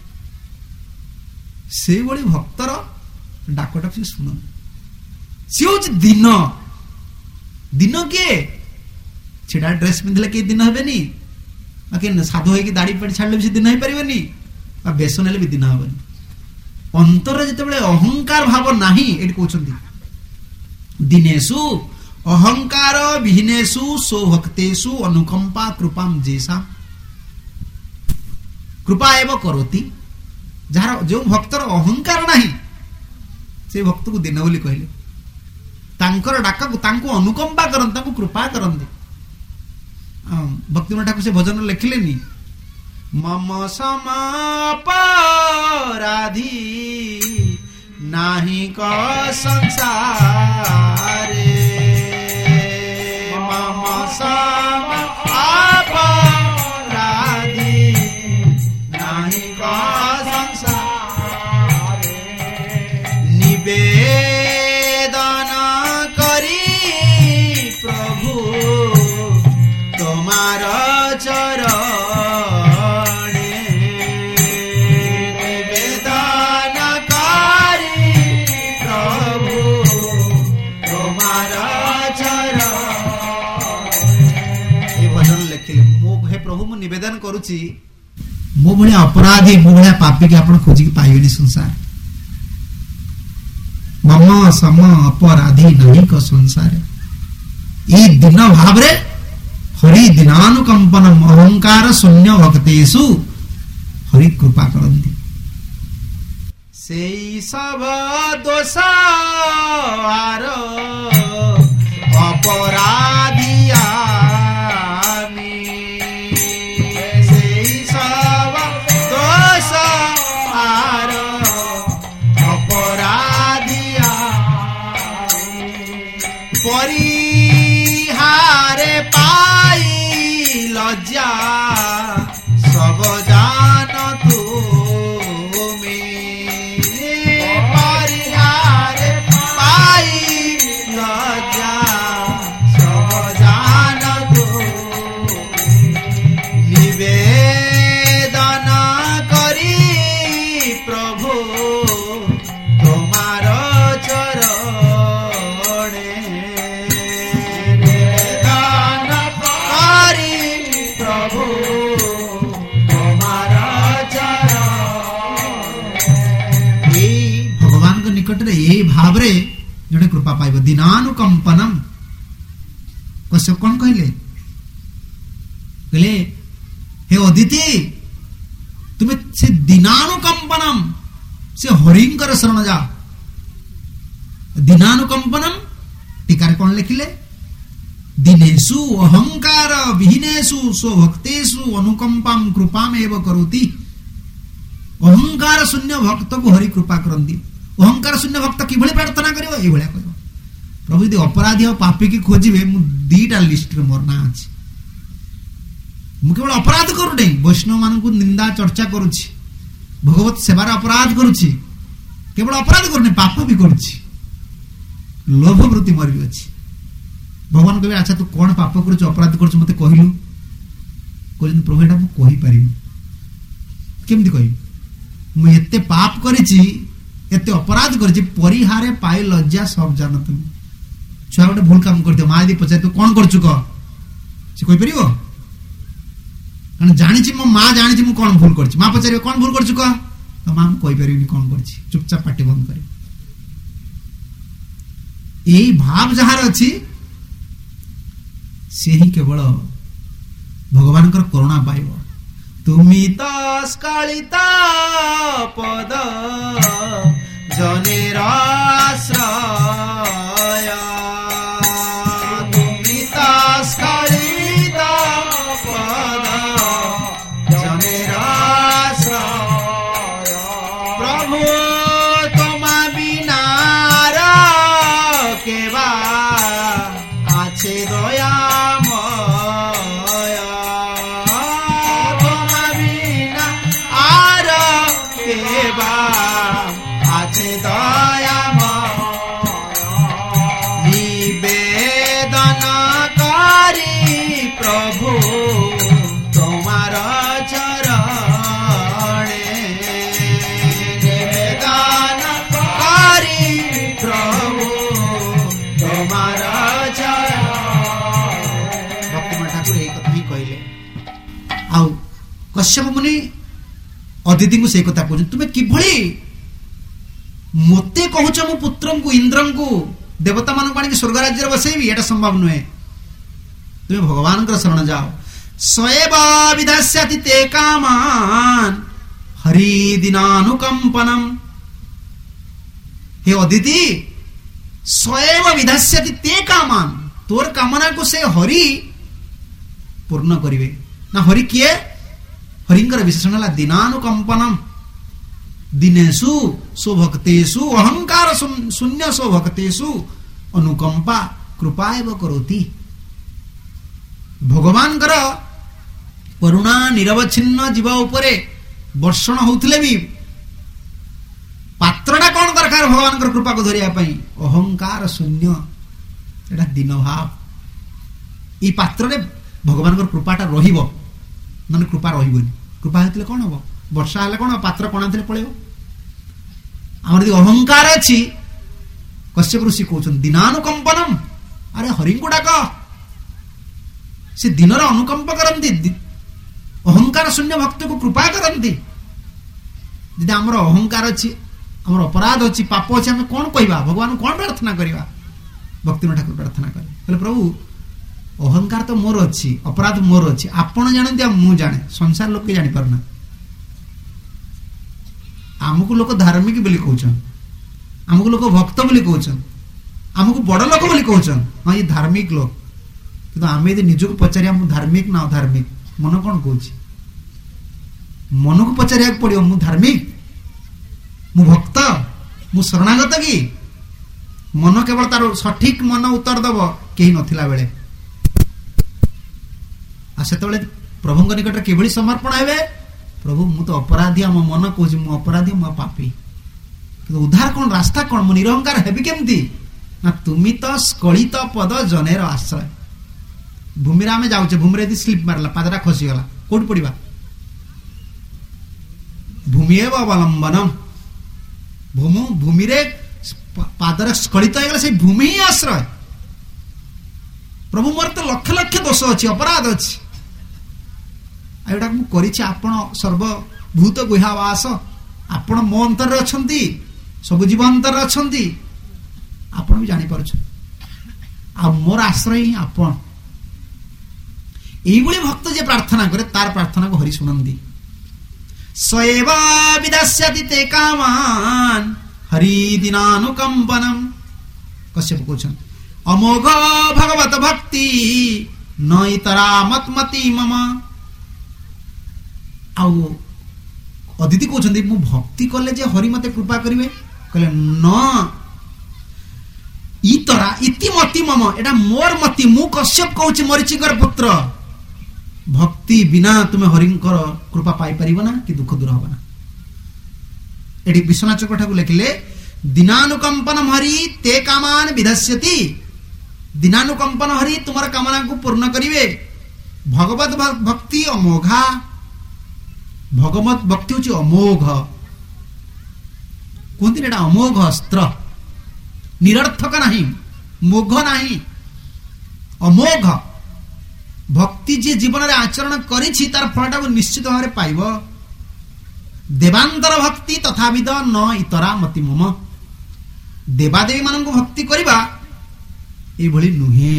ସେଇଭଳି ଭକ୍ତର ଡାକଟା ସେ ଶୁଣନ୍ତି। ସିଏ ହଉଛି ଦିନ। ଦିନ କିଏ? ଛିଡ଼ା ଡ୍ରେସ ପିନ୍ଧିଲେ କେହି ଦିନ ହେବେନି, ସାଧୁ ହେଇକି ଦାଢି ପାଢି ଛାଡ଼ିଲେ ବି ସେ ଦିନ ହେଇପାରିବନି, ବା ବେଶ ନେଲେ ବି ଦିନ ହବନି। ଅନ୍ତରରେ ଯେତେବେଳେ ଅହଙ୍କାର ଭାବ ନାହିଁ, ଏଠି କହୁଛନ୍ତି ଦିନେଷୁ ଅହଙ୍କାର ବିହୀନେଷୁ ସ୍ୱଭକ୍ତେଷୁ ଅନୁକମ୍ପା କୃପାମ୍ ଯେଷାମ୍। କୃପା ଏବ କରୋତି। ଯାହାର ଯେଉଁ ଭକ୍ତର ଅହଙ୍କାର ନାହିଁ ସେ ଭକ୍ତକୁ ଦିନ ବୋଲି କହିଲେ। ତାଙ୍କର ଡାକକୁ ତାଙ୍କୁ ଅନୁକମ୍ପା କରନ୍ତି, ତାଙ୍କୁ କୃପା କରନ୍ତି। ଭକ୍ତିମୟ ଠାକୁର ସେ ଭଜନ ଲେଖିଲେନି, ମମ ସମପରାଧୀ ନାହିଁ କ ସଂସାରେ, ମମ ସମପରାଧୀ ନାହିଁ କ ସଂସାରେ, ନିବେଦନ କରି ପ୍ରଭୁ তোমার চরণে, নিবেদন করি প্রভু তোমার চরণে। এই ভজন লেখিলে, মো হে প্রভু মু নিবেদন করুছি, ମୋ ଭଳିଆ ଅପରାଧୀ, ମୋ ଭଳିଆ ପାପୀକି ଆପଣ ଖୋଜିକି ପାଇବେନି ସଂସାର। ମମ ସମ ଅପରାଧୀ ନାହିଁ କ ସଂସାର। ଏଇ ଦିନ ଭାବରେ ହରି ଦିନାନୁକମ୍ପନମ ଅହଙ୍କାର ଶୂନ୍ୟ ଭକ୍ତେଷୁ ହରି କୃପା କରନ୍ତି। ସେଇ ସବ ଦୋଷ ଆର ଅପରାଧୀ ଆମେ, ସେଇ ସବ ଦୋଷ ଆର ଅପରାଧୀ ପରିହାରେ ପାଇ লজ্জা সব জান তুমি, পরিহারে পাই লজ্জা সব জান তুমি, নিবেদন করি প্রভু তোমার চরণে, নিবেদন করি প্রভু তোমার চরণ। এই ভগবানଙ୍କ ନିକଟରେ এই ଭାବରେ ଜଣେ କୃପା ପାଇବ। ଦିନାନୁକମ୍ପନମ୍। କଶ୍ୟପ କଣ କହିଲେ? କହିଲେ ହେ ଅଦିତି, ତୁମେ ସେ ଦିନାନୁକମ୍ପନମ୍, ସେ ହରିଙ୍କର ଶରଣ ଯାଅ। ଦିନାନୁକମ୍ପନମ୍ ଟୀକାରେ କଣ ଲେଖିଲେ? ଦିନେଷୁ ଅହଙ୍କାର ବିହୀନେଷୁ ସ୍ୱଭକ୍ତେଷୁ ଅନୁକମ୍ପାମ୍ କୃପାମ୍ ଏବ କରୋତି। ଅହଙ୍କାର ଶୂନ୍ୟ ଭକ୍ତକୁ ହରି କୃପା କରନ୍ତି। ଅହଙ୍କାର ଶୂନ୍ୟ ଭକ୍ତ କିଭଳି ପ୍ରାର୍ଥନା କରିବ? ଏଇଭଳିଆ କହିବ, ପ୍ରଭୁ ଯଦି ଅପରାଧୀ ଆଉ ପାପୀକି ଖୋଜିବେ, ମୁଁ ଦିଟା ଲିଷ୍ଟରେ ମୋର ନାଁ ଅଛି। ମୁଁ କେବଳ ଅପରାଧ କରୁନି, ବୈଷ୍ଣବ ମାନଙ୍କୁ ନିନ୍ଦା ଚର୍ଚ୍ଚା କରୁଛି, ଭଗବତ ସେବାରେ ଅପରାଧ କରୁଛି, କେବଳ ଅପରାଧ କରୁନି, ପାପ ବି କରୁଛି, ଲୋଭ ବୃତ୍ତି ମୋର ବି ଅଛି। ଭଗବାନ କହିବେ, ଆଚ୍ଛା ତୁ କଣ ପାପ କରୁଛୁ, ଅପରାଧ କରୁଛୁ, ମତେ କହିଲୁ। କହୁଛନ୍ତି, ପ୍ରଭୁ ଏଇଟା ମୁଁ କହିପାରିବି। କେମିତି କହିବି? ମୁଁ ଏତେ ପାପ କରିଛି, ଏତେ ଅପରାଧ କରିଛି, ପରିହାରେ ପାଇ ଲଜ୍ଜା ସବ ଜାନ ତୁମେ। ଛୁଆ ଗୋଟେ ଭୁଲ କାମ କରିଥିବ, ମା ଯଦି ପଚାରେ ତୁ କଣ କରୁଛୁ କହ, ସେ କହିପାରିବ? କାରଣ ଜାଣିଛି, ମୋ ମା ଜାଣିଛି ମୁଁ କଣ ଭୁଲ କରିଛି। ମା ପଚାରିବ କଣ ଭୁଲ କରିଛୁ କହ, ତ ମା ମୁଁ କହିପାରିବିନି କଣ କରିଛି, ଚୁପଚାପ ପାଟି ବନ୍ଦ କରିବି। ଏଇ ଭାବ ଯାହାର ଅଛି ସେ ହିଁ କେବଳ ଭଗବାନଙ୍କର କରୁଣା ପାଇବ। ତୁମି ତ ସ୍କଳିତ ପଦ জনের আশ্রয় তুমি তাস্কলিত পদ জনের আশ্রয় প্রভু তোমা বিনার কেবা আছে দয়াময় তোমা বিনা আর কেবা আছে দয়াময় নিবেদন করি প্রভু তোমার চরণে নিবেদন করি প্রভু তোমার চরণে। ভক্তিমୟ ঠাকুর এই কথা ହିଁ କହିଲେ। ଆଉ କଶ୍ୟପ ମୁନି ଅଦିତିଙ୍କୁ ସେଇ କଥା କହୁଛନ୍ତି, ତୁମେ କିଭଳି ମୋତେ କହୁଛ ମୋ ପୁତ୍ରଙ୍କୁ ଇନ୍ଦ୍ରଙ୍କୁ ଦେବତା ମାନଙ୍କୁ ଆଣିକି ସ୍ୱର୍ଗ ରାଜ୍ୟରେ ବସେଇବି? ଏଟା ସମ୍ଭବ ନୁହେଁ। ତୁମେ ଭଗବାନଙ୍କର ଶରଣ ଯାଅ। ସଏବ ବିଧାସ୍ୟାତି ତେ କାମାନ ହରି ଦିନାନୁକମ୍ପନମ୍। ହେ ଅଦିତି, ସଏବ ବିଧାସ୍ୟାତି ତେ କାମାନ, ତୋର କାମନାକୁ ସେ ହରି ପୂର୍ଣ୍ଣ କରିବେ। ନା ହରି କିଏ? ହରିଙ୍କର ବିଶେଷଣ ହେଲା ଦିନାନୁକମ୍ପନମ୍। ଦିନେଷୁ ସ୍ୱଭକ୍ତେଷୁ ଅହଙ୍କାର ଶୂନ୍ୟ ସ୍ୱଭକ୍ତେଷୁ ଅନୁକମ୍ପା କୃପା ଏବ କରୋତି। ଭଗବାନଙ୍କର କରୁଣା ନିରବଚ୍ଛିନ୍ନ ଜୀବ ଉପରେ ବର୍ଷଣ ହଉଥିଲେ ବି ପାତ୍ରଟା କଣ ଦରକାର ଭଗବାନଙ୍କର କୃପାକୁ ଧରିବା ପାଇଁ? ଅହଙ୍କାର ଶୂନ୍ୟ, ଏଟା ଦୀନ ଭାବ। ଏଇ ପାତ୍ରରେ ଭଗବାନଙ୍କର କୃପାଟା ରହିବ, ମାନେ କୃପା ରହିବନି। କୃପା ହେଇଥିଲେ କଣ ହବ? ବର୍ଷା ହେଲେ କଣ ପାତ୍ର କଣା ଥିଲେ ପଳେଇବ। ଆମର ଯଦି ଅହଙ୍କାର ଅଛି, କଶ୍ୟପ ଋଷି କହୁଛନ୍ତି ଦିନାନୁକମ୍ପନମ୍, ଆରେ ହରିଙ୍କୁ ଡାକ, ସେ ଦିନର ଅନୁକମ୍ପ କରନ୍ତି, ଅହଙ୍କାର ଶୂନ୍ୟ ଭକ୍ତକୁ କୃପା କରନ୍ତି। ଯଦି ଆମର ଅହଙ୍କାର ଅଛି, ଆମର ଅପରାଧ ଅଛି, ପାପ ଅଛି, ଆମେ କଣ କହିବା? ଭଗବାନଙ୍କୁ କଣ ପ୍ରାର୍ଥନା କରିବା? ଭକ୍ତିମୟ ଠାକୁର ପ୍ରାର୍ଥନା କରେ, କହିଲେ ପ୍ରଭୁ ଅହଙ୍କାର ତ ମୋର ଅଛି, ଅପରାଧ ମୋର ଅଛି, ଆପଣ ଜାଣନ୍ତି ଆଉ ମୁଁ ଜାଣେ, ସଂସାର ଲୋକ ଜାଣିପାରୁନା। ଆମକୁ ଲୋକ ଧାର୍ମିକ ବୋଲି କହୁଛନ୍, ଆମକୁ ଲୋକ ଭକ୍ତ ବୋଲି କହୁଛନ୍, ଆମକୁ ବଡ ଲୋକ ବୋଲି କହୁଛନ୍, ହଁ ଇଏ ଧାର୍ମିକ ଲୋକ। କିନ୍ତୁ ଆମେ ଯଦି ନିଜକୁ ପଚାରିବା ମୁଁ ଧାର୍ମିକ ନା ଅଧାର୍ମିକ, ମନ କଣ କହୁଛି? ମନକୁ ପଚାରିବାକୁ ପଡିବ, ମୁଁ ଧାର୍ମିକ, ମୁଁ ଭକ୍ତ, ମୁଁ ଶରଣାଗତ କି? ମନ କେବଳ ତାର ସଠିକ ମନ ଉତ୍ତର ଦବ କେହି ନଥିଲା ବେଳେ। ଆଉ ସେତେବେଳେ ପ୍ରଭୁଙ୍କ ନିକଟରେ କିଭଳି ସମର୍ପଣ ହେବେ? ପ୍ରଭୁ ମୁଁ ତ ଅପରାଧୀ, ଆମ ମନ କହୁଛି ମୁଁ ଅପରାଧୀ, ମୁଁ ପାପୀ, କିନ୍ତୁ ଉଦ୍ଧାର କଣ, ରାସ୍ତା କଣ? ମୁଁ ନିରହଙ୍କାର ହେବି କେମିତି? ନା ତୁମି ତ ସ୍କଳିତ ପଦ ଜନେର ଆଶ୍ରୟ। ଭୂମିରେ ଆମେ ଯାଉଛେ, ଭୂମିରେ ଯଦି ସ୍ଲିପ ମାରିଲା, ପାଦଟା ଖସିଗଲା, କୋଉଠି ପଡିବା? ଭୂମି ଏବ ଅବଲମ୍ବନମ। ଭୂମୁ ଭୂମିରେ ପାଦରେ ସ୍କଳିତ ହେଇଗଲା, ସେଇ ଭୂମି ହିଁ ଆଶ୍ରୟ। ପ୍ରଭୁ ମୋର ତ ଲକ୍ଷ ଲକ୍ଷ ଦୋଷ ଅଛି, ଅପରାଧ ଅଛି, ଆଉ ଏଇଟା ମୁଁ କରିଛି। ଆପଣ ସର୍ବଭୂତ ଗୁହାବାସ, ଆପଣ ମୋ ଅନ୍ତରରେ ଅଛନ୍ତି, ସବୁ ଜୀବ ଅନ୍ତରରେ ଅଛନ୍ତି, ଆପଣ ବି ଜାଣିପାରୁଛନ୍ତି, ଆଉ ମୋର ଆଶ୍ରୟ ହିଁ ଆପଣ। এইভাবে ভক্ত যে প্রার্থনা করে তার প্রার্থনাকে হরি শুনন্তি। সয়েব বিদাস্যাতি তে কামান হরি দিনানুকম্পনম। কশ্যপ কହୁଛন অমোঘ ভগবত ভক্তি নইতরা মতমতি মম। আউ অদিতি কହୁଛନ୍ତି ମୁଁ ଭକ୍ତି କଲେ ଯେ ହରି ମତେ କୃପା କରିବେ, କହିଲେ ନ ଇତରା ଇତିମତି ମମ, ଏଟା ମୋର ମତି, ମୁଁ କଶ୍ୟପ କହୁଛି ମରିଚିଙ୍କର ପୁତ୍ର। ଭକ୍ତି ବିନା ତୁମେ ହରିଙ୍କର କୃପା ପାଇପାରିବ ନା, କି ଦୁଃଖ ଦୂର ହବ ନା। ଏଠି ବିଶ୍ୱନାଥ ଚକ୍ର ଠାକୁର ଲେଖିଲେ ଦିନାନୁକମ୍ପନ ହରି ତେ କାମାନ ବିଧାସ୍ୟତି। ଦିନାନୁକମ୍ପନ ହରି ତୁମର କାମନାକୁ ପୂର୍ଣ୍ଣ କରିବେ। ଭଗବତ ଭକ୍ତି ଅମୋଘା, ଭଗବତ ଭକ୍ତି ହଉଛି ଅମୋଘ, କୁହନ୍ତି ଏଟା ଅମୋଘ ଅସ୍ତ୍ର, ନିରର୍ଥକ ନାହିଁ, ମୋଘ ନାହିଁ, ଅମୋଘ। ଭକ୍ତି ଯିଏ ଜୀବନରେ ଆଚରଣ କରିଛି ତାର ଫଳଟାକୁ ନିଶ୍ଚିତ ଭାବରେ ପାଇବ। ଦେବାନ୍ତର ଭକ୍ତି ତଥାବିଦ ନ ଇତରା ମତି ମମ। ଦେବାଦେବୀ ମାନଙ୍କୁ ଭକ୍ତି କରିବା ଏଇଭଳି ନୁହେଁ।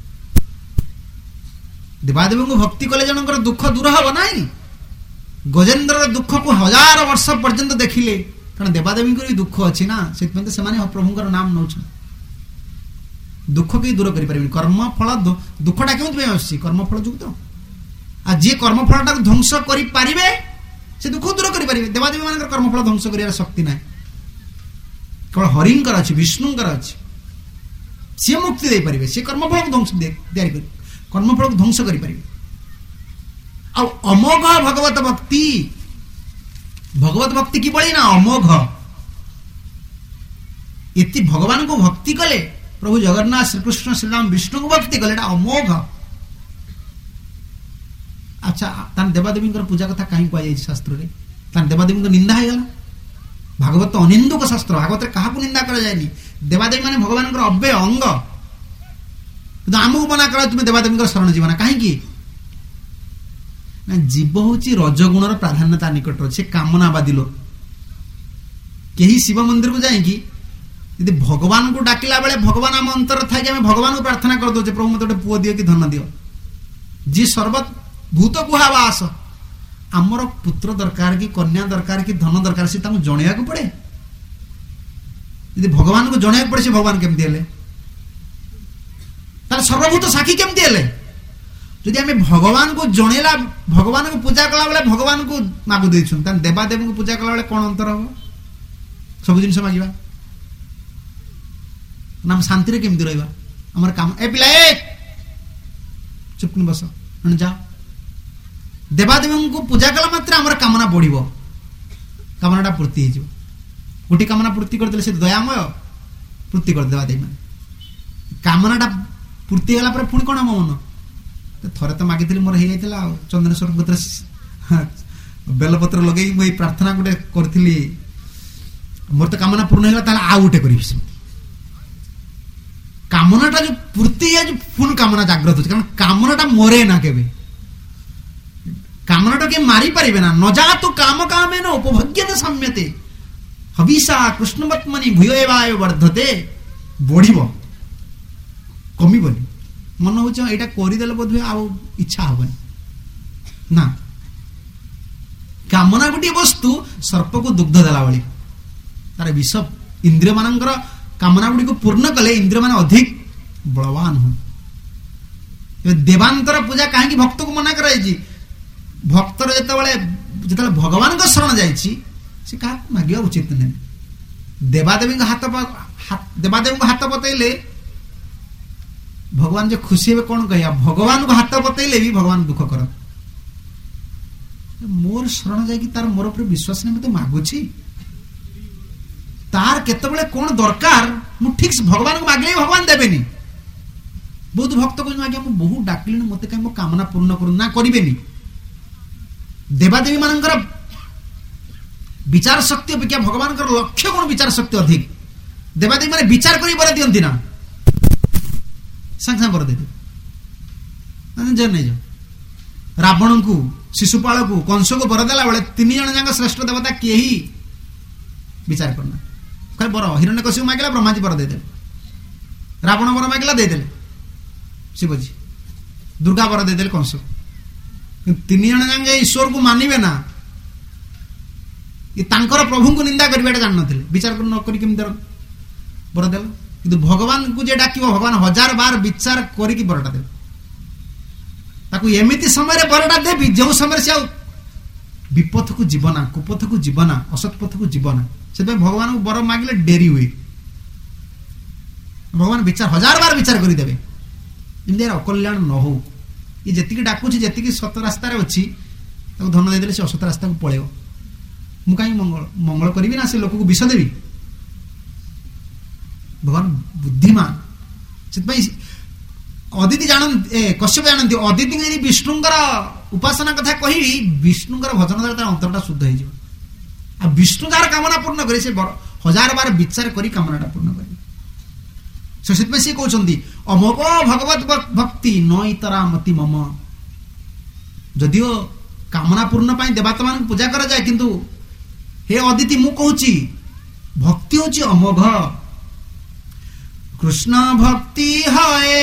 ଦେବାଦେବୀଙ୍କୁ ଭକ୍ତି କଲେ ଜଣଙ୍କର ଦୁଃଖ ଦୂର ହବ ନାହିଁ। ଗଜେନ୍ଦ୍ରର ଦୁଃଖକୁ ହଜାର ବର୍ଷ ପର୍ଯ୍ୟନ୍ତ ଦେଖିଲେ କାରଣ ଦେବାଦେବୀଙ୍କର ବି ଦୁଃଖ ଅଛି ନା, ସେଥିପାଇଁ ତ ସେମାନେ ପ୍ରଭୁଙ୍କର ନାମ ନେଉଛନ୍ତି। ଦୁଃଖ କେହି ଦୂର କରିପାରିବେନି। କର୍ମଫଳ ଦୁଃଖଟା କେଉଁଥି ପାଇଁ ଆସୁଛି? କର୍ମଫଳ ଯୋଗୁଁ ତ। ଆଉ ଯିଏ କର୍ମଫଳଟାକୁ ଧ୍ୱଂସ କରିପାରିବେ ସେ ଦୁଃଖ ଦୂର କରିପାରିବେ। ଦେବାଦେବୀ ମାନଙ୍କର କର୍ମଫଳ ଧ୍ୱଂସ କରିବାର ଶକ୍ତି ନାହିଁ, କେବଳ ହରିଙ୍କର ଅଛି, ବିଷ୍ଣୁଙ୍କର ଅଛି। ସିଏ ମୁକ୍ତି ଦେଇପାରିବେ, ସିଏ କର୍ମଫଳକୁ ଧ୍ୱଂସ ତିଆରି କରିବେ, କର୍ମଫଳକୁ ଧ୍ୱଂସ କରିପାରିବେ। ଆଉ ଅମୋଘ ଭଗବତ ଭକ୍ତି, ଭଗବତ ଭକ୍ତି କିଭଳି ନା ଅମୋଘ। ଏତି ଭଗବାନଙ୍କୁ ଭକ୍ତି କଲେ, ପ୍ରଭୁ ଜଗନ୍ନାଥ ଶ୍ରୀକୃଷ୍ଣ ଶ୍ରୀରାମ ବିଷ୍ଣୁଙ୍କୁ ଭକ୍ତି କଲେ, ଏଟା ଅମୋଘ। ଆଚ୍ଛା, ତାର ଦେବାଦେବୀଙ୍କର ପୂଜା କଥା କାହିଁ କୁହାଯାଇଛି ଶାସ୍ତ୍ରରେ? ତାର ଦେବାଦେବୀଙ୍କ ନିନ୍ଦା ହେଇଗଲା। ଭାଗବତ ଅନିନ୍ଦୁକ ଶାସ୍ତ୍ର, ଭାଗବତରେ କାହାକୁ ନିନ୍ଦା କରାଯାଏନି। ଦେବାଦେବୀ ମାନେ ଭଗବାନଙ୍କର ଅବ୍ୟୟ ଅଙ୍ଗ, କିନ୍ତୁ ଆମକୁ ମନା କରା ତୁମେ ଦେବାଦେବୀଙ୍କର ଶରଣ ଯିବ ନା। କାହିଁକି ନା ଜୀବ ହଉଛି ରଜଗୁଣର ପ୍ରାଧାନ୍ୟ ତା ନିକଟରେ ଅଛି, ସେ କାମନାବାଦୀ ଲୋକ। କେହି ଶିବ ମନ୍ଦିରକୁ ଯାଇକି ଯଦି ଭଗବାନଙ୍କୁ ଡାକିଲା ବେଳେ ଭଗବାନ ଆମ ଅନ୍ତର ଥାଇକି ଆମେ ଭଗବାନଙ୍କୁ ପ୍ରାର୍ଥନା କରିଦଉଛେ, ପ୍ରଭୁ ମତେ ଗୋଟେ ପୁଅ ଦିଅ କି ଧନ ଦିଅ, ଯିଏ ସର୍ବ ଭୂତ କୁହାବାସ, ଆମର ପୁତ୍ର ଦରକାର କି କନ୍ୟା ଦରକାର କି ଧନ ଦରକାର, ସେ ତାଙ୍କୁ ଜଣେଇବାକୁ ପଡେ। ଯଦି ଭଗବାନଙ୍କୁ ଜଣେଇବାକୁ ପଡେ, ସେ ଭଗବାନ କେମିତି ହେଲେ? ତାହେଲେ ସର୍ବଭୂତ ସାକ୍ଷୀ କେମିତି ହେଲେ? ଯଦି ଆମେ ଭଗବାନଙ୍କୁ ଜଣେଇଲା, ଭଗବାନଙ୍କୁ ପୂଜା କଲା ବେଳେ ଭଗବାନଙ୍କୁ ମାଗୁ ଦେଇଛୁ, ତାହେଲେ ଦେବାଦେବୀଙ୍କୁ ପୂଜା କଲା ବେଳେ କଣ ଅନ୍ତର ହବ? ସବୁ ଜିନିଷ ମାଗିବା ନା, ଆମେ ଶାନ୍ତିରେ କେମିତି ରହିବା? ଆମର କାମ, ଏ ପିଲା ଏ ଚୁପ୍ ବସ, ଯାଅ। ଦେବାଦେବୀଙ୍କୁ ପୂଜା କଲା ମାତ୍ରେ ଆମର କାମନା ବଢିବ, କାମନାଟା ପୂର୍ତ୍ତି ହେଇଯିବ। ଗୋଟିଏ କାମନା ପୂର୍ତ୍ତି କରିଦେଲେ ସେ ଦୟାମୟ, ପୂର୍ତ୍ତି କରିଦେବା ଦେବୀ ମାନେ। କାମନାଟା ପୂର୍ତ୍ତି ହେଲା ପରେ ପୁଣି କଣ ଆମ ମନ? ଥରେ ତ ମାଗିଥିଲି, ମୋର ହେଇଯାଇଥିଲା ଆଉ ଚନ୍ଦନେଶ୍ୱର ପତ୍ର ବେଲପତ୍ର ଲଗେଇ ମୁଁ ଏଇ ପ୍ରାର୍ଥନା ଗୋଟେ କରିଥିଲି, ମୋର ତ କାମନା ପୂର୍ଣ୍ଣ ହେଇଗଲା, ତାହେଲେ ଆଉ ଗୋଟେ କରିବି। ସେମିତି କାମନାଟା ଯୋଉ ପୂର୍ତ୍ତି ହେଇଯାଉଛି, ପୁଣି କାମନା ଜାଗ୍ରତ ହଉଛି, କାରଣ କାମନାଟା ମରେ ନା କେବେ। କାମନାଟା କିଏ ମାରି ପାରିବେ ନା। ନଜାତୁ କାମ କାମେନ ଉପଭୋଗ୍ୟତେ ସାମ୍ୟତେ ହବିଷା କୃଷ୍ଣବତ୍ମନି ଭୂୟ ଏବାୟ ବର୍ଦ୍ଧତେ। ବଢିବ, କମିବନି। ମନ ହଉଛି ଏଇଟା କରିଦେଲେ ବୋଧହୁଏ ଆଉ ଇଚ୍ଛା ହବନି ନା। କାମନା ଗୋଟିଏ ବସ୍ତୁ ସର୍ପକୁ ଦୁଗ୍ଧ ଦେଲା ଭଳି, ତାର ବିଷ। ଇନ୍ଦ୍ରିୟ ମାନଙ୍କର କାମନା ଗୁଡିକୁ ପୂର୍ଣ୍ଣ କଲେ ଇନ୍ଦ୍ରିୟ ମାନେ ଅଧିକ ବଳବାନ ହୁଏ। ଦେବାନ୍ତର ପୂଜା କାହିଁକି ଭକ୍ତକୁ ମନା କରାଯାଇଛି? ଭକ୍ତର ଯେତେବେଳେ ଯେତେବେଳେ ଭଗବାନଙ୍କ ଶରଣ ଯାଇଛି, ସେ କାହାକୁ ମାଗିବା ଉଚିତ ନୁହେଁ। ଦେବାଦେବୀଙ୍କ ହାତ ଦେବାଦେବୀଙ୍କ ହାତ ପତେଇଲେ ଭଗବାନ ଯେ ଖୁସି ହେବେ କଣ କହିବା? ଭଗବାନଙ୍କୁ ହାତ ପତେଇଲେ ବି ଭଗବାନ ଦୁଃଖ କର। ମୋର ଶରଣ ଯାଇକି ତାର ମୋର ଉପରେ ବିଶ୍ୱାସ ନେଇ ମତେ ମାଗୁଛି, ତାର କେତେବେଳେ କଣ ଦରକାର ମୁଁ ଠିକ ଭଗବାନଙ୍କୁ ମାଗିଲେ ଭଗବାନ ଦେବେନି। ବହୁତ ଭକ୍ତ କହୁଛନ୍ତି, ଆଜ୍ଞା ମୁଁ ବହୁତ ଡାକିଲିଣି, ମତେ କାହିଁ ମୋ କାମନା ପୂର୍ଣ୍ଣ କରୁ ନା, କରିବେନି। ଦେବାଦେବୀ ମାନଙ୍କର ବିଚାର ଶକ୍ତି ଅପେକ୍ଷା ଭଗବାନଙ୍କର ଲକ୍ଷ୍ୟ ଗୁଣ ବିଚାର ଶକ୍ତି ଅଧିକ। ଦେବାଦେବୀ ମାନେ ବିଚାର କରି ବର ଦିଅନ୍ତି ନା, ସାଙ୍ଗେ ସାଙ୍ଗେ ବର ଦେଇଦେବେ। ନେଇଯାଅ ରାବଣଙ୍କୁ, ଶିଶୁପାଳକୁ, କଂସକୁ ବର ଦେଲା ବେଳେ ତିନି ଜଣ ଯାକ ଶ୍ରେଷ୍ଠ ଦେବତା କେହି ବିଚାର କରୁନା, ଖାଲି ବର। ହିରଣ୍ୟକଶିପୁ ମାଗିଲା, ବ୍ରହ୍ମାଜୀ ବର ଦେଇଦେଲେ। ରାବଣ ବର ମାଗିଲା, ଦେଇଦେଲେ ଶିବଜୀ। ଦୁର୍ଗା ବର ଦେଇଦେଲେ କଂସକୁ। ତିନି ଜଣ ଯାକ ଈଶ୍ୱରକୁ ମାନିବେ ନା, ତାଙ୍କର ପ୍ରଭୁଙ୍କୁ ନିନ୍ଦା କରିବେ ଏଟା ଜାଣିନଥିଲେ। ବିଚାର ନ କରି କେମିତି ବର ଦେଲ? କିନ୍ତୁ ଭଗବାନଙ୍କୁ ଯେ ଡାକିବ, ଭଗବାନ ହଜାର ବାର ବିଚାର କରିକି ବରଟା ଦେବେ। ତାକୁ ଏମିତି ସମୟରେ ବରଟା ଦେବି ଯେଉଁ ସମୟରେ ସେ ଆଉ ବିପଥକୁ ଯିବ ନା, କୁପଥକୁ ଯିବ ନା, ଅସତ୍ ପଥକୁ ଯିବ ନା। ସେଥିପାଇଁ ଭଗବାନଙ୍କୁ ବର ମାଗିଲେ ଡେରି ହୁଏ। ଭଗବାନ ବିଚାର ହଜାର ବାର ବିଚାର କରିଦେବେ, ଯେମିତି ଅକଲ୍ୟାଣ ନ ହଉ। ଏ ଯେତିକି ଡାକୁଛି, ଯେତିକି ସତ ରାସ୍ତାରେ ଅଛି, ତାକୁ ଧନ ଦେଇଦେଲେ ସେ ଅସତ ରାସ୍ତାକୁ ପଳେଇବ। ମୁଁ କାହିଁକି ମଙ୍ଗଳ ମଙ୍ଗଳ କରିବି ନା ସେ ଲୋକକୁ ବିଷ ଦେବି? ଭଗବାନ ବୁଦ୍ଧିମାନ। ସେଥିପାଇଁ ଅଦିତି ଜାଣନ୍ତି, କଶ୍ୟପ ଜାଣନ୍ତି, ଅଦିତି ଯଦି ବିଷ୍ଣୁଙ୍କର ଉପାସନା କଥା କହିବି, ବିଷ୍ଣୁଙ୍କର ଭଜନ ଦ୍ୱାରା ତାର ଅନ୍ତରଟା ଶୁଦ୍ଧ ହେଇଯିବ। ଆଉ ବିଷ୍ଣୁ ଯାହାର କାମନା ପୂର୍ଣ୍ଣ କରି, ସେ ହଜାର ବାର ବିଚାର କରି କାମନାଟା ପୂର୍ଣ୍ଣ କରିବେ। ସେଥିପାଇଁ ସେ କହୁଛନ୍ତି, ଅମୋଘ ଭଗବତ ଭକ୍ତି ନଇତରା ମତି ମମ। ଯଦିଓ କାମନା ପୂର୍ଣ୍ଣ ପାଇଁ ଦେବତା ମାନଙ୍କୁ ପୂଜା କରାଯାଏ, କିନ୍ତୁ ହେ ଅଦିତି ମୁଁ କହୁଛି, ଭକ୍ତି ହଉଛି ଅମୋଘ। କୃଷ୍ଣ ଭକ୍ତି ହଏ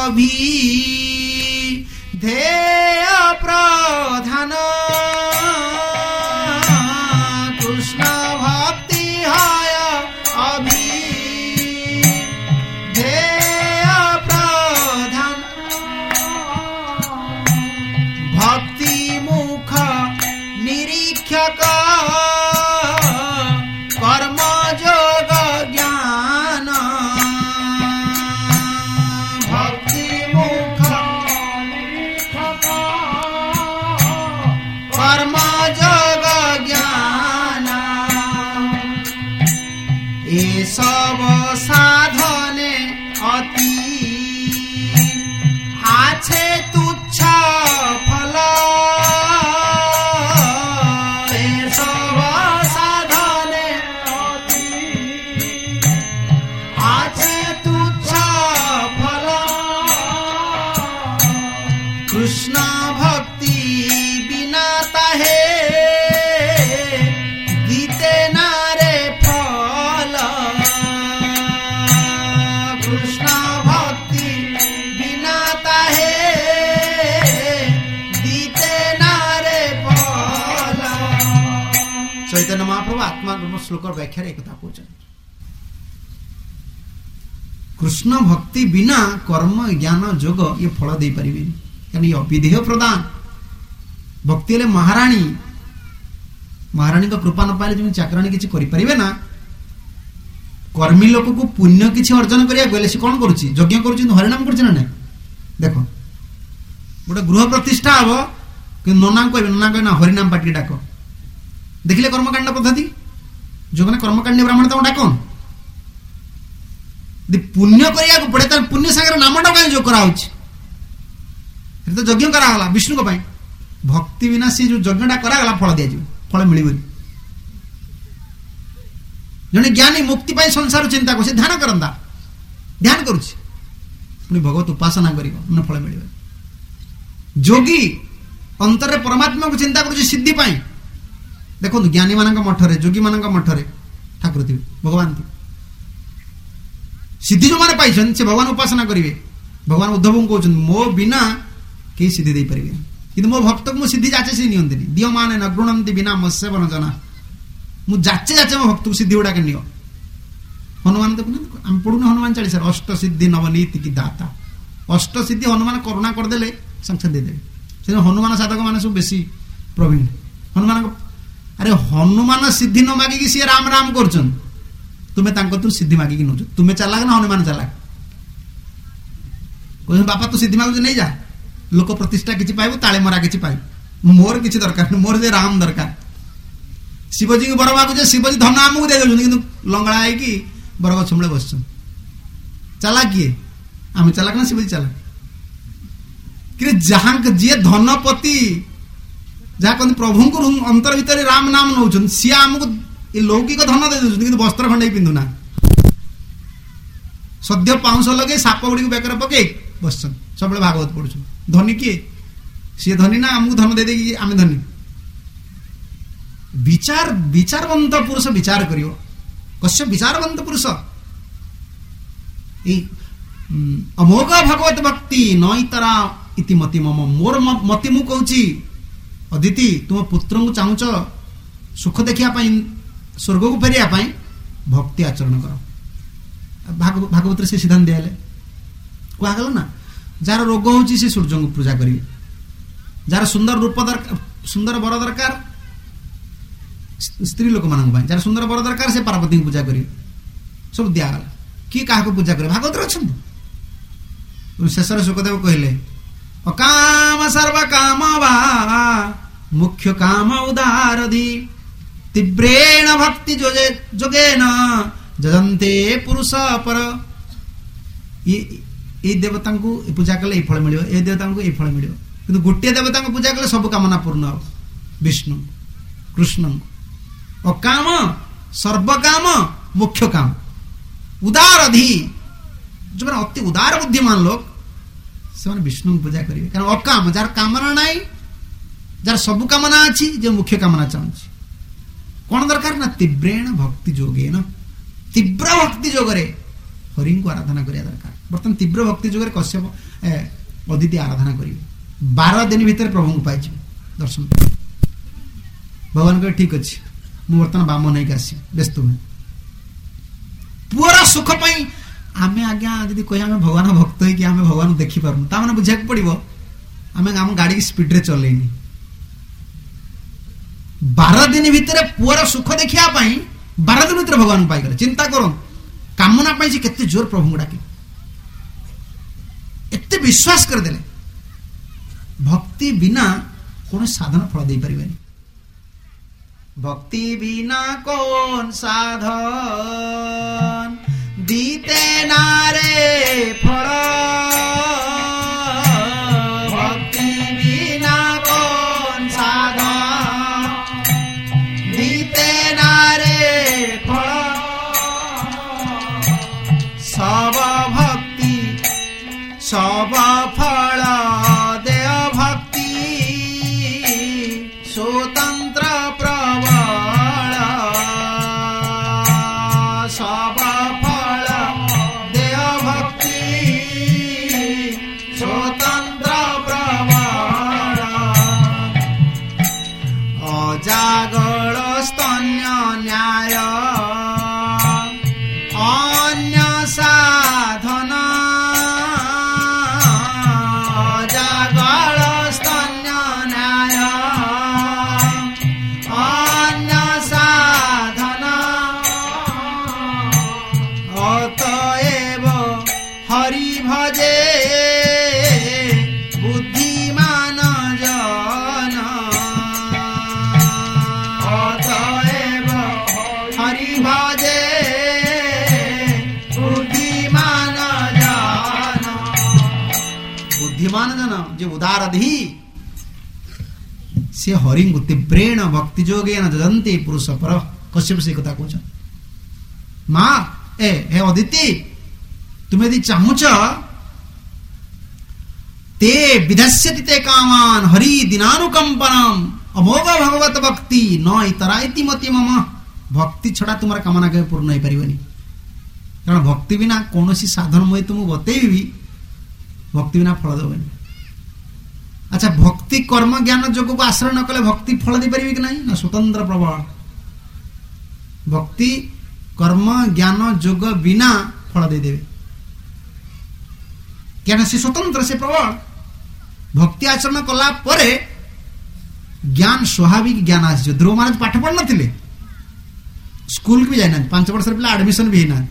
ଅଭିଧେୟ ପ୍ରଧାନ, କୃଷ୍ଣ ଭକ୍ତି कृष्ण भक्ति बिना ताहे गीते नारे फल। कृष्ण भक्ति बिना ताहे गीते नारे फल। चैतन्य महाप्रभु आत्मा ब्रह्म श्लोक व्याख्या एक कथा कहते कृष्ण भक्ति बिना कर्म ज्ञान जोग ये फल दे पारे कारण ये अविधेय प्रदान। भक्ति हेले महाराणी महाराणी को कृपा न पाइले जमी चाकराणी किसी करें ना। कर्मी लोक को पुण्य किसी अर्जन करा से कौन करुच्ची यज्ञ कर हरिनाम कर ना। देख गोटे गृह प्रतिष्ठा हम कि नना कह नना कह ना हरिनाम पार्टी डाक देखिले कर्मकांड पद्धति जो मैंने कर्मकांडी ब्राह्मण तक डाकन पुण्य करिया पड़े तार पुण्य सागर नामटा कहीं जो करा तो यज्ञ कराला विष्णु को भक्ति बिना सी जो यज्ञटा कराला फल दिया फल मिल जड़े ज्ञानी मुक्ति पाई संसार चिंता कर ध्यान करता ध्यान करुच्ची भगवत उपासना कर फल मिल। जोगी अंतर परमात्मा को चिंता कर सिद्धि पाई देखो ज्ञानी मान मठरे जोगी मान मठरे ठाकुर थे भगवान थे सिद्धि जो मैंने पाई से भगवान उपासना करेंगे। भगवान उद्धव को कहते मो बिना कहीं सिद्धि दे पारे कि मो भक्त को सिद्धि जाचे से नियंती दियो माने न गृणंती बिना मत्स्य बन जना मुझे जाचे जाचे मो भक्त को सिद्धि गुड़ा के नियो। हनुमान देखो आम पढ़ुना हनुमान चालीसा अष्ट सिद्धि नवनीति की दाता अष्ट सिद्धि हनुमान करुणा करदे सांक्षात देदेवे से हनुमान साधक मैंने सब बेसी प्रवीण हनुमान अरे हनुमान सिद्धि न मागिकी सी राम राम कर तुम्हें तू सिद्धि मागिकी नौ तुम्हें चलाक ना हनुमान चलाक कह बापा तू सिद्धि मागु नहीं जा लोक प्रतिष्ठा किसी पाइबू ताले मरा किसी पाइब मोर किसी दरकार मोर जे राम दरकार। शिवजी को बर मागुचे शिवजी धन आमको दे दे लंगड़ा है बरगछ मूले बस चलाक किए आम चलाक ना शिवजी चलाक कि जहाँ जी धनपति जहाँ कहते प्रभु को अंतर भितर राम नाम नौ सी आमको ये लौकिक धन दे दे वस्त्र खंडे पिंधुना सद्य पाउंस लगे साप गुड़ी बेकर पके बस सब भागवत पढ़ु धनी किए सी धनी ना आमको धन दे देगी आम धनी। विचार विचारवंत पुरुष विचार करियो कश्य विचारवंत पुरुष अमोघ भगवत भक्ति नईतरा इति मति मम मोर मति मु कहूची अदिति तुम पुत्र को चाहूच सुख देखिया स्वर्ग को फेरिया भक्ति आचरण कर भागवत से सिद्धांत दिया कहगला ना जार रोग होची से सूर्य को पूजा करेंगे जार सुंदर रूप दरकार सुंदर बर दरकार स्त्री लोक मान जार सुंदर बर दरकार से पार्वती को पूजा करेंगे सब दिगला किए क्या पूजा करे भागवत अच्छा शेष सुखदेव कहले अकाम सर्व काम वा मुख्य काम उदार धी तीव्रेण भक्ति जोगे जोगेन जजंते पुरुष पर ये देवता को पूजा कले ये फल मिल ए देवता को ये फल मिल कि गोटे देवता को पूजा कले सब कामना पूर्ण हो विष्णु कृष्ण अकाम सर्वकाम मुख्य काम उदार अधि जो मैंने अति उदार बुद्धिमान लोग से विष्णु को पूजा करेंगे कारण अकाम जार कामना ना जार सब कामना अच्छी जो मुख्य कामना चाहूँ कौन दरकार ना तीव्रेण भक्ति जोगे न तीव्र भक्ति जोगरे हरि को आराधना करिया दरकार। बर्तमान तीव्र भक्ति जोगरे कश्यप अदिति आराधना करेंगे बारह दिन भीतर प्रभु को पाई दर्शन भगवान कहे ठीक अच्छे मुझे बर्तमान बाम नहीं आसी व्यस्त हुए पूरा सुख पाई आमे आज्ञा जदि कह भगवान भक्त है कि आमे भगवान देखी पारनु ता माने बुझा पड़ो आमे आम गाड़ी की स्पीड रे चलेनी बारह दिन भितर पूरा सुख देखिया पाई बारह दिन भीतर भगवान पाई गले चिंता करो कामना पाई केते जोर प्रभु डाके एते विश्वास कर देले भक्ति बिना कौन साधन फल दे परिबेनी भक्ति बिना कौन साधन दीते नारे फल भक्ति बिना कौन साधन दीते नारे फल सब भक्ति सब फल देव उदारधि से हरि तीव्रेण भक्ति जोगेन जजन्ते पुरुष पर कश्यप से कथा कहछ माँ ए हे अदिति तुम्हें यदि चाहूच ते विधस्यति ते कामान हरि दिनानुकंपनम अमोघ भगवत भक्ति न इतराइति मति मम भक्ति छड़ा तुम कामना के पूर्ण हो पारिबनी कारण भक्ति बिना कौन सी साधन मुझे तुमको बतेबी भक्ति बिना फल देवनी। अच्छा भक्ति कर्म ज्ञान जोग को आश्रय न कले भक्ति फल दे पारिबे कि नहीं ना स्वतंत्र प्रबल भक्ति कर्म ज्ञान जोग बिना फल दे देवे क्या से स्वतंत्र से प्रबल भक्ति आचरण कला परे ज्ञान स्वाभाविक ज्ञान आस ध्रुव महाराज पाठ पढ़ नथिले स्कूल भी जाइना पांच वर्ष पिला एडमिशन भी होना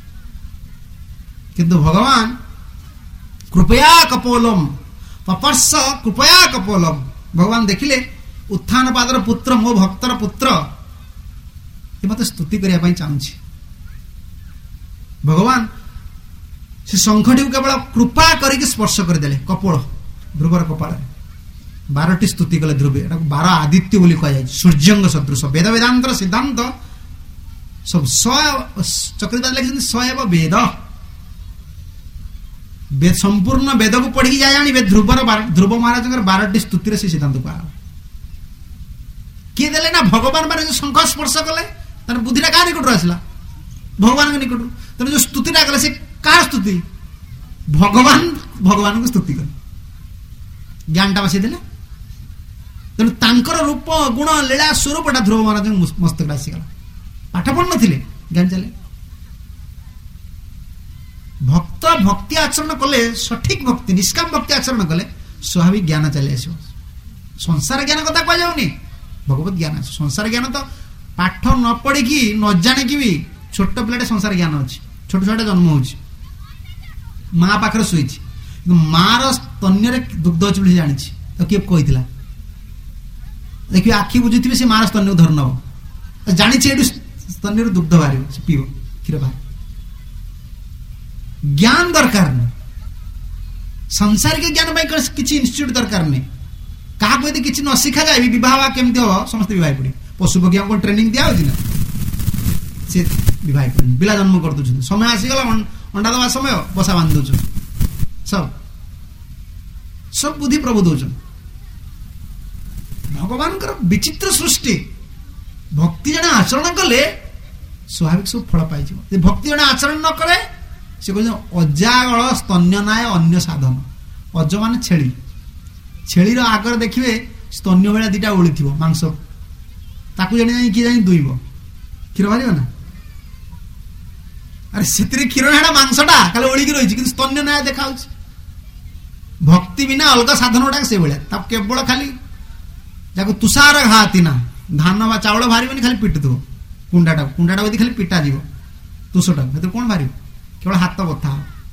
किंतु भगवान कृपया कपोलम पपर्श कृपया कपोलम भगवान देखिले उत्थान पादर पुत्र मो भक्तर पुत्र ये मत स्तुति करिया पई चाहूछि भगवान से शंखटी केवल कृपा करके स्पर्श करदेले कपोल ध्रुवर कपाल बारटी स्तुति कले ध्रुव एटा बार आदित्य बोली कह जाय सूर्यंग सदृश वेद वेदांतर सिद्धांत सब चक्रवर्ती लिखिन सएव वेद वेद संपूर्ण वेद को पढ़ी जाए जानी ध्रुवर ध्रुव महाराज बारटी स्तुति से सिद्धांत कह किए देले ना भगवान माने जो शंख स्पर्श कले तार बुद्धिटा का निकट आसला भगवान के निकट तेज जो स्तुतिटा कले से का स्तुति भगवान भगवान को स्तुति कले ज्ञानटा बसई देले तेणु तांकर रूप गुण लीला स्वरूपटा ध्रुव महाराज मस्तक आसीगला पाठ पढ़ नथिले ज्ञान चले भक्त भक्ति आचरण कले सठिक भक्ति निष्काम भक्ति आचरण कले स्वाभाविक ज्ञान चले आस संसार ज्ञान कथा कह जाऊनी भगवत ज्ञान संसार ज्ञान तो पाठ न पढ़ी न जाने की भी छोट पिलाटे संसार ज्ञान अच्छी छोट छोटा जन्म हो माँ पाखे शुई माँ स्तन्य दुग्ध अच्छी बोली जानी तो किए कही देखिए आखि बुझुथे से माँ स्तन्य धर नब जानी स्तन्य दुग्ध बाहर पीब क्षीर बाहर ज्ञान दरकार नहीं सांसारिक ज्ञान किसी इन्स्टिट्यूट दरकार नहीं क्या यदि किसी न शिखा जाए विवाह केमती हम समस्त बह पड़े पशु पक्षी को ट्रेनिंग दिया ना सी बह पड़े पिला जन्म कर दे समय आसीगला अंडा दवा समय बसा बांध दौर सब सब बुद्धि प्रभु दौर भगवान विचित्र सृष्टि भक्ति जड़े आचरण कले स्वाभाविक सब फल पाई भक्ति जड़े आचरण न करे से कहते अजागल स्तन्य नाय अन्य साधन अज मान छेली छेलीर आगर देखिए स्तन्य भाया दीटा ओली थी मांस ताकू जानी किए जानी दुईब क्षीर बाहर ना अरे से क्षीर ना मांसटा खाली ओलिकी रही कि स्तन्य नाय देखा भक्ति बिना अलग साधन गुड़ा से भाया केवल खाली जाको तुषार घाती ना धान बा चाउल बाहर खाली पिटुव कुंडाटा कुंडाटा यदि खाली पिटा जीव तुषटा कौन बाहर केवल हाथ बथा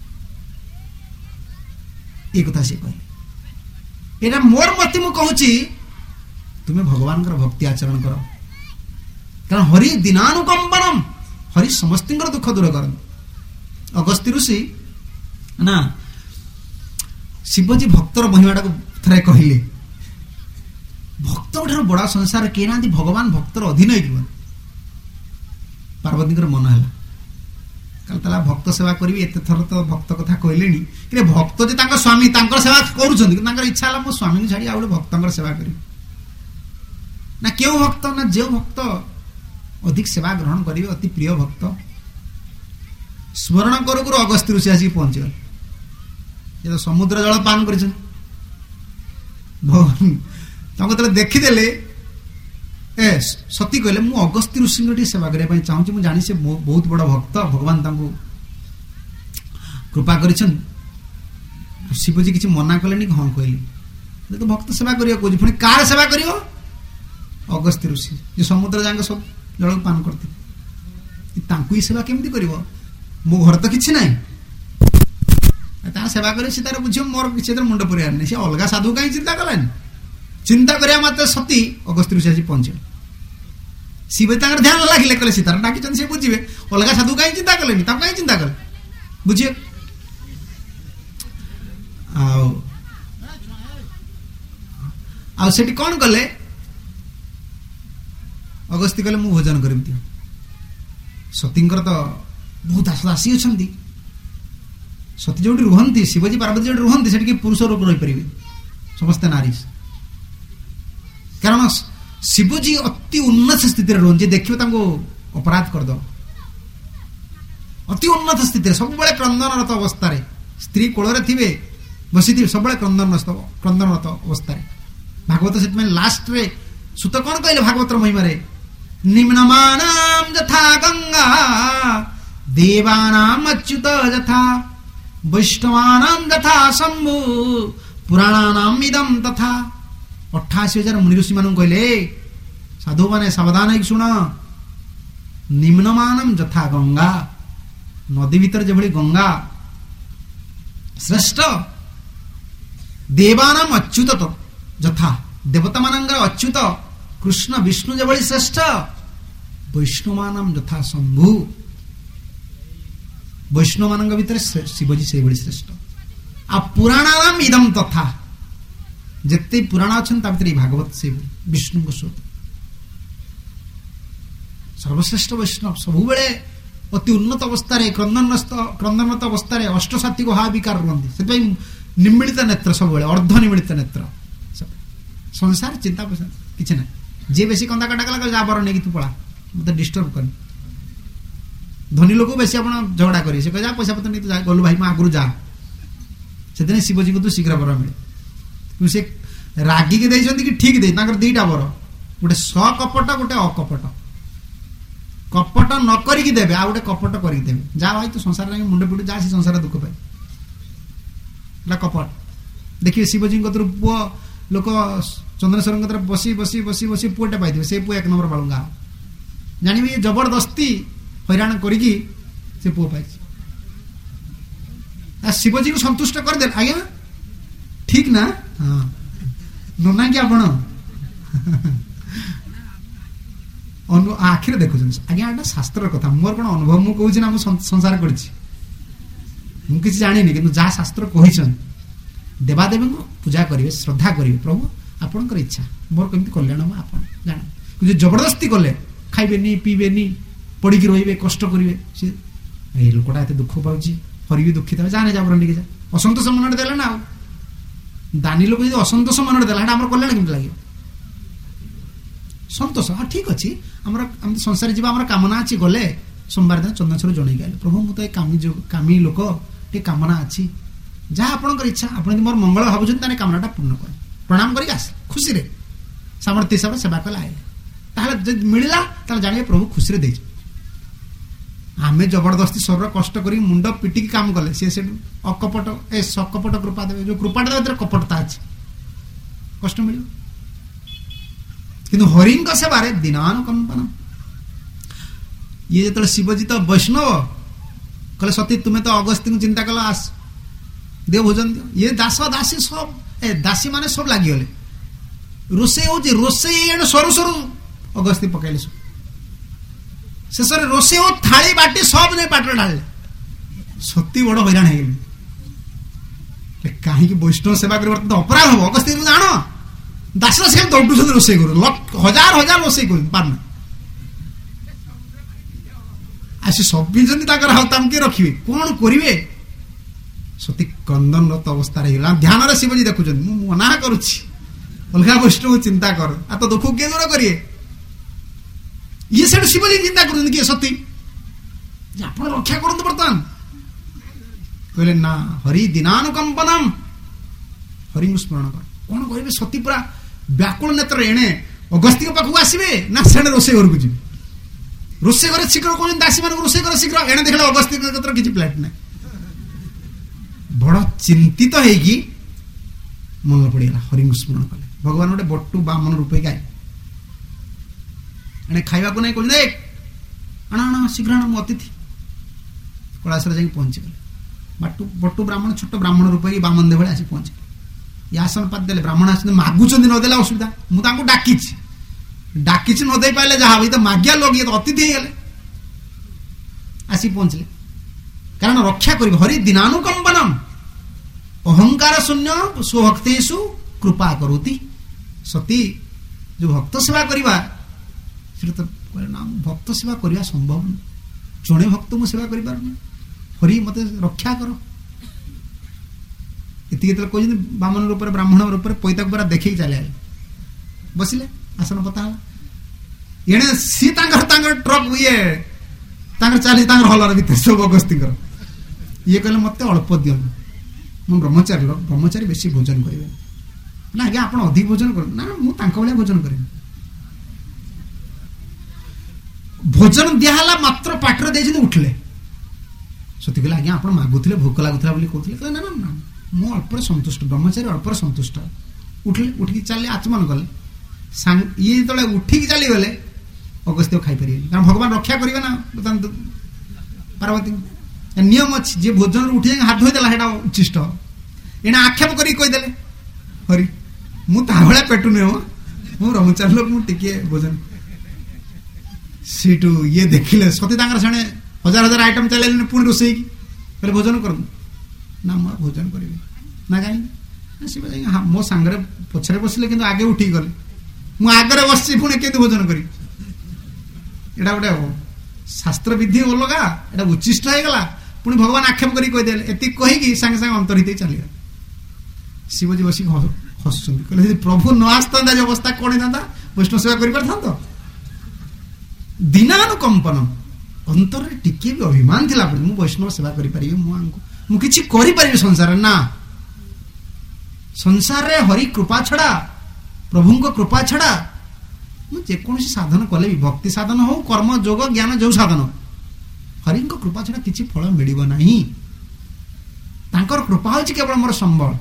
ये कथा सी कहले एटा मोर मती मु कहूची तुम्हें भगवान भक्ति आचरण कर कारण हरि दिनानुकंपनम हरि समस्त दुख दूर कर अगस्त्य ऋषि ना शिवजी भक्तर महिमाटा को थे कहले भक्त बड़ा संसार किए ना भगवान भक्तर अधीन हो पार्वती मन है कहला भक्त सेवा करी एत थर तो भक्त कथा कहले कि भक्त जो स्वामी सेवा कर इच्छा है मो स्वामी छाड़ी आ भक्त सेवा करी ना क्यों भक्त ना जो भक्त अधिक सेवा ग्रहण करेंगे अति प्रिय भक्त स्मरण करू करू अगस्त्य ऋषि आसिक पहुंचीगल ये तो समुद्र जल पान कर देखीदे ए सती कहले मु अगस्त्य ऋषि सेवा करने चाहूँ मुझे जानी से बहुत बड़ा भक्त भगवान कृपा कर शिवजी किसी मना कले हाँ कहली तो भक्त सेवा करियो पुणी कार सेवा करियो अगस्त्य ऋषि जो समुद्र जाके सब जल पान करते ही सेवा केमती करिवो मो घर तो किसी ना सेवा कर बुझे मोर किसी मुंड पुरार नहीं अलग साधु कहीं चिंता कलानी चिंता करिया मात्र सती अगस्त्य ऋषि आसी पहुंचे शिव ध्यान लगे कले सीतार डाकी सी बुझे अलग साधु कहीं चिंता कले कहीं चिंता कले बुझे ଆଉ ସେଠି କଣ କଲେ? ଅଗସ୍ତ୍ୟ କହିଲେ ମୁଁ ଭୋଜନ କରିବି ଦିଅ। ସତୀଙ୍କର ତ ବହୁତ ଦାସ ଦାସୀ ଅଛନ୍ତି। ସତୀ ଯୋଉଠି ରୁହନ୍ତି, ଶିବଜୀ ପାର୍ବତୀ ଯୋଉଠି ରୁହନ୍ତି, ସେଠି କିଏ ପୁରୁଷ ରୋଗ ରହିପାରିବେ, ସମସ୍ତେ ନାରୀ। କାରଣ ଶିବଜୀ ଅତି ଉନ୍ନତ ସ୍ଥିତିରେ ରୁହନ୍ତି, ଦେଖିବେ ତାଙ୍କୁ ଅପରାଧ କରିଦେବ। ଅତି ଉନ୍ନତ ସ୍ଥିତିରେ, ସବୁବେଳେ କ୍ରନ୍ଦନରତ ଅବସ୍ଥାରେ, ସ୍ତ୍ରୀ କୋଳରେ ଥିବେ, ବସିଥିବେ, ସବୁବେଳେ କ୍ରନ୍ଦନରତ କ୍ରନ୍ଦନରତ ଅବସ୍ଥାରେ। ଭାଗବତ ସେଥିପାଇଁ ଲାଷ୍ଟରେ ସୁତ କଣ କହିଲେ ଭାଗବତର ମହିମାରେ? ନିମ୍ନମାନାଂ ଯଥା ଗଙ୍ଗା ଦେବାନାଂ ଅଚ୍ୟୁତ ଯଥା ବୈଷ୍ଣବାନାଂ ଯଥା ଶମ୍ଭୁ ପୁରାଣାନାଂ ଇଦଂ ତଥା। ଅଠାଅଶୀ ହଜାର ମୁନି ଋଷି ମାନଙ୍କୁ କହିଲେ, ସାଧୁ ମାନେ ସାବଧାନ ହେଇକି ଶୁଣ, ନିମ୍ନମାନଂ ଯଥା ଗଙ୍ଗା, ନଦୀ ଭିତରେ ଯେଭଳି ଗଙ୍ଗା ଶ୍ରେଷ୍ଠ, ଦେବାନାଂ ଅଚ୍ୟୁତ ଯଥା, ଦେବତା ମାନଙ୍କର ଅଚ୍ୟୁତ କୃଷ୍ଣ ବିଷ୍ଣୁ ଯେଭଳି ଶ୍ରେଷ୍ଠ, ବୈଷ୍ଣବାନାଂ ଯଥା ଶମ୍ଭୁ, ବୈଷ୍ଣବ ମାନଙ୍କ ଭିତରେ ଶିବଜୀ ସେଇଭଳି ଶ୍ରେଷ୍ଠ। ଆଉ ପୁରାଣାନାଂ ଇଦଂ ତଥା, ଯେତେ ପୁରାଣ ଅଛନ୍ତି ତା ଭିତରେ ଭାଗବତ ସେଇଭଳି ବିଷ୍ଣୁଙ୍କ ସ୍ୱରୂପ। ସର୍ବଶ୍ରେଷ୍ଠ ବୈଷ୍ଣବ ସବୁବେଳେ ଅତି ଉନ୍ନତ ଅବସ୍ଥାରେ, କ୍ରନ୍ଦନସ୍ଥ କ୍ରନ୍ଦନରତ ଅବସ୍ଥାରେ ଅଷ୍ଟସାତ୍ୱିକ ଭାବିକାର ରୁହନ୍ତି। ସେଥିପାଇଁ ନିମିଳିତ ନେତ୍ର, ସବୁବେଳେ ଅର୍ଦ୍ଧ ନିମିଳିତ ନେତ୍ର। ସଂସାର ଚିନ୍ତା କିଛି ନାହିଁ। ଯିଏ ବେଶୀ କନ୍ଦା କାଟା କଲା, ଯା ବର ନେଇକି ତୁ ପଳା, ମତେ ଡିଷ୍ଟର୍ବ କରିନି। ଧନୀ ଲୋକ ବେଶୀ ଆପଣ ଝଗଡା କରିବେ, ସେ କହିବେ ଯା ପଇସା ପତ୍ର ନେଇ ତୁ ଯା, ଗଲୁ ଭାଇ ମୁଁ ଆଗରୁ ଯା। ସେଥିପାଇଁ ଶିବଜୀଙ୍କୁ ତୁ ଶୀଘ୍ର ବର ମିଳେ। କିନ୍ତୁ ସେ ରାଗିକି ଦେଇଛନ୍ତି କି ଠିକ ଦେଇ, ତାଙ୍କର ଦିଟା ବର, ଗୋଟେ ସକପଟ, ଗୋଟେ ଅକପଟ। କପଟ ନ କରିକି ଦେବେ, ଆଉ ଗୋଟେ କପଟ କରିକି ଦେବେ। ଯା ଭାଇ ତୁ ସଂସାରରେ ମୁଣ୍ଡ ପିଟୁ, ଯା, ସେ ସଂସାର ଦୁଃଖ ପାଇ। ଏଟା କପଟ। ଦେଖିବେ ଶିବଜୀଙ୍କ କତରୁ ପୁଅ ଲୋକ ଚନ୍ଦ୍ରେଶ୍ୱରଙ୍କ କତର ବସି ବସି ବସି ବସି ପୁଅଟେ ପାଇଥିବେ, ସେ ପୁଅ ଏକ ନମ୍ବର ବାଳୁଙ୍ଗା। ଜାଣିବେ ଇଏ ଜବରଦସ୍ତି ହଇରାଣ କରିକି ସେ ପୁଅ ପାଇଛି। ଶିବଜୀକୁ ସନ୍ତୁଷ୍ଟ କରିଦେଲେ, ଆଜ୍ଞା ଠିକ ନା? ହଁ ନନା କି ଆପଣ ଆଖିରେ ଦେଖୁଛନ୍ତି, ଆଜ୍ଞା ଏଟା ଶାସ୍ତ୍ରର କଥା, ମୋର କଣ ଅନୁଭବ ମୁଁ କହୁଛି ନା ମୁଁ ସଂସାର କରିଛି, ମୁଁ କିଛି ଜାଣିନି। କିନ୍ତୁ ଯାହା ଶାସ୍ତ୍ର କହିଛନ୍ତି, ଦେବାଦେବୀଙ୍କୁ ପୂଜା କରିବେ, ଶ୍ରଦ୍ଧା କରିବେ, ପ୍ରଭୁ ଆପଣଙ୍କର ଇଚ୍ଛା, ମୋର କେମିତି କଲ୍ୟାଣ ହବ ଆପଣ ଜାଣ। କିନ୍ତୁ ଜବରଦସ୍ତି କଲେ, ଖାଇବେନି ପିଇବେନି, ପଡିକି ରହିବେ, କଷ୍ଟ କରିବେ, ସେ ଏଇ ଲୋକଟା ଏତେ ଦୁଃଖ ପାଉଛି, ହରି ବି ଦୁଃଖିତ ହେବ, ଯାହାନେ ଯାବର ନେଇକି ଯା। ଅସନ୍ତୋଷ ମନରେ ଦେଲେ ନା। ଆଉ ଦାନୀ ଲୋକ ଯଦି ଅସନ୍ତୋଷ ମନରେ ଦେଲା, ସେଟା ଆମର କଲ୍ୟାଣ କେମିତି ଲାଗିବ? ସନ୍ତୋଷ, ହଁ ଠିକ ଅଛି, ଆମର ଆମେ ସଂସାର ଯିବା, ଆମର କାମନା ଅଛି, ଗଲେ ସୋମବାର ଦିନ ଚନ୍ଦନେଶ୍ୱର ଜଣେଇକି ଆଇଲେ, ପ୍ରଭୁ ମୁଁ ତ ଏ କାମୀ କାମୀ ଲୋକ, ଟିକେ କାମନା ଅଛି, ଯାହା ଆପଣଙ୍କର ଇଚ୍ଛା, ଆପଣ ଯଦି ମୋର ମଙ୍ଗଳ ଭାବୁଛନ୍ତି ତାହେଲେ କାମନାଟା ପୂର୍ଣ୍ଣ କରେ, ପ୍ରଣାମ କରିକି ଆସ, ଖୁସିରେ ସାମର୍ଥ୍ୟ ହିସାବରେ ସେବା କଲେ ଆଇଲେ। ତାହେଲେ ଯଦି ମିଳିଲା ତାହେଲେ ଜାଣିବେ ପ୍ରଭୁ ଖୁସିରେ ଦେଇଛି। ଆମେ ଜବରଦସ୍ତି ଶରୀର କଷ୍ଟ କରି ମୁଣ୍ଡ ପିଟିକି କାମ କଲେ, ସେ ସେଠୁ ଅକପଟ ଏ ସକପଟ କୃପା ଦେବେ। ଯୋଉ କୃପାଟା ଦେବେ କପଟତା ଅଛି, କଷ୍ଟ ମିଳିବ। କିନ୍ତୁ ହରିଙ୍କ ସେବାରେ ଦିନାନୁକମ୍ପନ। ଇଏ ଯେତେବେଳେ ଶିବଜୀ ତ ବୈଷ୍ଣବ କହିଲେ, ସତୀ ତୁମେ ତ ଅଗସ୍ତ୍ୟଙ୍କୁ ଚିନ୍ତା କଲ, ଆସ ଦିଅ ଭୋଜନ ଦିଅ। ଇଏ ଦାସ ଦାସୀ ସବ ଏ ଦାସୀ ମାନେ ସବୁ ଲାଗିଗଲେ, ରୋଷେଇ ହଉଛି, ରୋଷେଇ ଏଣେ ସରୁ ସରୁ ଅଗସ୍ତ୍ୟ ପକେଇଲେ ସବୁ। ଶେଷରେ ରୋଷେଇ ହଉ, ଥାଳି ବାଟି ସବୁ ନେଇ ପାଟରେ ଢାଳିଲେ। ସତୀ ବଡ ହଇରାଣ ହେଇଗଲେ, କାହିଁକି ବୈଷ୍ଣବ ସେବା କରିବା ତ ଅପରାଧ ହବ, ଅଗସ୍ତ୍ୟ ଜାଣ ଦାସ ସେ ଦୌଡୁଛନ୍ତି ରୋଷେଇ କରୁ, ହଜାର ହଜାର ରୋଷେଇ କରୁ ପାରୁନା। ଆଉ ସେ ସବିଛନ୍ତି ତାଙ୍କର, ଆଉ ତାଙ୍କୁ କିଏ ରଖିବେ, କଣ କରିବେ? ସତୀ କ୍ରନ୍ଦନରତ ଅବସ୍ଥାରେ ହେଇଗଲା। ଧ୍ୟାନରେ ଶିବଜୀ ଦେଖୁଛନ୍ତି, ମୁଁ ମନା କରୁଛି, ଅଲଗା ବୈଷ୍ଣବ ଚିନ୍ତା କର, ଆଉ ତ ଦୁଃଖ କିଏ ଦୂର କରିବେ? ଇଏ ସେଠୁ ଶିବଜୀ ଚିନ୍ତା କରୁଛନ୍ତି, କିଏ ସତୀ, ଆପଣ ରକ୍ଷା କରନ୍ତୁ ବର୍ତ୍ତମାନ। କହିଲେ ନା, ହରି ଦିନାନୁକମ୍ପନମ୍, ହରିଙ୍କୁ ସ୍ମରଣ କର। କଣ କରିବେ? ସତୀ ପୁରା ବ୍ୟାକୁଳ ନେତ୍ର, ଏଣେ ଅଗସ୍ତ୍ୟଙ୍କ ପାଖକୁ ଆସିବେ ନା ସେଣେ ରୋଷେଇ ଘରକୁ ଯିବେ। ରୋଷେଇ ଘରେ ଶୀଘ୍ର କହୁଛନ୍ତି ଦାସୀ ମାନଙ୍କୁ, ରୋଷେଇ ଘର ଶୀଘ୍ର, ଏଣେ ଦେଖିଲେ ଅଗସ୍ତ୍ୟଙ୍କ କ୍ଷେତ୍ରରେ କିଛି ପ୍ଲେଟ ନାହିଁ। ବଡ ଚିନ୍ତିତ ହେଇକି ମନ ପଡିଗଲା, ହରିଙ୍କୁ ସ୍ମରଣ କଲେ। ଭଗବାନ ଗୋଟେ ବଟୁ ବାମନ ରୂପେ ଗାଏ, ଏଣେ ଖାଇବାକୁ ନାହିଁ, କହୁଛନ୍ତି ଆଣ ଆଣ ଶୀଘ୍ର ଆଣ, ମୁଁ ଅତିଥି। କୈଳାସରେ ଯାଇକି ପହଞ୍ଚିଗଲେ। ବଟୁ ବଟୁ ବ୍ରାହ୍ମଣ, ଛୋଟ ବ୍ରାହ୍ମଣ ରୂପେ ବାମନ ଦେହ ଭଳି ଆସି ପହଞ୍ଚିଲେ। ଆସନ ପାତି ଦେଲେ, ବ୍ରାହ୍ମଣ ଆସିଛନ୍ତି, ମାଗୁଛନ୍ତି, ନଦେଲେ ଅସୁବିଧା, ମୁଁ ତାଙ୍କୁ ଡାକିଛି, ଡାକିଛି ନ ଦେଇ ପାଇଲେ ଯାହା ହବ, ତ ମାଗିଆ ଲୋକ, ଇଏ ତ ଅତିଥି ହେଇଗଲେ। ଆସି ପହଞ୍ଚିଲେ, କାରଣ ରକ୍ଷା କରିବେ। ହରି ଦିନାନୁକମ୍ପନମ୍, ଅହଙ୍କାର ଶୂନ୍ୟ ସ୍ୱଭକ୍ତେଷୁ କୃପା କରୁତି। ସତୀ ଯୋଉ ଭକ୍ତ ସେବା କରିବା ସେଟା ତ କହିଲେ ନା ଭକ୍ତ ସେବା କରିବା ସମ୍ଭବ ନୁହେଁ, ଜଣେ ଭକ୍ତ ମୁଁ ସେବା କରିପାରୁନି, ହରି ମତେ ରକ୍ଷା କର। ଏତିକି ଯେତେବେଳେ କହିଛନ୍ତି ବାମନ ରୂପରେ ବ୍ରାହ୍ମଣ ରୂପରେ ପଇତାକୁ ପୁରା ଦେଖିକି ଚାଲି ଆଇଲେ, ବସିଲେ, ଆସନ ପତା ହେଲା। ଏଣେ ସିଏ ତାଙ୍କର ତାଙ୍କର ଟ୍ରକ୍ ଇଏ ତାଙ୍କର ଚାଲିଛି ତାଙ୍କର ହଲର ଭିତରେ ସବୁ ଅଗସ୍ତିଙ୍କର। ଇଏ କହିଲେ ମତେ ଅଳ୍ପ ଦିଅନ୍ତୁ, ମୁଁ ବ୍ରହ୍ମଚାରୀ ଲୋକ, ବ୍ରହ୍ମଚାରୀ ବେଶୀ ଭୋଜନ କରିବେ ନା। ଆଜ୍ଞା ଆପଣ ଅଧିକ ଭୋଜନ କରନ୍ତୁ। ନା ମୁଁ ତାଙ୍କ ଭଳିଆ ଭୋଜନ କରିବି। ଭୋଜନ ଦିଆହେଲା ମାତ୍ର ପାଟିରେ ଦେଇଛନ୍ତି, ଉଠିଲେ। ସତୀ କହିଲେ ଆଜ୍ଞା ଆପଣ ମାଗୁଥିଲେ ଭୋକ ଲାଗୁଥିଲା ବୋଲି କହୁଥିଲେ। କହିଲେ ନା ନା ନା ମୁଁ ଅଳ୍ପରେ ସନ୍ତୁଷ୍ଟ, ବ୍ରହ୍ମଚାରୀ ଅଳ୍ପରେ ସନ୍ତୁଷ୍ଟ। ଉଠିଲେ, ଉଠିକି ଚାଲିଲେ, ଆଚମନ କଲେ। ଇଏ ଯେତେବେଳେ ଉଠିକି ଚାଲିଗଲେ ଅଗସ୍ତ୍ୟ ଖାଇପାରିବେନି, କାରଣ ଭଗବାନ ରକ୍ଷା କରିବେ ନା ପାର୍ବତୀ। ନିୟମ ଅଛି, ଯିଏ ଭୋଜନରୁ ଉଠି ଯାଇକି ହାତ ଧୋଇଦେଲା ସେଇଟା ଉଚ୍ଚିଷ୍ଟ। ଏଣେ ଆକ୍ଷେପ କରିକି କହିଦେଲେ ହରି ମୁଁ ତା ଭଳିଆ ପେଟୁ ନୁହେଁ, ମୁଁ ବ୍ରହ୍ମଚାରୀ ଲୋକ, ମୁଁ ଟିକେ ଭୋଜନ। ସେଇଠୁ ଇଏ ଦେଖିଲେ ସତୀ ତାଙ୍କର ସେଣେ ହଜାର ହଜାର ଆଇଟମ ଚାଲିଲେଣି, ପୁଣି ରୋଷେଇକି କହିଲେ ଭୋଜନ କରନ୍ତୁ। ନା ମୁଁ ଭୋଜନ କରିବି ନା, କାହିଁକି? ସେ ଯାଇକି ମୋ ସାଙ୍ଗରେ ପଛରେ ବସିଲେ କିନ୍ତୁ ଆଗେ ଉଠିକି ଗଲେ, ମୁଁ ଆଗରେ ବସିଛି ପୁଣି କେମିତି ଭୋଜନ କରିବି? ଏଇଟା ଗୋଟେ ଶାସ୍ତ୍ର ବିଧି ଅଲଗା, ଏଇଟା ଉଚ୍ଚିଷ୍ଟ ହେଇଗଲା। ପୁଣି ଭଗବାନ ଆକ୍ଷେପ କରିକି କହିଦେଲେ, ଏତିକି କହିକି ସାଙ୍ଗେ ସାଙ୍ଗେ ଅନ୍ତର୍ହିତ ଚାଲିଗଲେ। ଶିବଜୀ ବସିକି ହସୁଛନ୍ତି, କହିଲେ ଯଦି ପ୍ରଭୁ ନ ଆସିଥାନ୍ତା ଯେ ଅବସ୍ଥା କଣ ହେଇଥାନ୍ତା? ବୈଷ୍ଣବ ସେବା କରିପାରିଥାନ୍ତ? ଦିନାନୁକମ୍ପନ, ଅନ୍ତରରେ ଟିକେ ବି ଅଭିମାନ ଥିଲା, ମୁଁ ବୈଷ୍ଣବ ସେବା କରିପାରିବି, ମୁଁ ମୁଁ କିଛି କରିପାରିବି ସଂସାରରେ? ନା, ସଂସାରରେ ହରି କୃପା ଛଡା, ପ୍ରଭୁଙ୍କ କୃପା ଛଡା ମୁଁ ଯେକୌଣସି ସାଧନ କଲେ ବି, ଭକ୍ତି ସାଧନ ହଉ, କର୍ମ ଯୋଗ ଜ୍ଞାନ ଯୋଉ ସାଧନ, ହରିଙ୍କ କୃପା ଛଡା କିଛି ଫଳ ମିଳିବ ନାହିଁ। ତାଙ୍କର କୃପା ହଉଛି କେବଳ ମୋର ସମ୍ବଳ।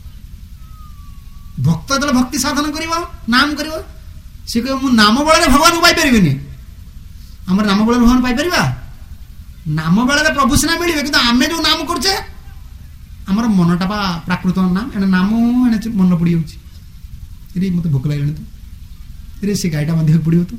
ଭକ୍ତ ଯେତେବେଳେ ଭକ୍ତି ସାଧନ କରିବ, ନାମ କରିବ, ସେ କହିବ ମୁଁ ନାମ ବଳରେ ଭଗବାନଙ୍କୁ ପାଇପାରିବିନି। ଆମର ନାମ ବଳରେ ଭଗବାନ ପାଇପାରିବା? ନାମ ବେଳରେ ପ୍ରଭୁ ସିନା ମିଳିବେ, କିନ୍ତୁ ଆମେ ଯୋଉ ନାମ କରୁଛେ, ଆମର ମନଟା ବା ପ୍ରାକୃତ ନାମ, ଏଣେ ନାମ ଏଣେ ମନ ପଡି ଯାଉଛି। ରେ ମତେ ଭୋକ ଲାଗିଲାଣି ତ, ରେ ସେ ଗାଈଟା ବାନ୍ଧିବାକୁ ପଡିବ ତ।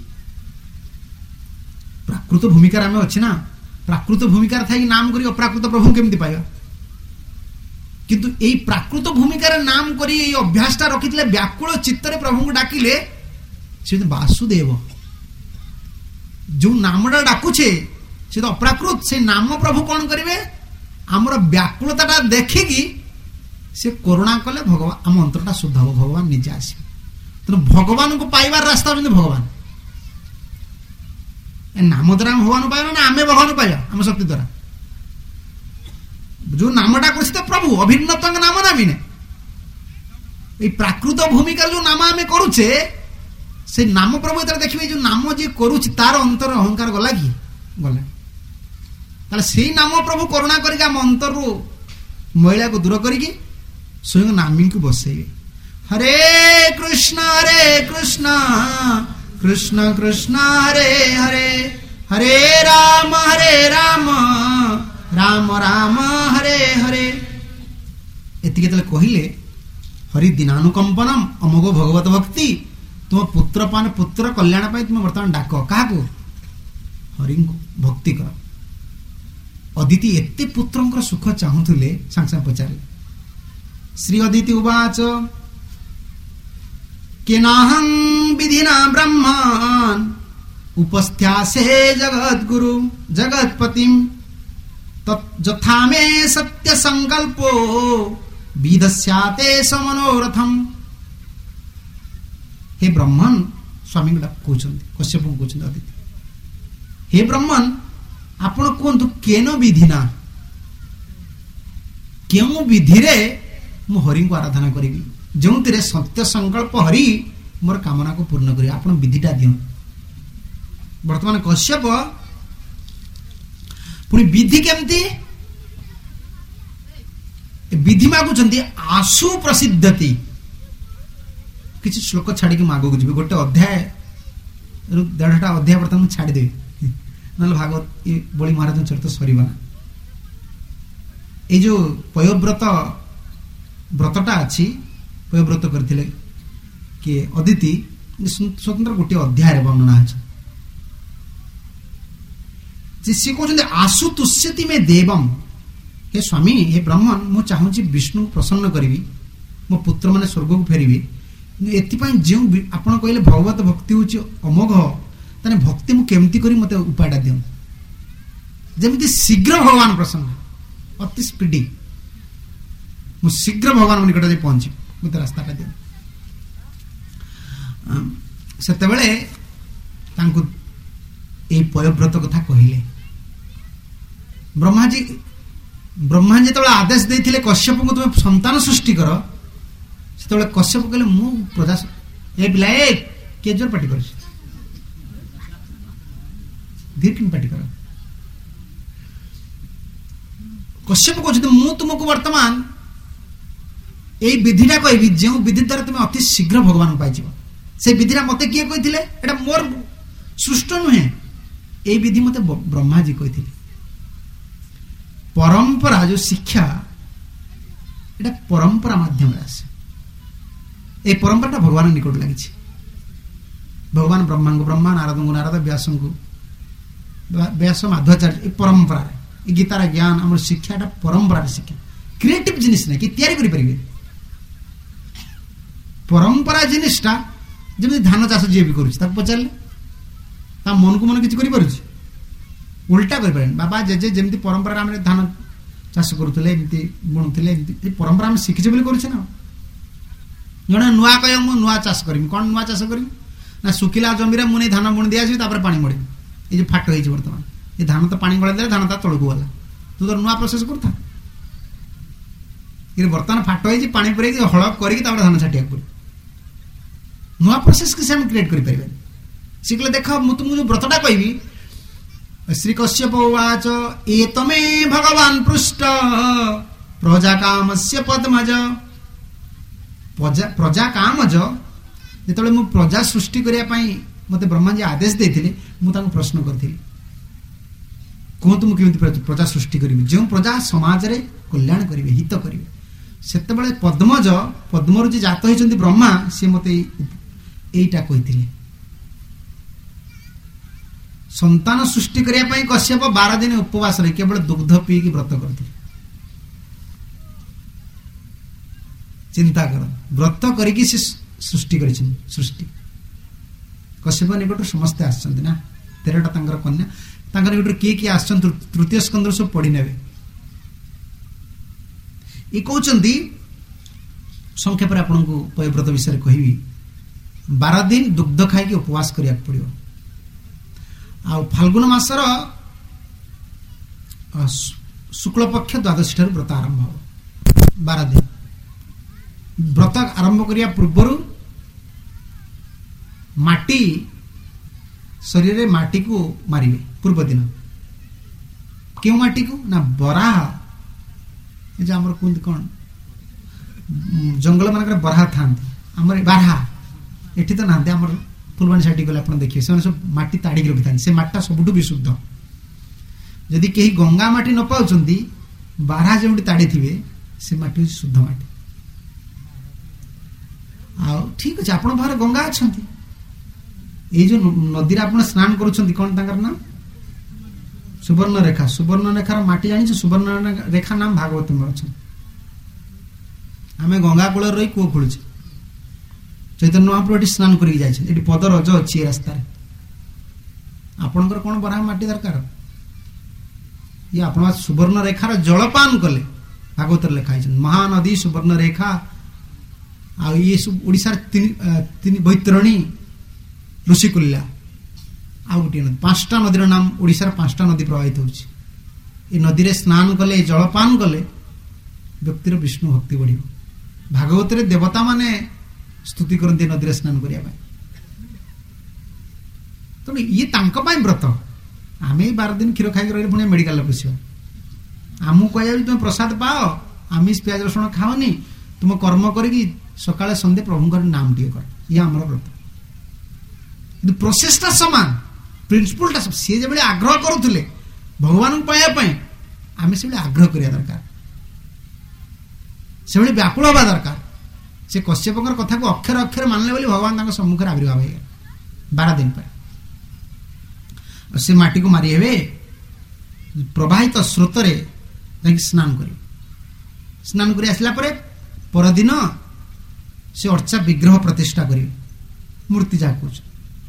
ପ୍ରାକୃତ ଭୂମିକାରେ ଆମେ ଅଛି ନା, ପ୍ରାକୃତ ଭୂମିକାରେ ଥାଇକି ନାମ କରି ଅପ୍ରାକୃତ ପ୍ରଭୁ କେମିତି ପାଇବା? କିନ୍ତୁ ଏଇ ପ୍ରାକୃତ ଭୂମିକାରେ ନାମ କରି ଏଇ ଅଭ୍ୟାସଟା ରଖିଥିଲେ, ବ୍ୟାକୁଳ ଚିତ୍ତରେ ପ୍ରଭୁଙ୍କୁ ଡାକିଲେ, ସେ ବାସୁଦେବ ଯୋଉ ନାମଟା ଡାକୁଛେ ସେ ତ ଅପ୍ରାକୃତ, ସେ ନାମ ପ୍ରଭୁ କଣ କରିବେ? ଆମର ବ୍ୟାକୁଳତାଟା ଦେଖିକି ସେ କରୁଣା କଲେ ଭଗବାନ, ଆମ ଅନ୍ତରଟା ଶୁଦ୍ଧ ହବ, ଭଗବାନ ନିଜେ ଆସିବେ। ତେଣୁ ଭଗବାନଙ୍କୁ ପାଇବାର ରାସ୍ତା ହଉଛନ୍ତି ଭଗବାନ। ନାମ ଦ୍ୱାରା ଆମେ ଭଗବାନ ପାଇବା ନା ଆମେ ଭଗବାନ ପାଇବା ଆମ ଶକ୍ତି ଦ୍ୱାରା? ଯୋଉ ନାମଟା କରୁଛି ତ ପ୍ରଭୁ, ଅଭିନ୍ନତଙ୍କ ନାମ ନାମିନେ। ଏଇ ପ୍ରାକୃତ ଭୂମିକାରେ ଯୋଉ ନାମ ଆମେ କରୁଛେ, ସେ ନାମ ପ୍ରଭୁ ଯେତେବେଳେ ଦେଖିବେ ଯୋଉ ନାମ ଯିଏ କରୁଛି ତାର ଅନ୍ତର ଅହଙ୍କାର ଗଲା କି? ଗଲା। ତାହେଲେ ସେଇ ନାମ ପ୍ରଭୁ କରୁଣା କରିକି ଆମ ଅନ୍ତରରୁ ମହିଳାକୁ ଦୂର କରିକି ସ୍ୱୟଂ ନାମୀଙ୍କୁ ବସେଇବେ। ହରେ କୃଷ୍ଣ ହରେ କୃଷ୍ଣ କୃଷ୍ଣ କୃଷ୍ଣ ହରେ ହରେ, ହରେ ରାମ ହରେ ରାମ ରାମ ରାମ ହରେ ହରେ। ଏତିକି ଯେତେବେଳେ କହିଲେ, ହରି ଦିନାନୁକମ୍ପନମ ଅମୋଘ ଭଗବତ ଭକ୍ତି, ତୁମ ପୁତ୍ର ପାନ ପୁତ୍ର କଲ୍ୟାଣ ପାଇଁ ତୁମେ ବର୍ତ୍ତମାନ ଡାକ। କାହାକୁ? ହରିଙ୍କୁ ଭକ୍ତି କର। ଅଦିତି ଏତେ ପୁତ୍ରଙ୍କର ସୁଖ ଚାହୁଁଥିଲେ, ସାଙ୍ଗେ ସାଙ୍ଗେ ପଚାରିଲେ। ଶ୍ରୀ ଅଦିତି ଉବାଚ କେନାହଂ ବିଧିନା ବ୍ରହ୍ମାନ୍ ଉପସ୍ଥ୍ୟାସେ ଜଗଦ୍ଗୁରୁ ଜଗତ୍ପତିମ୍ ଯଥା ମେ ସତ୍ୟ ସଂକଳ୍ପୋ ବିଦସ୍ୟାତେ ସମନୋରଥମ୍। हे ब्रह्मन, स्वामी कहते कश्यप कहते अदिति, हे ब्रह्मन आपण कहतु केन विधिना, क्यों विधि रे मु हरि को आराधना करी, जो सत्य संकल्प हरि मोर कामना को पूर्ण करी, आपण विधिटा दियो। वर्तमान कश्यप पुणी विधि केमती विधि मागुचंती, आशु प्रसिद्धति। किसी श्लोक छाड़ी मागो जी, गोटे अध्याय देढ़टा अध्याय बर्तमान छाड़देवी ना भागवत ये बड़ी महाराज चरित सरना। ये जो पयोव्रत व्रतटा अच्छी पयोव्रत करते किए अदिति, स्वतंत्र गोटे अध्याय वर्णना अच्छे। सी कहते आशु तुष्यति में देवम, हे स्वामी हे ब्रह्मन, मु चाहूँ विष्णु प्रसन्न करी, मो पुत्र मैंने स्वर्ग को फेरबी, एथिपाई जो आपण कहले भगवत भक्ति होची अमोघ ताने भक्ति मु केमती करी मते उपायटा दियो जेमिति शीघ्र भगवान प्रसन्न अति स्पीडी मु शीघ्र भगवान निकट जे पहुंची मते रास्ताटा दियो सेतेबेले तांको ए पयव्रत कथा कहिले ब्रह्मा जी ब्रह्मा जेतबेले आदेश देथिले कश्यप को तुम संतान सृष्टि कर सेतबेले कश्यप कहले मु प्रजा ए बिला ए के जोर पाटी कर धीर किन पाटी कर कश्यप को जदि मु तुमको वर्तमान ए विधिटा कहबी जे विधि द्वारा तुम अति शीघ्र भगवान पाइ जीव से विधिरा मते किए कहिथिले एटा मोर सृष्ट नुहे ए विधि मते ब्रह्मा जी कहिथिले परंपरा जो शिक्षा एटा परंपरा माध्यम रे आसे ए परंपराटा भगवान निकट लागिछि भगवान ब्रह्मा को ब्रह्मा नारद को नारद व्यास को व्यास माध्वाचार्य ए परंपरा ए गीतार ज्ञान हमर शिक्षाटा परंपरा शिक्षा क्रिएटिव जिनिस नै कि तयारी करि परिबे परंपरा जिनिसटा जेमि धान चाष जे भी करूछि ता पचारले ता मन को मन किछि करि पारुछि उल्टा कर पारे बाबा जेजे जेमति परंपरा हमरे धान चाष करूथले एमति बुणुथले एमति ए परंपरा हम शिखिछे बोली करूछि ना जणा नुआ कय मु नुआ चाष करिम कोन नुआ चाष करिम ना सुकिला जमीरे मुने धान बुण दिया छि तापर पानी मडे ए जे फाट होई छि वर्तमान ए धान तो पानी गळे देले धान ता तळकु वाला तू तो नुआ प्रोसेस करथा ये वर्तमान फाट होई छि पानी पुरे हळ करी तापर धान छाटिया पड़ी नुआ प्रोसेस के हम क्रिएट करि परिबे सिकले देखा मु तुमु जो व्रतटा कहबी श्री कश्यप उवाच एतमे भगवान पृष्ठ प्रजा कामस्य पद्मज प्रजा प्रजा कामज जेतले मु प्रजा सृष्टि करिया पई मते ब्रह्मा जी आदेश देथिले मु ताको प्रश्न करथिली को तुम केमति प्रजा सृष्टि करिबे जो प्रजा समाज रे कल्याण करिवे हित करिवे सेतेबेले पद्मज पद्मरु जे जात होइचंती ब्रह्मा से मते एटा कहिथिले संतान सृष्टि करिया पई कश्यप बारह दिन उपवास रही केवल दुग्ध पी की व्रत करते चिंता कर व्रत करिकी से सृष्टि करिछन सृष्टि कश्यप निकट समस्त आछन ना तेरटा तांगर कन्या तांगर निकट के के आछन तृतीय स्कंद सब पढि नेबे ई कहउचंदी संक्षेप रे आपन को पयव्रत विषय कहबी बारह दिन दुग्ध खाई के उपवास करिया पड़ियो आ फाल्गुन मासर शुक्ल पक्ष द्वादशी ठार व्रत आरंभ हो बारह दिन व्रत आरंभ करिया पूर्व माटी शरीर रे माटी को मारिबे पूर्व दिन क्यों माटी को ना बराह ए जे हमर कुंद कोन जंगल मानकर बराह थांती हमर बारहा एठी तो नांदे हमर फुलवानी साइड गले अपन देखिए से सब माटी ताड़ी रखि थान से माटा सबुटु विशुद्ध यदि केही गंगा माटी न पाउचंदी बारहा जेउटी ताड़ी थिबे से माटी शुद्ध माटी आ ठीक अछि आपण बाहर गंगा अछंती ए जो नदी रे आपण स्नान करूछंती कोन तांकर नाम सुवर्ण रेखा सुवर्ण रेखार माटी जानि सुवर्ण रेखा नाम भागवत में अछि हमें गंगा कूल रही कूओ खोलुछे चैतन्य महाप्रभु स्नान करी जाय एटी पद रज अच्छी रास्ता आपणकर कौन बराह माटी दरकार ये आप सुवर्ण रेखार जलपान कले भागवत लिखा महानदी सुवर्ण रेखा आ ये सब ओडिशार तीन बैतरणी ऋषिकुल्या आ गोटे नदी पांचटा नदीर नाम ओडिशार पांचटा नदी प्रवाहित होउछि ए नदी रे स्नान कले जलपान कले व्यक्तिर विष्णु भक्ति बढ़िबो भागवत रे देवता माने स्तुति करते नदी स्नान करिया तो ये तांको पाई व्रत आमे बारह दिन क्षीर खाई रही पुणी मेडिकल बसिया आमु कह तुम प्रसाद पाओ आमिष प्याज रसुण खाओनी तुम कर्म करी सकाळे संध्या प्रभुंकर नाम टिके कर ये आमर व्रत प्रोसेसटा समान प्रिंसिपलटा सी जो आग्रह करुले भगवान को पाइबा आम से आग्रह करिया दरकार से व्याकुल हवा दरकार से कश्यपकर कथा को अक्षर अक्षर मानले बोली भगवान सम्मुख आविर्भाव हो बारह दिन पर से माटी को मारी हे प्रवाहित तो स्रोत स्नान कर स्नान कर आसला परदिन से अर्चा विग्रह प्रतिष्ठा करेंगे मूर्ति जहाँ कह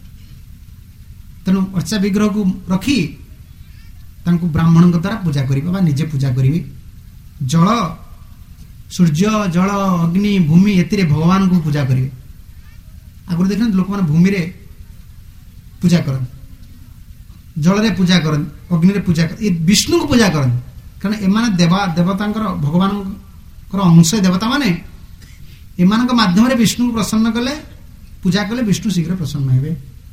तेणु अर्चा विग्रह को रखी ब्राह्मण द्वारा पूजा करेंगे निजे पूजा करेंगे जल सूर्य जल अग्नि भूमि एतिरे भगवान को पूजा करेंगे आगुरी देखना लोक मैंने भूमि रे पूजा करन जल रे पूजा करन अग्नि रे पूजा कर विष्णु को पूजा करन कारण एमाने देवा देवता भगवान अंश देवता माने एमान माध्यम रे विष्णु को प्रसन्न कले पूजा कले विष्णु शीघ्र प्रसन्न हेबे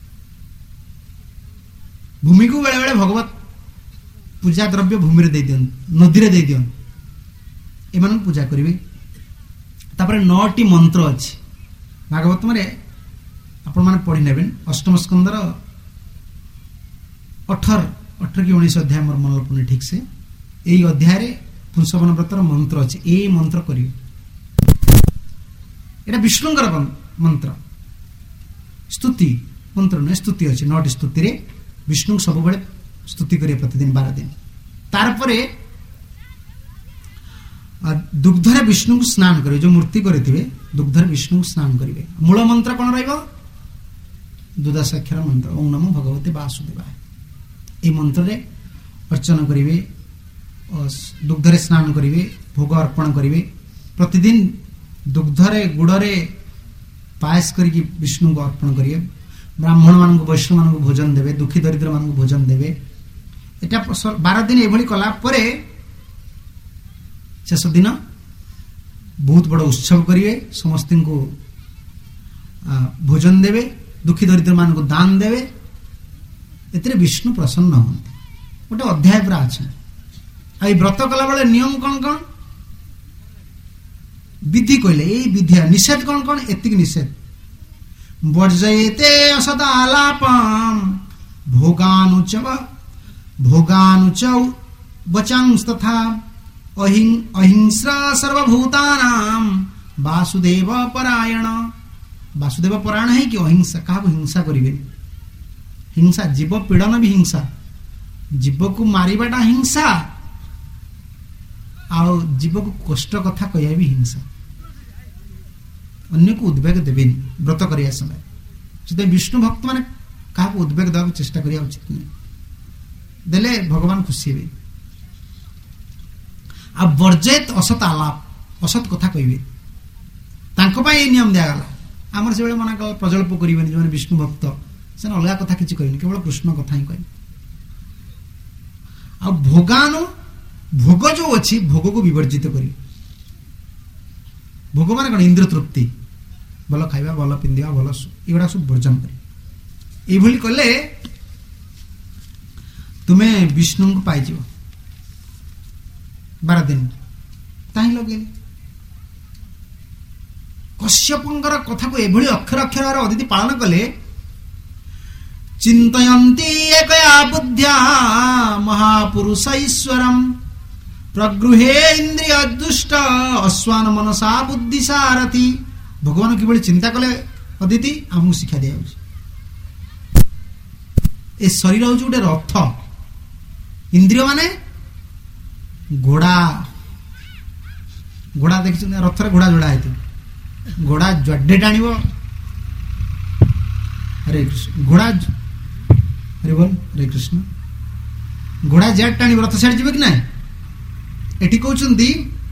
भूमि को बेले बेले भगवत पूजा द्रव्य भूमि रे दे दियन नदी रे दे दियन एमान पूजा करिवे तापर नौटी मंत्र अछि भागवत में आपण माने पढ़ी नेबेन अष्टम स्कंदर अठारह अठारह की उन्नीस अध्याय मोर मन पड़े ठीक से यही अध्याय रे पुंसवन व्रतर मंत्र अछि ए मंत्र करिवे एटा विष्णुंकर मंत्र स्तुति मंत्र ने स्तुति अछि नौटी स्तुति रे विष्णु सब बेले स्तुति करिए प्रतिदिन बारह दिन तारपरे दुग्धरे विष्णु को स्नान करेंगे जो मूर्ति करेंगे दुग्धरे विष्णु को स्नान करेंगे मूल मंत्र कौन रहिबो द्वादशाक्षर मंत्र ओम नमो भगवते वासुदेवाय ए मंत्र रे अर्चना करेंगे दुग्धरे स्नान करेंगे भोग अर्पण करेंगे प्रतिदिन दुग्धरे गुड़रे पायस करके विष्णु को अर्पण करेंगे ब्राह्मण मान वैष्णव मान भोजन देवे दुखी दरिद्र मान भोजन देवे एटा बारह दिन एभली कला परे शेष दिन बहुत बड़ उत्सव करेंगे समस्त को भोजन देवे दुखी दरिद्र मान को दान देवे एते विष्णु प्रसन्न होते गोटे अध्याय पूरा अच्छे आ व्रत कला बेले नियम कौन कौन विधि कहले ये विधि निषेध कौन कौन एतिक निषेध वर्जयते असदालापम भोगानुच भोगानुच वचांस्तथा अहिंसा सर्वभूतानां वासुदेव परायण वासुदेव परायण है कि अहिंसा क्या हिंसा करेंगे हिंसा जीव पीड़न भी हिंसा जीव को मारिबाटा हिंसा आ जीव को कष्ट कथा कह भी हिंसा अन्य को उद्वेग देवेनि व्रत करिया समय से विष्णु भक्त माने क्या उद्वेग देवा चेष्टा करिया उचित नहीं देले भगवान खुशी हे आ वर्जित असत आलाप असत कथा कहबे तांको पाई ए नियम दिया गला हमर से बेले मना प्रजल्प करिवेनि जो विष्णु भक्त से अलग कथा किछि कहबेनि केवल कृष्ण कथा ही कहबे आ भोगानु भोग जो अच्छी भोग को विवर्जित करी भोग मान कौन इंद्र तृप्ति भल खाइबा भल पिंधिबा भल एगुड़ा सब वर्जन कर कले तुम्हें विष्णु को पाई बारह दिन ताही लगे कश्यपंकर कथा को एभली अक्षर अक्षर अदिति पालन कले चिंतयन्ति एकया बुद्ध्या महापुरुष ईश्वरम प्रगृहे इंद्रिय दुष्ट अश्वान मनसा बुद्धि सारथी भगवान किभली चिंता कले अदिति आमको शिक्षा दिया ए शरीर हूँ गोटे रथ इंद्रिय माने घोड़ा घोड़ा देखी रथरे घोड़ा जोड़ा है घोड़ा जड्डे टाण हरे कृष्ण घोड़ा हरे बोल हरे कृष्ण घोड़ा जेड टाण रथ साइड जी कि ना एटी कहते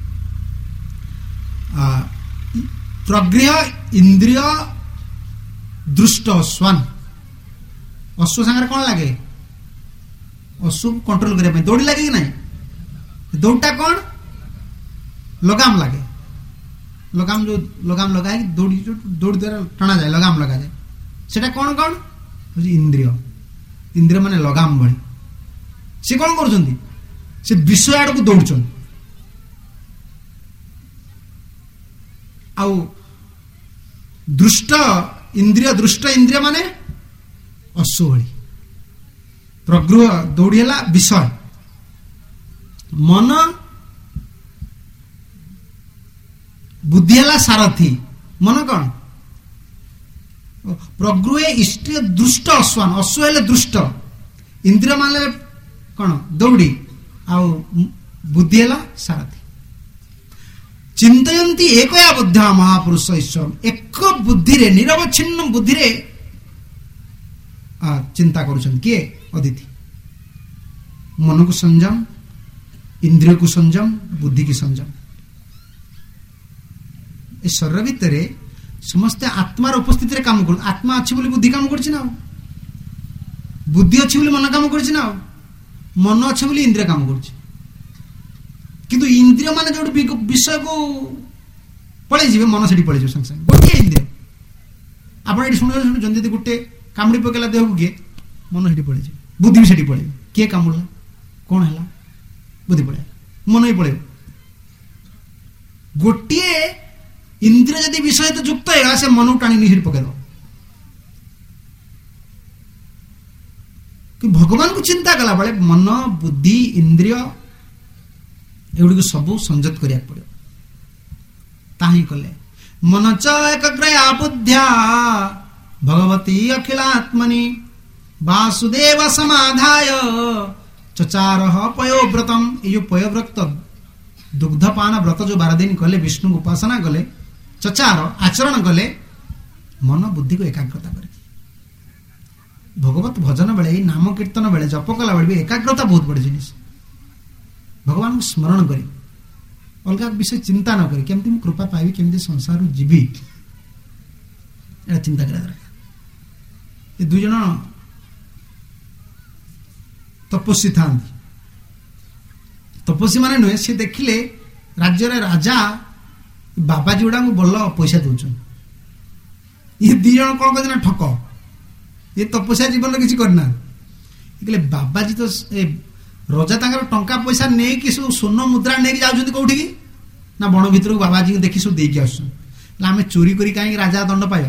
प्रगृह इंद्रिय दृष्ट अश्वान अश्व सागर कौन लगे अश्व कंट्रोल करने दौड़ी लगे कि ना दौड़टा कौन लगाम लगे लगाम जो लगाम लगा दौड़ी जो दौड़ द्वारा टना जाए लगाम लगा जाए सेटा कौन कौन इंद्रिय इंद्रिय माने लगाम भली से कौन कर विषय आड़ को दौड़ आउ दृष्ट इंद्रिय दृष्ट इंद्रिय माने अश्व भली प्रगृह दौड़ी है विषय मन बुद्धि है सारथी मन कौन प्रगृहे इष्ट दृष्ट अश्वान अश्व है दृष्ट इंद्रिय मान कौन दौड़ी आउ बुद्धि है सारथी ଚିନ୍ତୟନ୍ତି ଏକୟା ବୁଦ୍ଧ୍ୟା ମହାପୁରୁଷ ଈଶ୍ୱର, ଏକ ବୁଦ୍ଧିରେ ନିରବଚ୍ଛିନ୍ନ ବୁଦ୍ଧିରେ ଚିନ୍ତା କରୁଛନ୍ତି। କିଏ? ଅଦିତି। ମନକୁ ସଂଯମ, ଇନ୍ଦ୍ରିୟକୁ ସଂଯମ, ବୁଦ୍ଧିକି ସଂଯମ। ଏ ଶରୀର ଭିତରେ ସମସ୍ତେ ଆତ୍ମାର ଉପସ୍ଥିତିରେ କାମ କରୁ। ଆତ୍ମା ଅଛି ବୋଲି ବୁଦ୍ଧି କାମ କରୁଛି ନା, ଆଉ ବୁଦ୍ଧି ଅଛି ବୋଲି ମନ କାମ କରୁଛି ନା, ଆଉ ମନ ଅଛି ବୋଲି ଇନ୍ଦ୍ରିୟ କାମ କରୁଛି। କିନ୍ତୁ ଇନ୍ଦ୍ରିୟ ମାନେ ଯୋଉଠି ବିଷୟକୁ ପଳେଇ ଯିବେ, ମନ ସେଠି ପଳେଇଯିବ ସାଙ୍ଗେ ସାଙ୍ଗେ। ଗୋଟିଏ ଇନ୍ଦ୍ରିୟ ଆପଣ ଏଠି ଶୁଣିବେ, ଶୁଣୁଛନ୍ତି, ଯଦି ଗୋଟେ କାମୁଡ଼ି ପକେଇଲା ଦେହକୁ କିଏ, ମନ ସେଠି ପଳେଇଯିବ, ବୁଦ୍ଧି ବି ସେଠି ପଳେଇବ। କିଏ କାମୁଡ଼ିଲା, କଣ ହେଲା, ବୁଦ୍ଧି ପଳେଇଲା, ମନ ବି ପଳେଇବ। ଗୋଟିଏ ଇନ୍ଦ୍ରିୟ ଯଦି ବିଷୟ ସହିତ ଯୁକ୍ତ ହେଇଗଲା, ସେ ମନକୁ ଟାଣି ନେଇ ସେଠି ପକେଇଦବ। ଭଗବାନଙ୍କୁ ଚିନ୍ତା କଲା ବେଳେ ମନ, ବୁଦ୍ଧି, ଇନ୍ଦ୍ରିୟ ଏଗୁଡିକୁ ସବୁ ସଂଯତ କରିବାକୁ ପଡିବ। ତାହା ହିଁ କଲେ ମନ ଚ ଏକଗ୍ରୟା ବୁଦ୍ଧ୍ୟା ଭଗବତୀ ଅଖିଳାତ୍ମନି ବାସୁଦେବ ସମାଧାୟ ଚଚାର ପୟୋବ୍ରତମ୍। ଏ ଯୋଉ ପୟୋବ୍ରତ, ଦୁଗ୍ଧପାନ ବ୍ରତ ଯୋଉ ବାର ଦିନ କଲେ, ବିଷ୍ଣୁଙ୍କୁ ଉପାସନା କଲେ, ଚଚାର ଆଚରଣ କଲେ, ମନ ବୁଦ୍ଧିକୁ ଏକାଗ୍ରତା କରି। ଭଗବତ ଭଜନ ବେଳେ, ଏଇ ନାମ କୀର୍ତ୍ତନ ବେଳେ, ଜପ କଲା ବେଳେ ବି ଏକାଗ୍ରତା ବହୁତ ବଡ଼ ଜିନିଷ। ଭଗବାନଙ୍କୁ ସ୍ମରଣ କରି, ଅଲଗା ବିଷୟ ଚିନ୍ତା ନ କରି, କେମିତି ମୁଁ କୃପା ପାଇବି, କେମିତି ସଂସାରରୁ ଯିବି, ଏଇଟା ଚିନ୍ତା କରିବା ଦରକାର। ଏ ଦୁଇ ଜଣ ତପସ୍ୱୀ ଥାନ୍ତି। ତପସ୍ୱୀ ମାନେ ନୁହେଁ, ସେ ଦେଖିଲେ ରାଜ୍ୟରେ ରାଜା ବାବାଜୀ ଗୁଡାଙ୍କୁ ଭଲ ପଇସା ଦଉଛନ୍ତି। ଇଏ ଦି ଜଣ କଣ କରିଛନ୍ତି ନା ଠକ। ଏ ତପସ୍ୟା ଜୀବନରେ କିଛି କରିନାହାନ୍ତି। କହିଲେ ବାବାଜୀ ତ, ଏ ରଜା ତାଙ୍କର ଟଙ୍କା ପଇସା ନେଇକି ସବୁ ସ୍ୱର୍ଣ୍ଣ ମୁଦ୍ରା ନେଇକି ଯାଉଛନ୍ତି କୋଉଠିକି ନା ବଣ ଭିତରକୁ, ବାବାଜୀଙ୍କୁ ଦେଖି ସବୁ ଦେଇକି ଆସୁଛନ୍ତି। ହେଲେ ଆମେ ଚୋରି କରି କାହିଁକି ରାଜା ଦଣ୍ଡ ପାଇବା?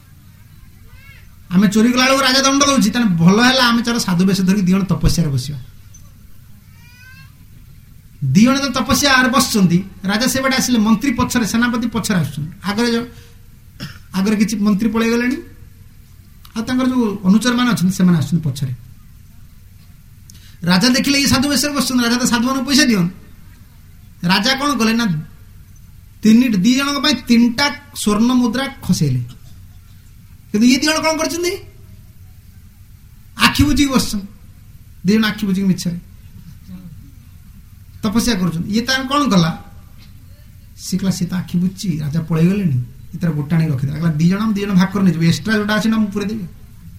ଆମେ ଚୋରି କଲା ବେଳକୁ ରାଜା ଦଣ୍ଡ ଦଉଛି, ତାହେଲେ ଭଲ ହେଲା ଆମେ ଚାଲ ସାଧୁ ବେଶ ଧରିକି ଦି ଜଣ ତପସ୍ୟାରେ ବସିବା। ଦି ଜଣ ତ ତପସ୍ୟାରେ ବସିଛନ୍ତି। ରାଜା ସେବାଟେ ଆସିଲେ, ମନ୍ତ୍ରୀ ପଛରେ, ସେନାପତି ପଛରେ ଆସୁଛନ୍ତି। ଆଗରେ ଆଗରେ କିଛି ମନ୍ତ୍ରୀ ପଳେଇ ଗଲେଣି, ଆଉ ତାଙ୍କର ଯୋଉ ଅନୁଚର ମାନେ ଅଛନ୍ତି ସେମାନେ ଆସୁଛନ୍ତି ପଛରେ। ରାଜା ଦେଖିଲେ ଏଇ ସାଧୁ ବେଶରେ ବସୁଛନ୍ତି, ରାଜା ତ ସାଧୁ ମାନଙ୍କୁ ପଇସା ଦିଅନ୍ତି। ରାଜା କଣ କଲେ ନା, ତିନି ଦି ଜଣଙ୍କ ପାଇଁ ତିନିଟା ସ୍ୱର୍ଣ୍ଣ ମୁଦ୍ରା ଖସେଇଲେ। କିନ୍ତୁ ଇଏ ଦି ଜଣ କଣ କରିଛନ୍ତି, ଆଖି ବୁଝିକି ବସିଛନ୍ତି। ଦି ଜଣ ଆଖି ବୁଝିକି ମିଛରେ ତପସ୍ୟା କରୁଛନ୍ତି। ଇଏ ତାର କଣ କଲା, ଶିଖିଲା ସିଏ ତ ଆଖି ବୁଝିଛି, ରାଜା ପଳେଇ ଗଲେଣି, ଏ ତାର ଗୋଟା ନେଇ ରଖିଦେଲା। ଦି ଜଣ ଦି ଜଣ ଭାଗ କରି ନେଇଯିବେ, ଏକ୍ସଟ୍ରା ଯୋଉଟା ଅଛି ନା ମୁଁ ପୁରେଇ ଦେବି।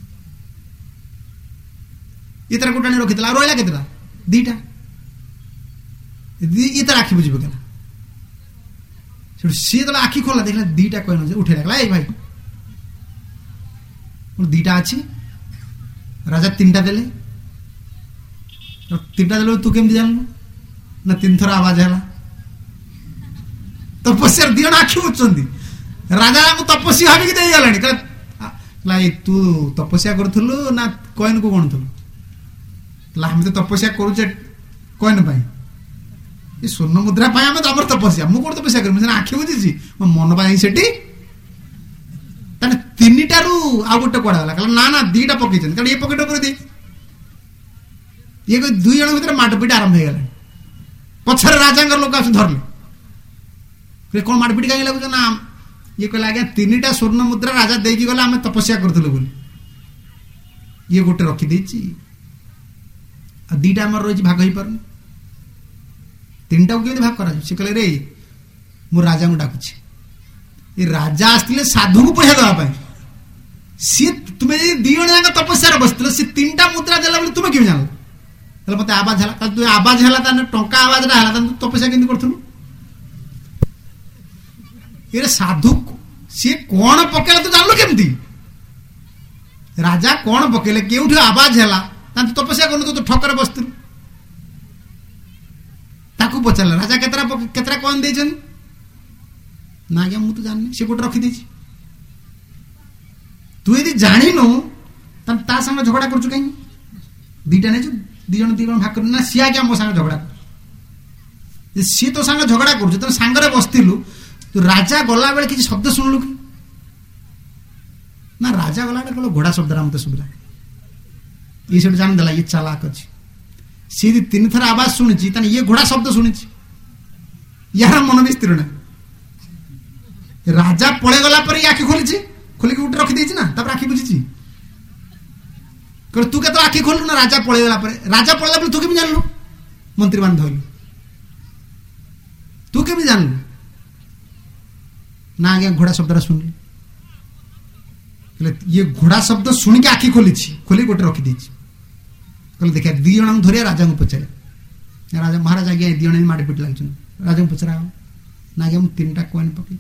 ଇଏ ତାର ଗୋଟା ନେଇ ରଖିଥିଲା, ଆଉ ରହିଲା କେତେଟା, ଦିଟା। ଇଏ ତାର ଆଖି ବୁଝି ପକେଇଲା। ସେଠୁ ସିଏ ଯେତେବେଳେ ଆଖି ଖୋଲା ଦେଖିଲା ଦିଟା କଏନ ଉଠେଇ ରଖିଲା। ଏଇ ଭାଇ ଦିଟା ଅଛି, ରାଜା ତିନିଟା ଦେଲେ। ତିନିଟା ଦେଲେ ତୁ କେମିତି ଜାଣିଲୁ ନା, ତିନିଥର ଆବାଜ ହେଲା। ତପସ୍ୟା ଦି ଜଣ ଆଖି ବୁଝୁଛନ୍ତି, ରାଜା ମୁଁ ତପସ୍ୟା ଭାବିକି ଦେଇଗଲାଣି। କହିଲା ତୁ ତପସ୍ୟା କରୁଥିଲୁ ନା କଏନ କୁ ଗଣୁଥିଲୁ? ଆମେ ତ ତପସ୍ୟା କରୁଛେ କଏନ ପାଇଁ, ଏ ସ୍ୱର୍ଣ୍ଣ ମୁଦ୍ରା ପାଇଁ ଆମେ ଆମର ତପସ୍ୟା। ମୁଁ କୋଉଠି ତପସ୍ୟା କରିବି, ଆଖି ବୁଝିଛି, ମୋ ମନ ପାଇଁ ସେଠି। ତାହେଲେ ତିନିଟାରୁ ଆଉ ଗୋଟେ କୁଆଡେ ଗଲା? କହିଲା ନା ନା ଦିଟା ପକେଇଛନ୍ତି, କାରଣ ଏ ପକେଟ ଉପରେ ଦେଇ ଇଏ ଦୁଇ ଜଣ ଭିତରେ ମାଡପିଟ ଆରମ୍ଭ ହେଇଗଲା। ପଛରେ ରାଜାଙ୍କର ଲୋକ ଆସି ଧରିଲେ, କଣ ମାଡପିଟ କାହିଁକି ଲାଗୁଛ ନା, ଇଏ କହିଲା ଆଜ୍ଞା ତିନିଟା ସ୍ୱର୍ଣ୍ଣ ମୁଦ୍ରା ରାଜା ଦେଇକି ଗଲେ, ଆମେ ତପସ୍ୟା କରୁଥିଲୁ ବୋଲି। ଇଏ ଗୋଟେ ରଖିଦେଇଛି, ଆଉ ଦିଟା ଆମର ରହିଛି, ଭାଗ ହେଇପାରୁନି। ତିନିଟାକୁ କେମିତି ଭାଗ କରାଯିବ? ସେ କହିଲେ ରେ ମୁଁ ରାଜାଙ୍କୁ ଡାକୁଛି। ଏ ରାଜା ଆସିଥିଲେ ସାଧୁଙ୍କୁ ପଇସା ଦେବା ପାଇଁ। ସିଏ ତୁମେ ଯଦି ଦି ଜଣ ଯାକ ତପସ୍ୟାରେ ବସିଥିଲ, ସେ ତିନିଟା ମୁଦ୍ରା ଦେଲା ବୋଲି ତୁମେ କେମିତି ଜାଣିଲ? ତାହେଲେ ମତେ ଆବାଜ ହେଲା, ତୁ ଆବାଜ ହେଲା, ତାହେଲେ ଟଙ୍କା ଆବାଜଟା ହେଲା, ତାହେଲେ ତୁ ତପସ୍ୟା କେମିତି କରୁଥିଲୁ? ଏ ସାଧୁ ସିଏ କଣ ପକେଇଲା ତୁ ଜାଣିଲୁ କେମିତି? ରାଜା କଣ ପକେଇଲେ, କେଉଁଠି ଆବାଜ ହେଲା, ତାହେଲେ ତୁ ତପସ୍ୟା କରୁନୁ, ତୁ ଠକରେ ବସିଥିଲୁ। ତାକୁ ପଚାରିଲା ରାଜା କେତେଟା କେତେଟା କଏନ ଦେଇଛନ୍ତି? ନା ଆଜ୍ଞା ମୁଁ ତ ଜାଣିନି, ସେ ଗୋଟେ ରଖିଦେଇଛି। ତୁ ଯଦି ଜାଣିନୁ ତାହେଲେ ତା ସାଙ୍ଗେ ଝଗଡା କରୁଛୁ କାହିଁକି? ଦିଟା ନେଇଛୁ, ଦି ଜଣ ଦି ଜଣ ଭାଗ କରୁ ନା, ସିଏ ଆଜ୍ଞା ମୋ ସାଙ୍ଗେ ଝଗଡା କରୁଛି। ସିଏ ତୋ ସାଙ୍ଗେ ଝଗଡା କରୁଛୁ, ତମେ ସାଙ୍ଗରେ ବସିଥିଲୁ, ତୁ ରାଜା ଗଲା ବେଳେ କିଛି ଶବ୍ଦ ଶୁଣିଲୁ କି? ନା ରାଜା ଗଲାବେଳେ କେବଳ ଘୋଡା ଶବ୍ଦଟା ମତେ ଶୁଭିଲା। ଇଏ ସେଠୁ ଜାଣିଦେଲା ଇଏ ଚାଲାକ ଅଛି। ସିଏ ଯଦି ତିନି ଥର ଆବାଜ ଶୁଣିଛି, ତାହେଲେ ଇଏ ଘୋଡା ଶବ୍ଦ ଶୁଣିଛି, ୟାର ମନ ବି ସ୍ଥିର ନାହିଁ। राजा पळे गला पर आखि खोली खोलिक उठे रखी देछि ना तापर आखि बुझिछि कर तू के तो आखि खोलु ना राजा पळे गला पर राजा पळला पर तू के भी जानलु मंत्री मान धइलु तू के भी जानलु ना आगे घोड़ा शब्द सुनली ये घोड़ा शब्द सुन के आखि खोली खोली गोटे रखी देछि कहले देखा दी जन धरिया राजा को पचारे राजा महाराज आज्ञा दी जन माटी पिट लाग राजा को पचरा ना आगे तीन टा कॉइन पकई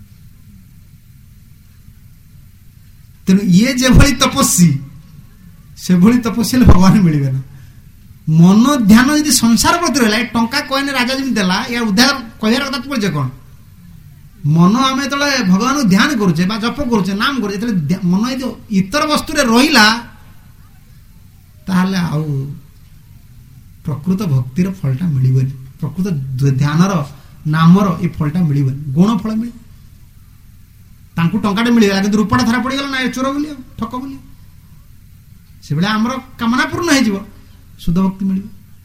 तेणु ये जे भली तपस्वी से भली तपस्वी भगवान मिलबे ना मन ध्यान यदि संसार प्रति रहला टंका कॉइन राजा जमी देला या उद्धार कहर कथा पड़े कौन मन आम जो भगवान ध्यान करुचे जप करुचे नाम करुचे मन यदि इतर वस्तु रहा ताहले आउ प्रकृत भक्तिर फलटा मिलबनी प्रकृत ध्यानर नामर ये फलटा मिलबनी गुण फल मिल तांकु टंकाटे मिलला कि रूपटा धरा पड़ गला ना चोर बोली ठक बोली से बेले आमर कामना पूर्ण हो शुद्ध भक्ति मिल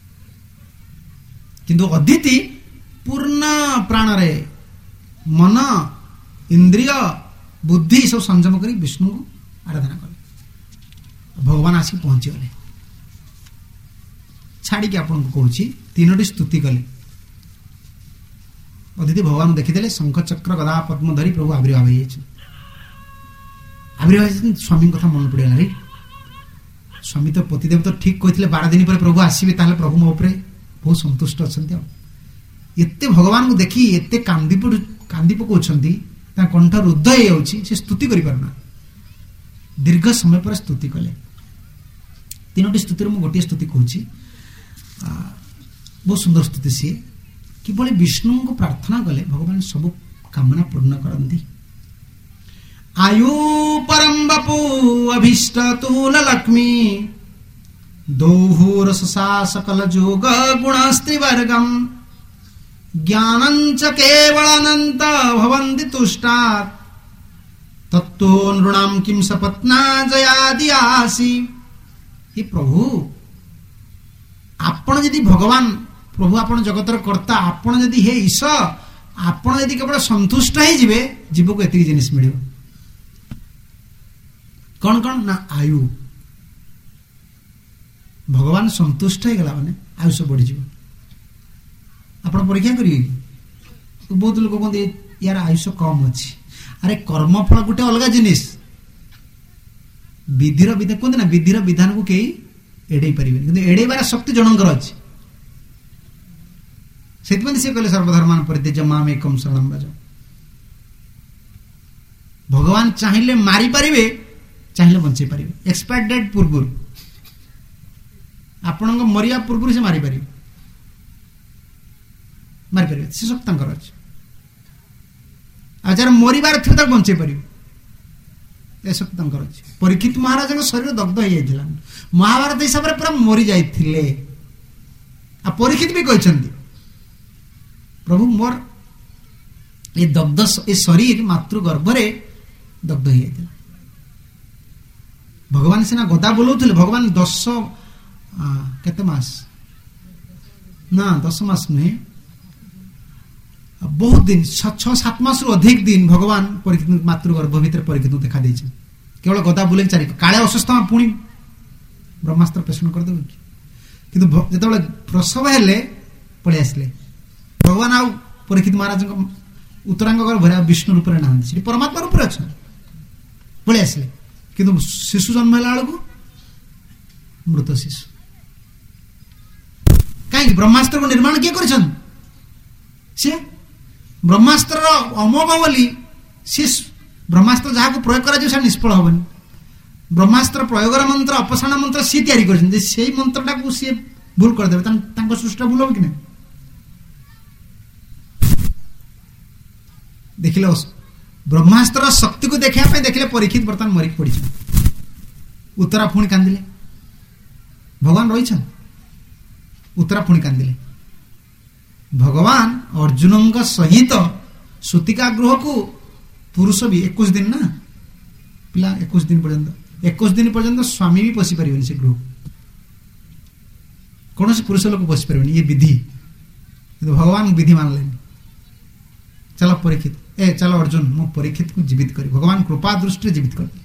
किंतु अदिति पूर्ण प्राण रे मन इंद्रिय बुद्धि सब संयम कर विष्णु को आराधना कले भगवान आसिक पहुंची गले छाड़ी आपन को कहूँ तीनोटी स्तुति कले अदिति भगवान देखीदे शंख चक्र गदा पद्म धरी प्रभु आविर्भाव हो आविर्भाव स्वामी कथा मन पड़ेगा रे स्वामी तो पतिदेव तो ठीक कहते बारह दिन पर प्रभु आसवे ताहले प्रभु मो उपरे बहुत संतुष्ट अच्छा एते भगवान को देखी एते कांदी पड़ कांदी पकाउछंती कंठ रुद्ध हो स्तुति करि पारना दीर्घ समय पर स्तुति कले तीनोटी स्तुति मु गोटे स्तुति कहूँ बहुत सुंदर स्तुति सी किभली विष्णु को प्रार्थना कले भगवान सब कामना पूर्ण करती आयु परम बपू अभीष्ट तूल लक्ष्मी दोहूरसा सकल जोग गुणस्ति वर्गम ज्ञानंच केवलानंत भवन्ति तुष्टात् तत्तो नृणाम किम सपत्ना जयादि आसी हे प्रभु आपण यदि भगवान प्रभु आपण जगतर कर्ता आपण यदि हे ईश आपण यदि केवल संतुष्ट हो जिवे जीव को एतिक जिनिस मिलियो कौन कौन ना आयु भगवान संतुष्ट हो गला माने आयुष बढ़ी जीव आप परीक्षा करेंगे कि बहुत लोग कहते यार आयुष कम अच्छी अरे कर्मफल गोटे अलग जिनिस विधिर विधान कहते ना विधिर विधान को कई एड़े पारे कि एड़ेबार शक्ति जनकर अच्छी से कहले सर्वधर्मान परित्यज्य माम एकम शरणं व्रज भगवान चाहिए मारी पारे चाहिए बंचे पारे एक्सपायर डेट पूर्व आपण मरिया पूर्व से मारी पारे मारी पारे से शक्ति अच्छे आचार मरबार थे बंचे पार ए शक्ति अच्छे परीक्षित महाराज शरीर दग्ध हो जाता महाभारत हिसाब से पूरा मरी जाते परीक्षित भी कहते प्रभु मोर ये दग्ध ये शरीर मातृ गर्भरे दग्ध हो जाता भगवान सीना गदा बोलाऊले भगवान दस केते मास ना दस मास नुहे बहुत दिन छ सात मास रु अधिक दिन भगवान परीक्षित मातृगर्भ भितर परीक्षित देखा देछे केवल गदा बुले चारि काले असुस्थ पुणी ब्रह्मास्त्र पेषण कर देबे किंतु जेतबेले प्रसव हेले पळे आसले भगवान आउ परीक्षित महाराज उत्तरांग गर्भ विष्णु रूप में नहांती परमात्मा रूप में अच्छा पळे आसले किंतु शिशु जन्म होला बेलू मृत शिशु कहीं ब्रह्मास्त्र को निर्माण किए कर ब्रह्मास्त्र अमोघ बोली सी ब्रह्मास्त्र जहाँ को प्रयोग करा निष्फल हेनी ब्रह्मास्त्र प्रयोग मंत्र अपसारण मंत्र सी तैयारी कर मंत्रटा को सी भूल करदे सृष्टि भूल हो कि नहीं देखिले ब्रह्मास्त्र शक्ति को देखा देखिले परीक्षित बर्तमान मरिक पड़ी उत्तरा पुणी कांदिले भगवान रही उत्तरा पुणी कांदिले भगवान अर्जुन सहित सूतिका गृह को पुरुष भी इक्कीस दिन ना पिला इक्कीस दिन पर्यंत इक्कीस दिन पर्यंत स्वामी भी पशि पारे से गृह कौन से पुरुष लोग पशि पारे ये विधि भगवान विधि मानले चलो परीक्षित ए चल अर्जुन मो परीक्षित को जीवित करी भगवान कृपा दृष्टि जीवित कर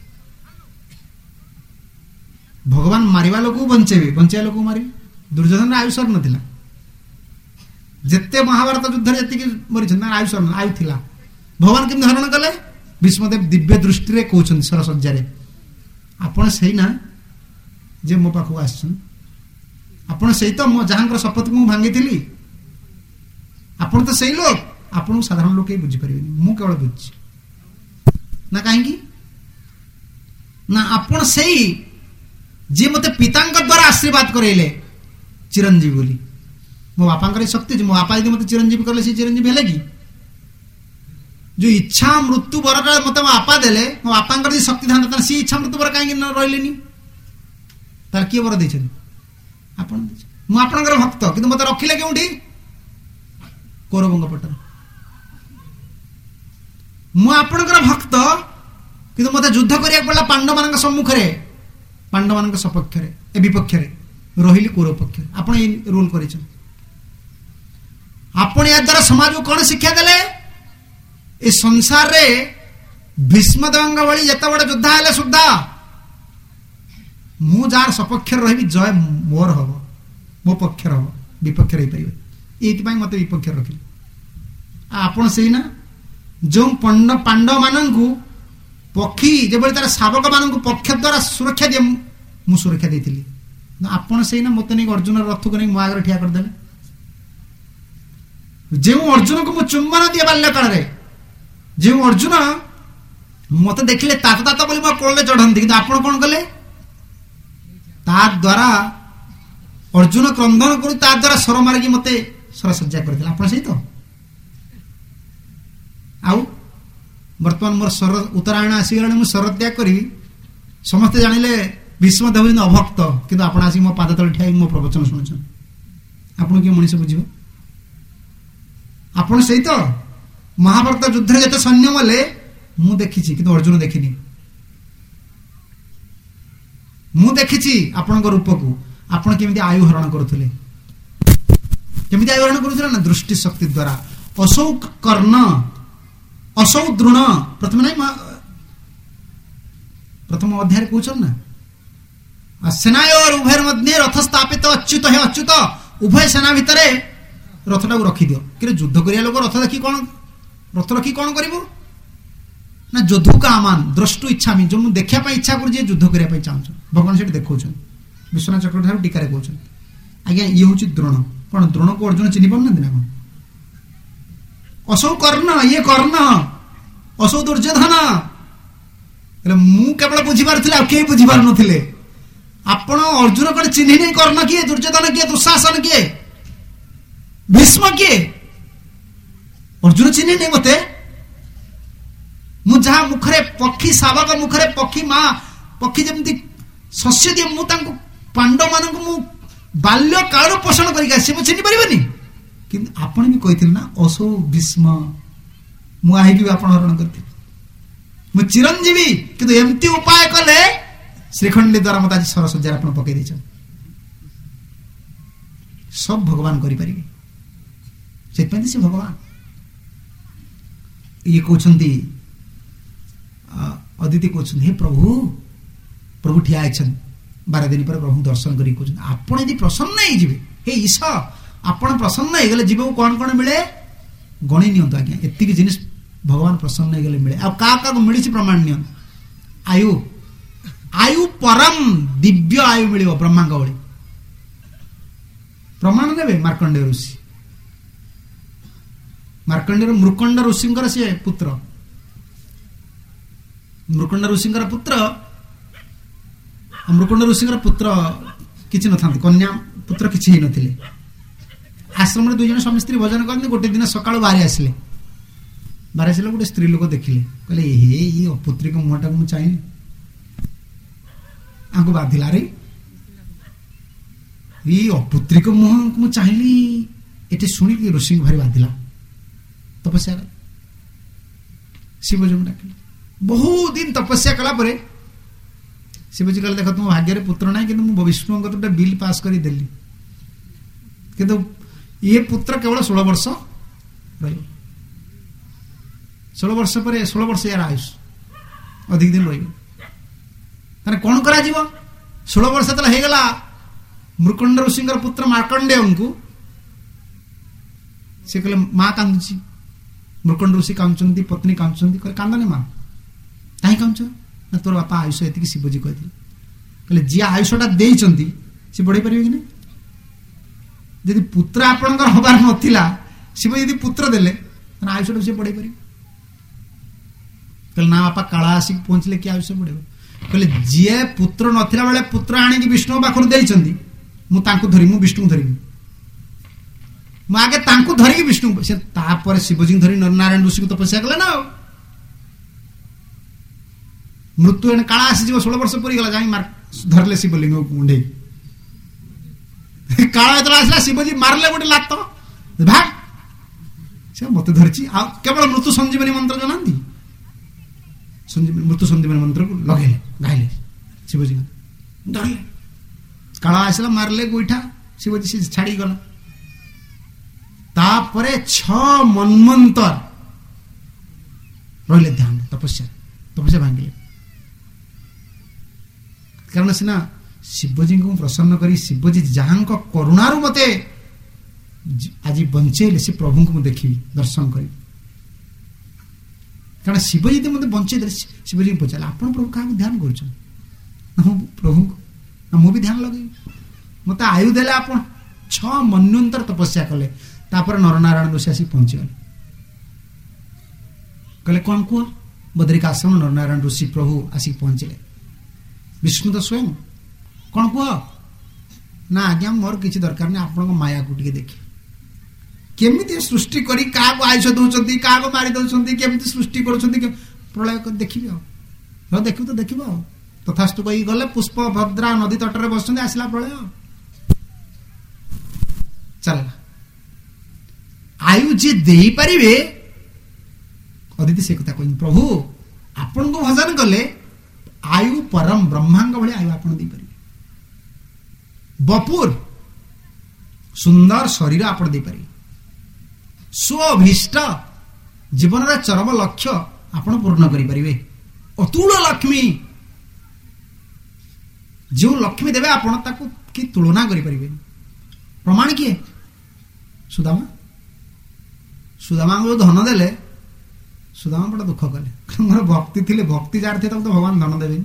भगवान मारिबा लोक बंचेबे बंचाया लोक मारि दुर्योधन आयुष नथिला जेते महाभारत युद्ध रे जति मरि छन आयुष आयु थिला भगवान केम हरण कले भीष्मदेव दिव्य दृष्टि रे कहउछन सरसज्जा रे आपण सही ना जे मो पाखु आछन आपण सही तो मो जहांकर शपथ को भांगी थिली आपण तो सही लोक आपण साधारण लोक बुझी परिबेनी मु केवल बुझी ना काहेकी ना आपण सही जे मते पितांक द्वारा आशीर्वाद करेले चिरंजीवी बोली मो बापांकर शक्ति मो बापा यदि मते चिरंजीवी करले से चिरंजीवी हेले की जो इच्छा मृत्यु बरटा मते मो बापा देले मो बापांकर जे शक्ति धान त सी इच्छा मृत्यु बर काहे न रहलेनी तार की बर दैछन आपण मु आपनकर भक्त किंतु मते रखिले केउठी कौरवंग पटर मु आपनकर भक्त किंतु मते युद्ध करिया पड़ला पांडव मानक सम्मुख रे पांडव मानक सपक्ष रे ए विपक्ष रे रहिली कौरव पक्ष आपण ए रोल करिछन आपण या द्वारा समाज को कोन शिक्षा देले ए संसार रे भीष्मदेवंग भली जत बड़ युद्ध आले सुद्धा मु जार सपक्ष रहिबी जय मोर हबो मो पक्ष रहबो विपक्ष रहि परिबे एति पई मते विपक्ष रखिले आपण सही ना जो पंड पांडव माननकु पक्षी जेबे तार शावक माननकु पक्ष द्वारा सुरक्षा दे मु सुरक्षा देथिली आपण सही ना मते नै अर्जुन रथ को नै मो आगर ठिया कर देले जे अर्जुन को मु चुम्बन दिए बाल्य काल रे जे अर्जुन मते देखिले तात तात बोली मो कोले चढ़ंती कि आपण कोन कले ता द्वारा अर्जुन क्रंदन करू ता द्वारा सर मारकी मते सरसज्जा करथिला आपण सही तो आउ वर्तमान मोर सर उत्तरायण आसीगलाने मु सर त्याग करी समस्त जानिले भीष्म देव अभक्त किंतु आपण आसी मो पाद तले ठिया मो प्रवचन सुनछन आपण के मनीष बुझिबो आपण सही तो महाभारत युद्ध रे जते सैन्य मले मु देखिछि किंतु अर्जुन देखिनी मु देखिछि आपनक रूप को आपण केमिति आयु हरण करथुले केमिति आयु हरण करथुले ना दृष्टि शक्ति द्वारा असौ कर्ण असौ द्रोण प्रथम नहीं प्रथम अध्याय कहउछन ना सेनायोर उभयर मध्य रथ स्थापित अच्युत है अच्युत उभय सेना भितरे रथटा को रखी दियो कि युद्ध करिया लोक रथ देखि कोन रथ रखी कोन करिवो ना योद्धु का आमान द्रष्टु इच्छा मी जो देखिया पई इच्छा कर जे युद्ध करिया पई चाहछ भगवान सेठी देखौछन विश्वनाथ चक्रवर्ती ठाकुर टीका रे कहउछन आज्ञा ये होची द्रोण कोन द्रोण को अर्जुन चिनि पन ना कोन असौ कर्ण ये कर्ण असौ दुर्योधन मु केवल बुझी पारथिले आ के बुझी पार नथिले आपण अर्जुन कोन चिन्हि नै कर्ण किए दुर्योधन किए दुशासन किए भीष्म किए अर्जुन चिन्हि नै मते मु जहा मुखरे पक्षी शावक मुखरे पक्षी मां पक्षी जेमती शस्य दिए मु तांको पांडव मानक मु बाल्य काल पोषण करिका से मु चिन्हि परिबनी किंतु आपण भी कहिथिल ना असो भीष्म मु आही कि आपण हरण करथि मु चिरंजीवी किंतु एमती उपाय कले श्रीखंडी द्वारा मत आज सरसज्जा आपण पकई दैछ सब भगवान करि परिबे सेतपन से भगवान ये कहउछंती अदिति कहउछन हे प्रभु प्रभु ठिया आइछन बारह दिन पर प्रभु दर्शन करी कहउछन आपण यदि प्रसन्न हे जिवे हे ईशा आपण प्रसन्न हे गेले जीव कोन कोन मिले गणी नियंत आज्ञा एतिक जिनिस भगवान प्रसन्न हे गेले मिले आ का का मिली छि प्रमाण नियन आयु आयु परम दिव्य आयु मिलियो ब्रह्मांग भଳି प्रमाण नेबे मार्कंडेय ऋषि मार्कंडेय मृकंड ऋषिंकर से पुत्र मृकंड ऋषिंकर पुत्र मृकंड ऋषिंकर पुत्र किछि नथांती कन्या पुत्र किछि हे नथिले आश्रम दुई जन स्वामी स्त्री भजन करते गोटे दिन सकाल बाहरी आसिले बाहर आसिले गोटे स्त्री लोक देखिले कहले हे ये अपुत्री को मुहटा को चाहिए आंको बाधिला रे ये अपुत्री को मुह को चाहिए एटे सुनी कि ऋषि भारी बाधिला तपस्या शिवजी को डाकिले बहुत दिन तपस्या कला परे शिवजी कहले देख तुम भाग्य रे पुत्र नाही किंतु मु विष्णु को तो बिल पास करी देली किंतु ये पुत्र केवल सोलह वर्ष ষোল বর্ষ পরে ষোল বর্ষ ইয়ার আयुष अधिक दिन रही कौन कर षोल वर्ष तो होगला मृकंड ऋषि पुत्र मार्कंडेय को सी कहले माँ कांदुची मृकंड ऋषि कांदुचंती पत्नी कांदुचंती कहले कांदनी माँ कहीं कांदुच ना तोर बापा आयुष एति शिवजी कहते कहले जी आयुषटा देइचंती सी बढ़ई परिबे कि नहीं यदि पुत्र आपणकर हबार नथिला शिव यदि पुत्र देले तने आयुषटा से बढ़ई परिबे कहले ना बापा काला आसिक पहुंचले कि आयुष बढ़ेबो कहले जी पुत्र नथिला बेले पुत्र आनी कि विष्णु पाखर देइचंती मु तांको धरि मु विष्णु धरि मु आगे तांको धरि विष्णु से तापर शिवजी धरि नारायण ऋषि को तपस्या कले ना मृत्यु एने काला आसी जीव सोलह वर्ष पूरी गला जाई मार धरले शिवलिंग मुंडे काला एतला आसला शिवजी मारले गोटे लात भाग से मते धरची आ केवल मृत्यु संजीवनी मंत्र जनांती संजीवनी मृत्यु संजीवनी मंत्र को लगेले गाइले शिवजी धरले काला आसला मारले गोइठा शिवजी से छाड़ी गला तापरे छ मनमंतर रहिले ध्यान तपस्या तपस्या भांगिले कारण सीना शिवजी को प्रसन्न करी शिवजी जहां करुणार मते आज बंचेले से प्रभु को देखी दर्शन करी कारण शिवजी मत बंचे शिवजी पचारे आप प्रभु क्या ध्यान कर प्रभु मु भी ध्यान लगे मत आयु देले आप छ मन्वंतर तपस्या कले तापर नरनारायण ऋषि आसी पहुंचीगले कहले कौन कह बद्रिकाश्रम नरनारायण ऋषि प्रभु आसी पहुंचले विष्णु तो स्वयं कौन कह ना आज्ञा मोर किसी दरकार नहीं आपण माया को टिके देखी केमिति सृष्टि करी का आयुष दौरान क्या मारी दौरान केमिति सृष्टि कर प्रलय देखिए हाँ देखिए तो देखिए तथास्तु कही गले पुष्प भद्रा नदी तटरे बस आसला प्रलय चल आयु जी दे पारे अदिति से कथा कह प्रभु आपण को भजन कले आयु परम ब्रह्मांग भाई आयु आप बपुर सुंदर शरीर आप स्वभिष्ट जीवन चरम लक्ष्य आप पूर्ण करें अतुल लक्ष्मी जो लक्ष्मी देवे आप कि तुलना करें प्रमाण किए सुदामा सुदामा को धन देले सुदामा बड़ा दुख कले मोर भक्ति थी भक्ति जार थे तो भगवान धन देवे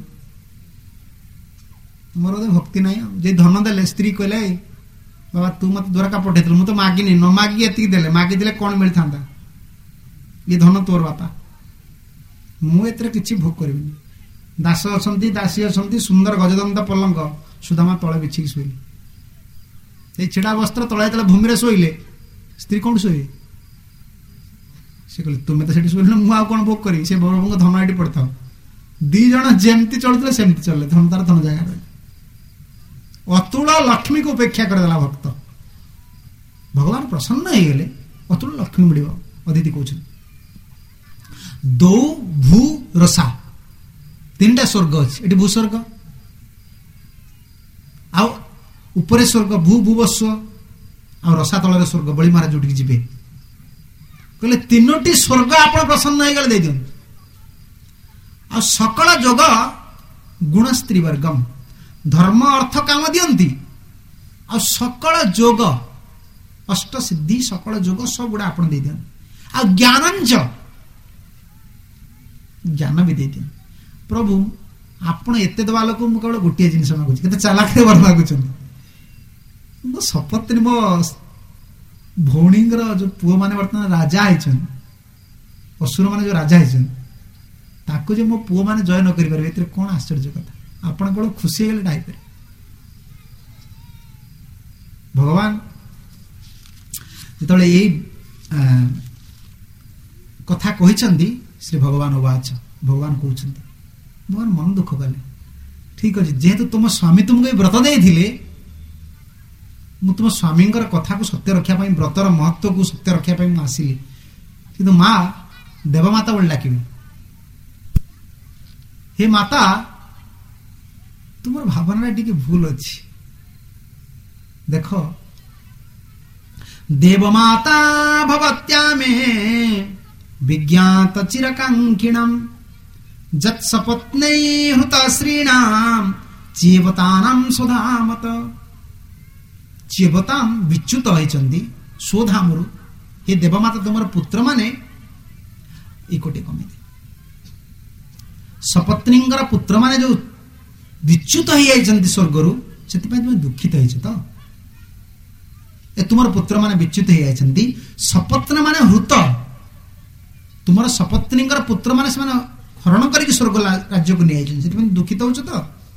मोर भक्ति ना जे धन देले स्त्री कहले बाबा तू मत द्वारका पठे मुझे तो मागिनी न मागिक एति देले मागी देले कौन मिल था ये धन तोर बापा मुझे किसी भोग करी दास अच्छा दासी अच्छा सुंदर गजदंत पलंक सुदामा तले बिछिक शोले ये छिड़ा वस्त्र तले तले भूमि शोले स्त्री कौन शोए से कहले तुम्हें तो सेठी शोल मुझे कौन भोग करी से प्रभु को धन ये पड़ता दी जन जमती चलते सेमती चले धन तार धन जगह अतुल लक्ष्मी को उपेक्षा करदेला भक्त भगवान प्रसन्न हो गले अतुल लक्ष्मी मिल अदिति कहते दौ भू रसा तीन टा स्वर्ग अच्छे ये भूस्वर्ग आउे स्वर्ग भू भूवस्व आ रसा तल स्वर्ग बड़ी महाराज जो जी कहले तीनोटी स्वर्ग आप प्रसन्न हो गले दे दिं आ सकल जोग गुण स्त्री वर्गम धर्म अर्थ काम दियंती आ सकल जोग अष्ट सिद्धि सकल जोग सब गुड़ा आप दे दियं आ ज्ञानंच ज्ञान भी दे दियं प्रभु आपण एते दवा लोक मु केवल गोटे जिनिस मागुची केते चालाक वर मागुछन मो सपत्नी मो भौणींगर जो पुओ माने वर्तमान राजा आइछन असुर माने जो राजा आइछन ताको जे मो पुओ माने जय न करि परबे एते कोन आश्चर्य कथा आपण को खुशी हेले डाइपर भगवान जिते यही कथा कही श्री भगवान उवाच भगवान कहते भगवान मन दुख कले ठीक अच्छे जेहेतु तुम स्वामी तुमको व्रत दे मु तुम स्वामी कथा को सत्य रखा व्रतर महत्व को सत्य रखा आसिली कि माँ देवमाता बोल डाक हे माता तुम भावना टी भूल अच्छी देख देवमाता भवत्या में विज्ञात चिरकांक्षिणम जत्सपत्नै हृतश्रीणाम चेवतानाम स्वधामत। चेवताम विच्युत होइचंदी स्वधामरु हे देवमाता तुमर पुत्र माने एकोटे कमिति सपत्नींगर पुत्र माने जो विच्युत हो जाइचंदी स्वर्गरु सेति पय तुम दुखित होइछ त। ए तुमर पुत्र माने विच्युत हो जाइचंदी सपत्न माने हृत तुमर सपत्नींगर पुत्र माने से माने हरण करके स्वर्ग राज्य को नहीं सेति पय दुखित होछ त।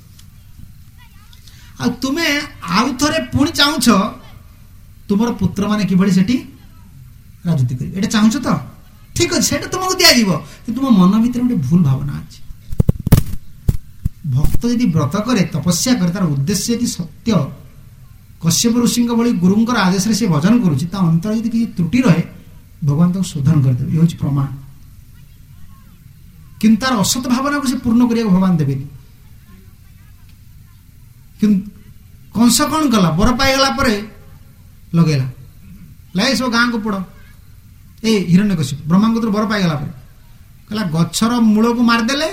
आ तुमे आउ थरे पुणी चाहुछ तुमर पुत्र माने किबळी सेठी राजनीति करिवे एटा चाहुछ त ठीक अछि सेटा तुमको दिया जीवो कि तुम मन भीतर गोटे भूल भावना अछि। भक्त यदि व्रत करे तपस्या करे तार उद्देश्य यदि सत्य कश्यप ऋषिंक भली गुरुंकर आदेश रे से भजन करूछि ता अंतर यदि कि त्रुटि रहे भगवान तो शोधन कर देबे होछि प्रमाण। किंतु तार असत भावना को से पूर्ण करिया भगवान देबेनी। कंस कौन कला बर पाईगला परे लगेला लाए सब गाँ को पड़ ए हिरण्यकशिपु ब्रह्मांगत्र बर पाईगला परे कहला गछर मूल को मारदेले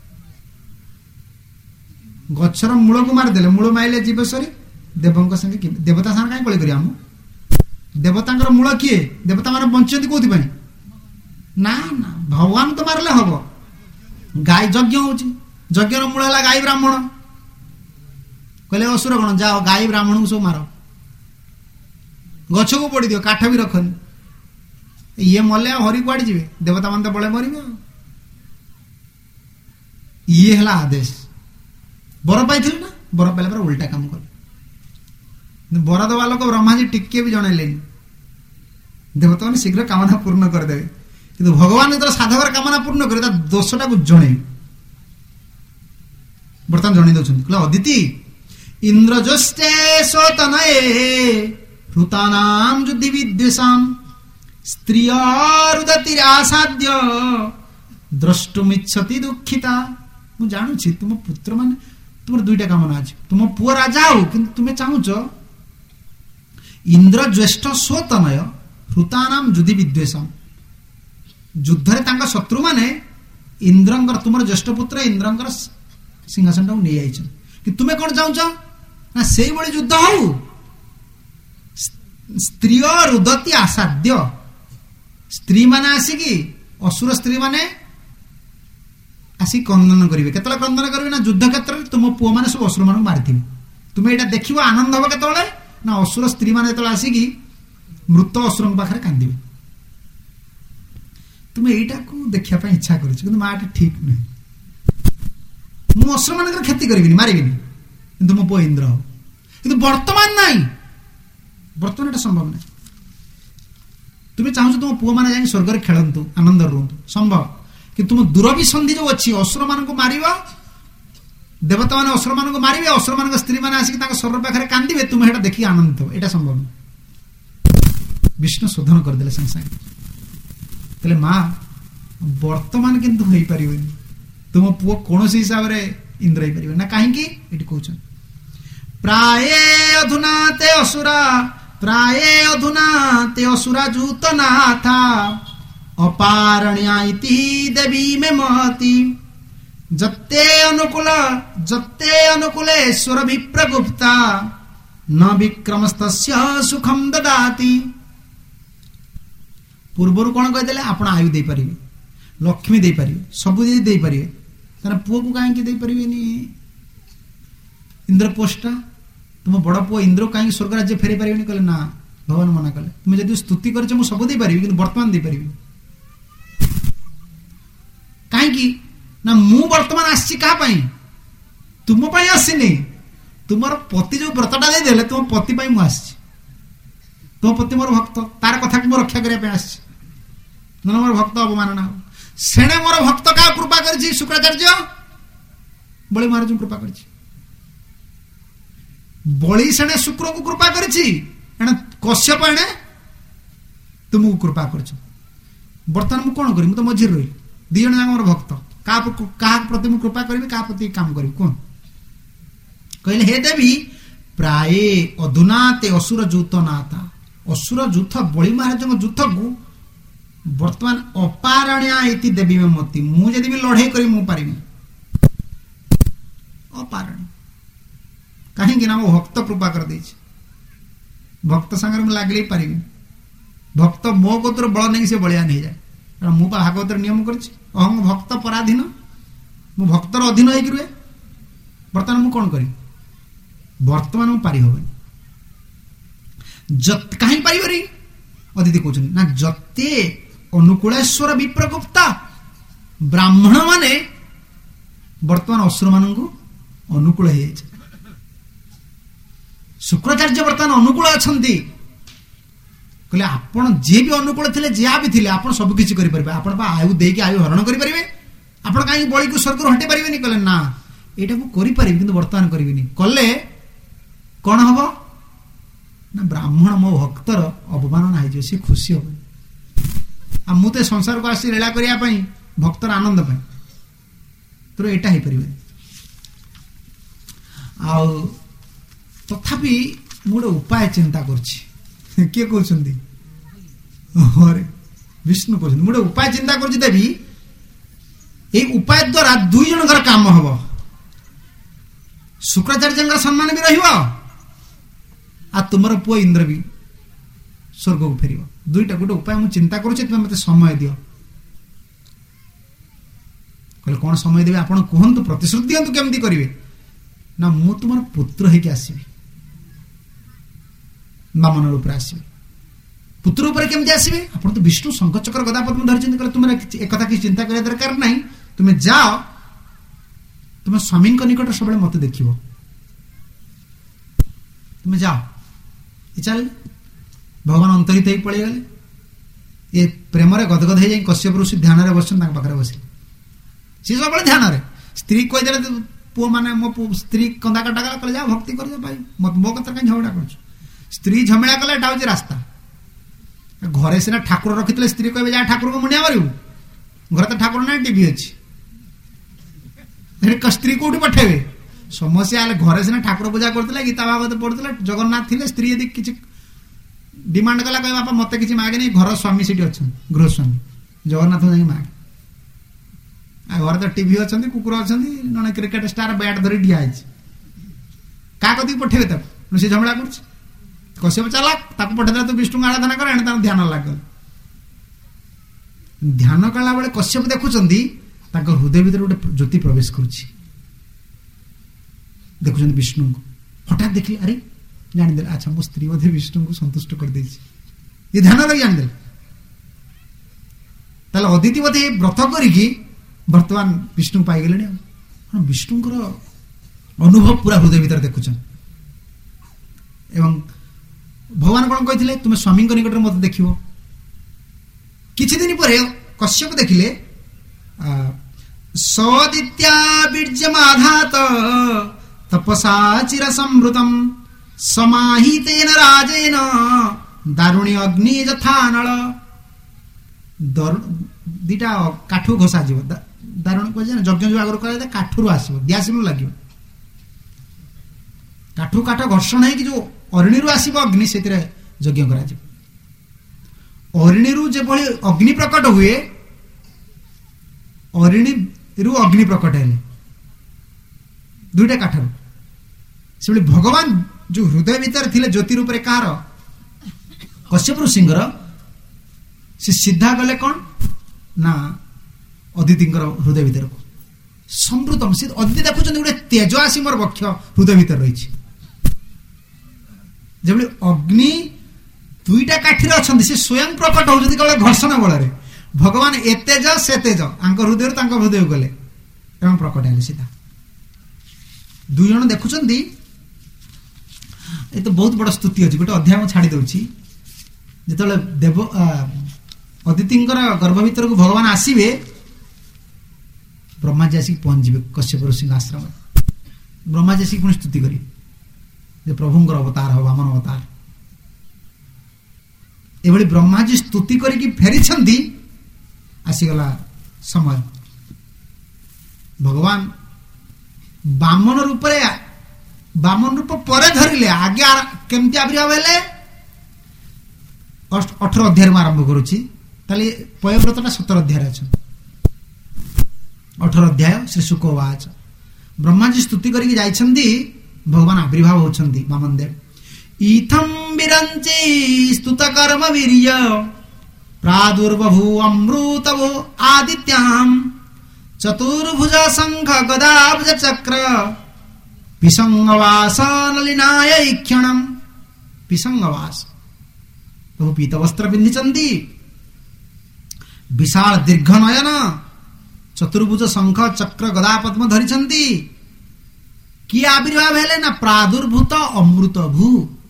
गछर मूल को मारदेले मूल माइले जीवेश्वरी देवंक संगे देवता संगे काई कଳି करिया हम देवतांकर मूल किए देवता माने बंचନ୍ତି कोथि पई ना ना भगवान तो मारले हबो गाय यज्ञ होछि यज्ञर मूल हला गाय ब्राह्मण कहले असुर गण जाओ गाय ब्राह्मण को सब मार गछ को पड़ी दियो काठ भी रखन ये मले हरि कुआड़ी जीवे देवता मान तो बळे मरिबे ये हला आदेश बर पाइथिल ना बर पाइला पर उल्टा काम कर बर दवा लोक ब्रह्मा जी टिके भी जणैलेनी देवता माने शीघ्र कामना पूर्ण कर देबे किंतु भगवान तो साधकर कामना पूर्ण करे ता दोषटा को जणे बर्तमान जणी दउछन कहला अदिति इंद्रजस्ते सोतनये हृतानाम जुद्धि विद्वेषाम स्त्रियारुदतिरासाद्य द्रष्टुमिच्छति दुखिता। मु जानुछि तुम पुत्र माने तुम दुईटा कामना अछि तुम पुओ राजा हो किंतु तुमे चाहुछ इंद्र ज्येष्ठ सोतनय हृतानाम जुद्धि विद्वेषाम युद्धरे तांका शत्रु माने इंद्रंकर तुमर ज्येष्ठ पुत्र इंद्रंकर सिंहासन टा नै आइछ कि तुमे कोन चाहुछ ना सेई बळी युद्ध हो स्त्री रुदती असाध्य स्त्री माने आसिकी असुर स्त्री माने आसी क्रंदन करिवे केतला क्रंदन करिवे ना युद्ध क्षेत्र रे तुम पुओ माने सब असुर माने मारिथिबे तुमे एटा देखिबो आनंद हो केतले ना असुर स्त्री माने केतला आसिकी मृत असुर पाखरे कांदिबे तुमे एटा को देखिया पय इच्छा करिछ किंतु माटा ठीक नै मु असुर माने खेती करिबिनी मारिबिनी किंतु मो पुओ इंद्र हो किंतु वर्तमान नाही वर्तमान एटा संभव नहीं तुम्हें चाहो तुम पुओ माने जाई स्वर्ग रे खेलंतु आनंद रहंतु संभव कि तुम दुरभिसंधि जो अछि असुर मान को मारिबा देवता माने असुर मान को मारिबे असुर मान स्त्री माने आसी ताका स्वर्ग पाखरे कांदिबे तुम हेटा देखि आनंद हो एटा संभव नहीं। विष्णु शोधन कर देले संसार तले मां वर्तमान किंतु होई परिबेनी तुम पुओ कोनोसी हिसाब रे इंद्र होई परिबे ना काहे की एटी कहउछन प्राये अधुना ते असुरा प्राये अधुना ते असुरा जूतनाथा अपारण्या इति देवी मे महति जत्ते अनुकूल जत्ते अनुकूलेश्वर विप्रगुप्ता न विक्रमस्तस्य सुखम ददाति। पूर्वरु कोन कहि देले आपण आयु दे परिबे लक्ष्मी दे परिबे सब दे परिबे तार पुओ को काहे की दे परिबेनी इंद्रपोष्टा तुम बड़ पुओ इंद्र कहीं स्वर्ग राज्य फेरी पारिबेनी कहले ना भगवान मना कले तुम जदि स्तुति करछ मु सब दे पारिबी किंतु वर्तमान दे पारिबी काहे की ना मु वर्तमान आसी का पई तुम पई आसीनी तुमर पति जो व्रतटा दे देले तुम पति पई मु आसी तुम पति मोर भक्त तार कथा को रक्षा करिया पे आसी न मोर भक्त अवमानना सेणे मोर भक्त का कृपा करछि शुक्राचार्य बळी महाराज कृपा करछि बळी सेणे शुक्र को कृपा करछि एने कश्यप एने तुमको कृपा करछ वर्तमान मु कोन करी मु तो मझिर रही दी जण हमर भक्त का का प्रति मु कृपा करबी का प्रति काम करबी कोन कहले हे देवी प्राये अधुना ते असुर जूत नाता असुर जूथ बळी महाराज को जूथ को बर्तमान अपारण्या इति देवी में मती मुझे भी लड़े करी मु पारिमी अपारण्य कहीं ना वो भक्त कृपा कर दे भक्त संगे में लगे पारि भक्त मो कोतर बल नहीं से बलिया नहीं जाए कारण मु भागवत नियम कर अहम भक्त पराधीन मु भक्तर अधीन हो रुहे बर्तमान मु कौन करी वर्तमान मु पारि हो कहीं पारि अदिति कहते ना जते अनुकूलेश्वर विप्रगुप्ता ब्राह्मण माने वर्तमान असुर मान अनुकूल हो शुक्राचार्य वर्तमान अनुकूल अच्छा कहले आपण जे भी अनुकूल थे जहाँ भी थे आप सब किसी करें आपण आयु दे आयु हरण करेंगे आपण कहीं बड़ी को स्वर्ग हटे पारे कहले ना यहाँ मुझे कि बर्तमान करी कले कौन हम ना ब्राह्मण मो भक्तर अवमानना हो सी खुशी हम आ मुझे संसार को आसी लीला करने भक्तर आनंद तो यहाँ हो पारे तथापि गोटे उपाय चिंता कर किए कहते विष्णु कहते गोटे उपाय चिंता कर देवी ये उपाय द्वारा दुई जन काम हम शुक्राचार्य सम्मान भी रहा आ तुम पुओ इंद्र भी स्वर्ग को फेर दुईटा गोटे उपाय मुझे चिंता करुचे तुम मत समय दियो कहले कौन समय देवे आप कहतु प्रतिश्रुति दिंतु केमती करेंगे ना मु तुम पुत्र होके आसबि बामन रूप आसबे पुत्र रूप केमती आसबे आप तो विष्णु शंख चक्र गदा पद्म धरिଛନ୍ତି कहले तुम एक कथा की चिंता करिया दरकार नहीं तुम जाओ तुम स्वामी निकट सब मत देख तुम जाओ ये चल भगवान अंतरित हो पड़े गले ये प्रेम गदगद हो जाए कश्यप ऋषि ध्यान में बस पाखे बस सी सब ध्यान स्त्री कहीदे पुओ मैंने मो स्त्री कंदा कटा गला कह जा भक्ति कर भाई मो कथा कहीं झगड़ा कर स्त्री झमेला कले एटा हूँ रास्ता घरे सीना ठाकुर रखी स्त्री कहे जा ठाकुर को मुंडिया मारू घर तो ठाकुर ना टीवी अच्छी स्त्री कौटी पठेबे समस्या घरे सीना ठाकुर पूजा करते गीता भागवत पढ़ुला जगन्नाथ थे स्त्री यदि किसी डिमांड कला कह बापा मत किसी मागे नहीं घर स्वामी सीटी अच्छा गृहस्वामी जगन्नाथ जाए मागे घर तो टीवी अच्छा कुकुर अच्छा ना क्रिकेट स्टार बैट धरी ठिया क्या कदी पठेबे तक सी झमेला कर कश्यप चला पठेदेला तू विष्णु आराधना कर एने ध्यान लगे ध्यान कला बेले कश्यप देखुं हृदय भीतर गोटे ज्योति प्रवेश करुच्ची देखुं विष्णु को हठात देखिए अरे जानीदे अच्छा मो स्त्री बोधे विष्णु को संतुष्ट कर दे ये ध्यान लगे जानीदे अदिति बोधे व्रत करी वर्तमान विष्णु पाई गले विष्णुकर अनुभव पूरा हृदय भीतर देखुं एवं भगवान कौन कहते तुम स्वामी निकट मत देख किछि दिन पर कश्यप देखिले सदित्या बीर्जमाधात तपसा चिर संवृतम समाहितेन राजेन दारुणी अग्नि यथा नल दीटा काठू घोषा जीव दारुण कह यज्ञ जो आगर कर काठू आसो दियासिन लगे काठू काठ घर्षण है कि जो अरिणी आसव अग्नि से यज्ञ कर अरिणी जो अग्नि प्रकट हुए अरिणी रु अग्नि प्रकट है दुईटा काठर से भगवान जो हृदय भीतर थिले ज्योति रूप कार कश्यप ऋषिंगर से सीधा गले कौन ना अदिति हृदय भीतर को समृतम से अदिति देखुं गोटे तेज आसी मोर वक्ष हृदय भीतर रही जब अग्नि दुईटा काठी अच्छा से स्वयं प्रकट होती केवल घर्षण बल भगवान ए तेज से तेज आंक हृदय हृदय गले एवं प्रकट है सीधा दुई जन देखुं ये तो बहुत बड़ स्तुति अच्छी गोटे अध्याय छाड़ी दूसरी जो देव अदिति गर्भ भीतर को भगवान आसवे ब्रह्माजी आसिक पहुंचे कश्यप ऋषि आश्रम ब्रह्माजी आसिक पुणी स्तुति करें प्रभुंर अवतार हो वामन अवतार एभली ब्रह्माजी स्तुति करके फेरी आसीगला समय भगवान बामन रूप बामन रूप पर धरिले आगे केमती आविर्भाव हेले अठर अध्याय आरंभ करुच्ची ताले पयव्रतटा सतर अध्याय अच्छा अठर अध्याय श्री शुक वाच ब्रह्मा जी स्तुति करके जाइछन्ती भगवान आविर्भाव होछन्ती वामन देव इथं विरंचि स्तुत कर्म वीर्य प्रादुर्बभू अमृतवो आदित्याम चतुर्भुज शंख गदाब्ज चक्र पिशंगवास नलिनाय ईक्षणम पिशंगवास प्रभु पीत वस्त्र पिंधिचंती विशाल दीर्घ नयन चतुर्भुज शंख चक्र गदा पद्म धरिचंती किए आविर्भाव हेले ना प्रादुर्भूत अमृत भू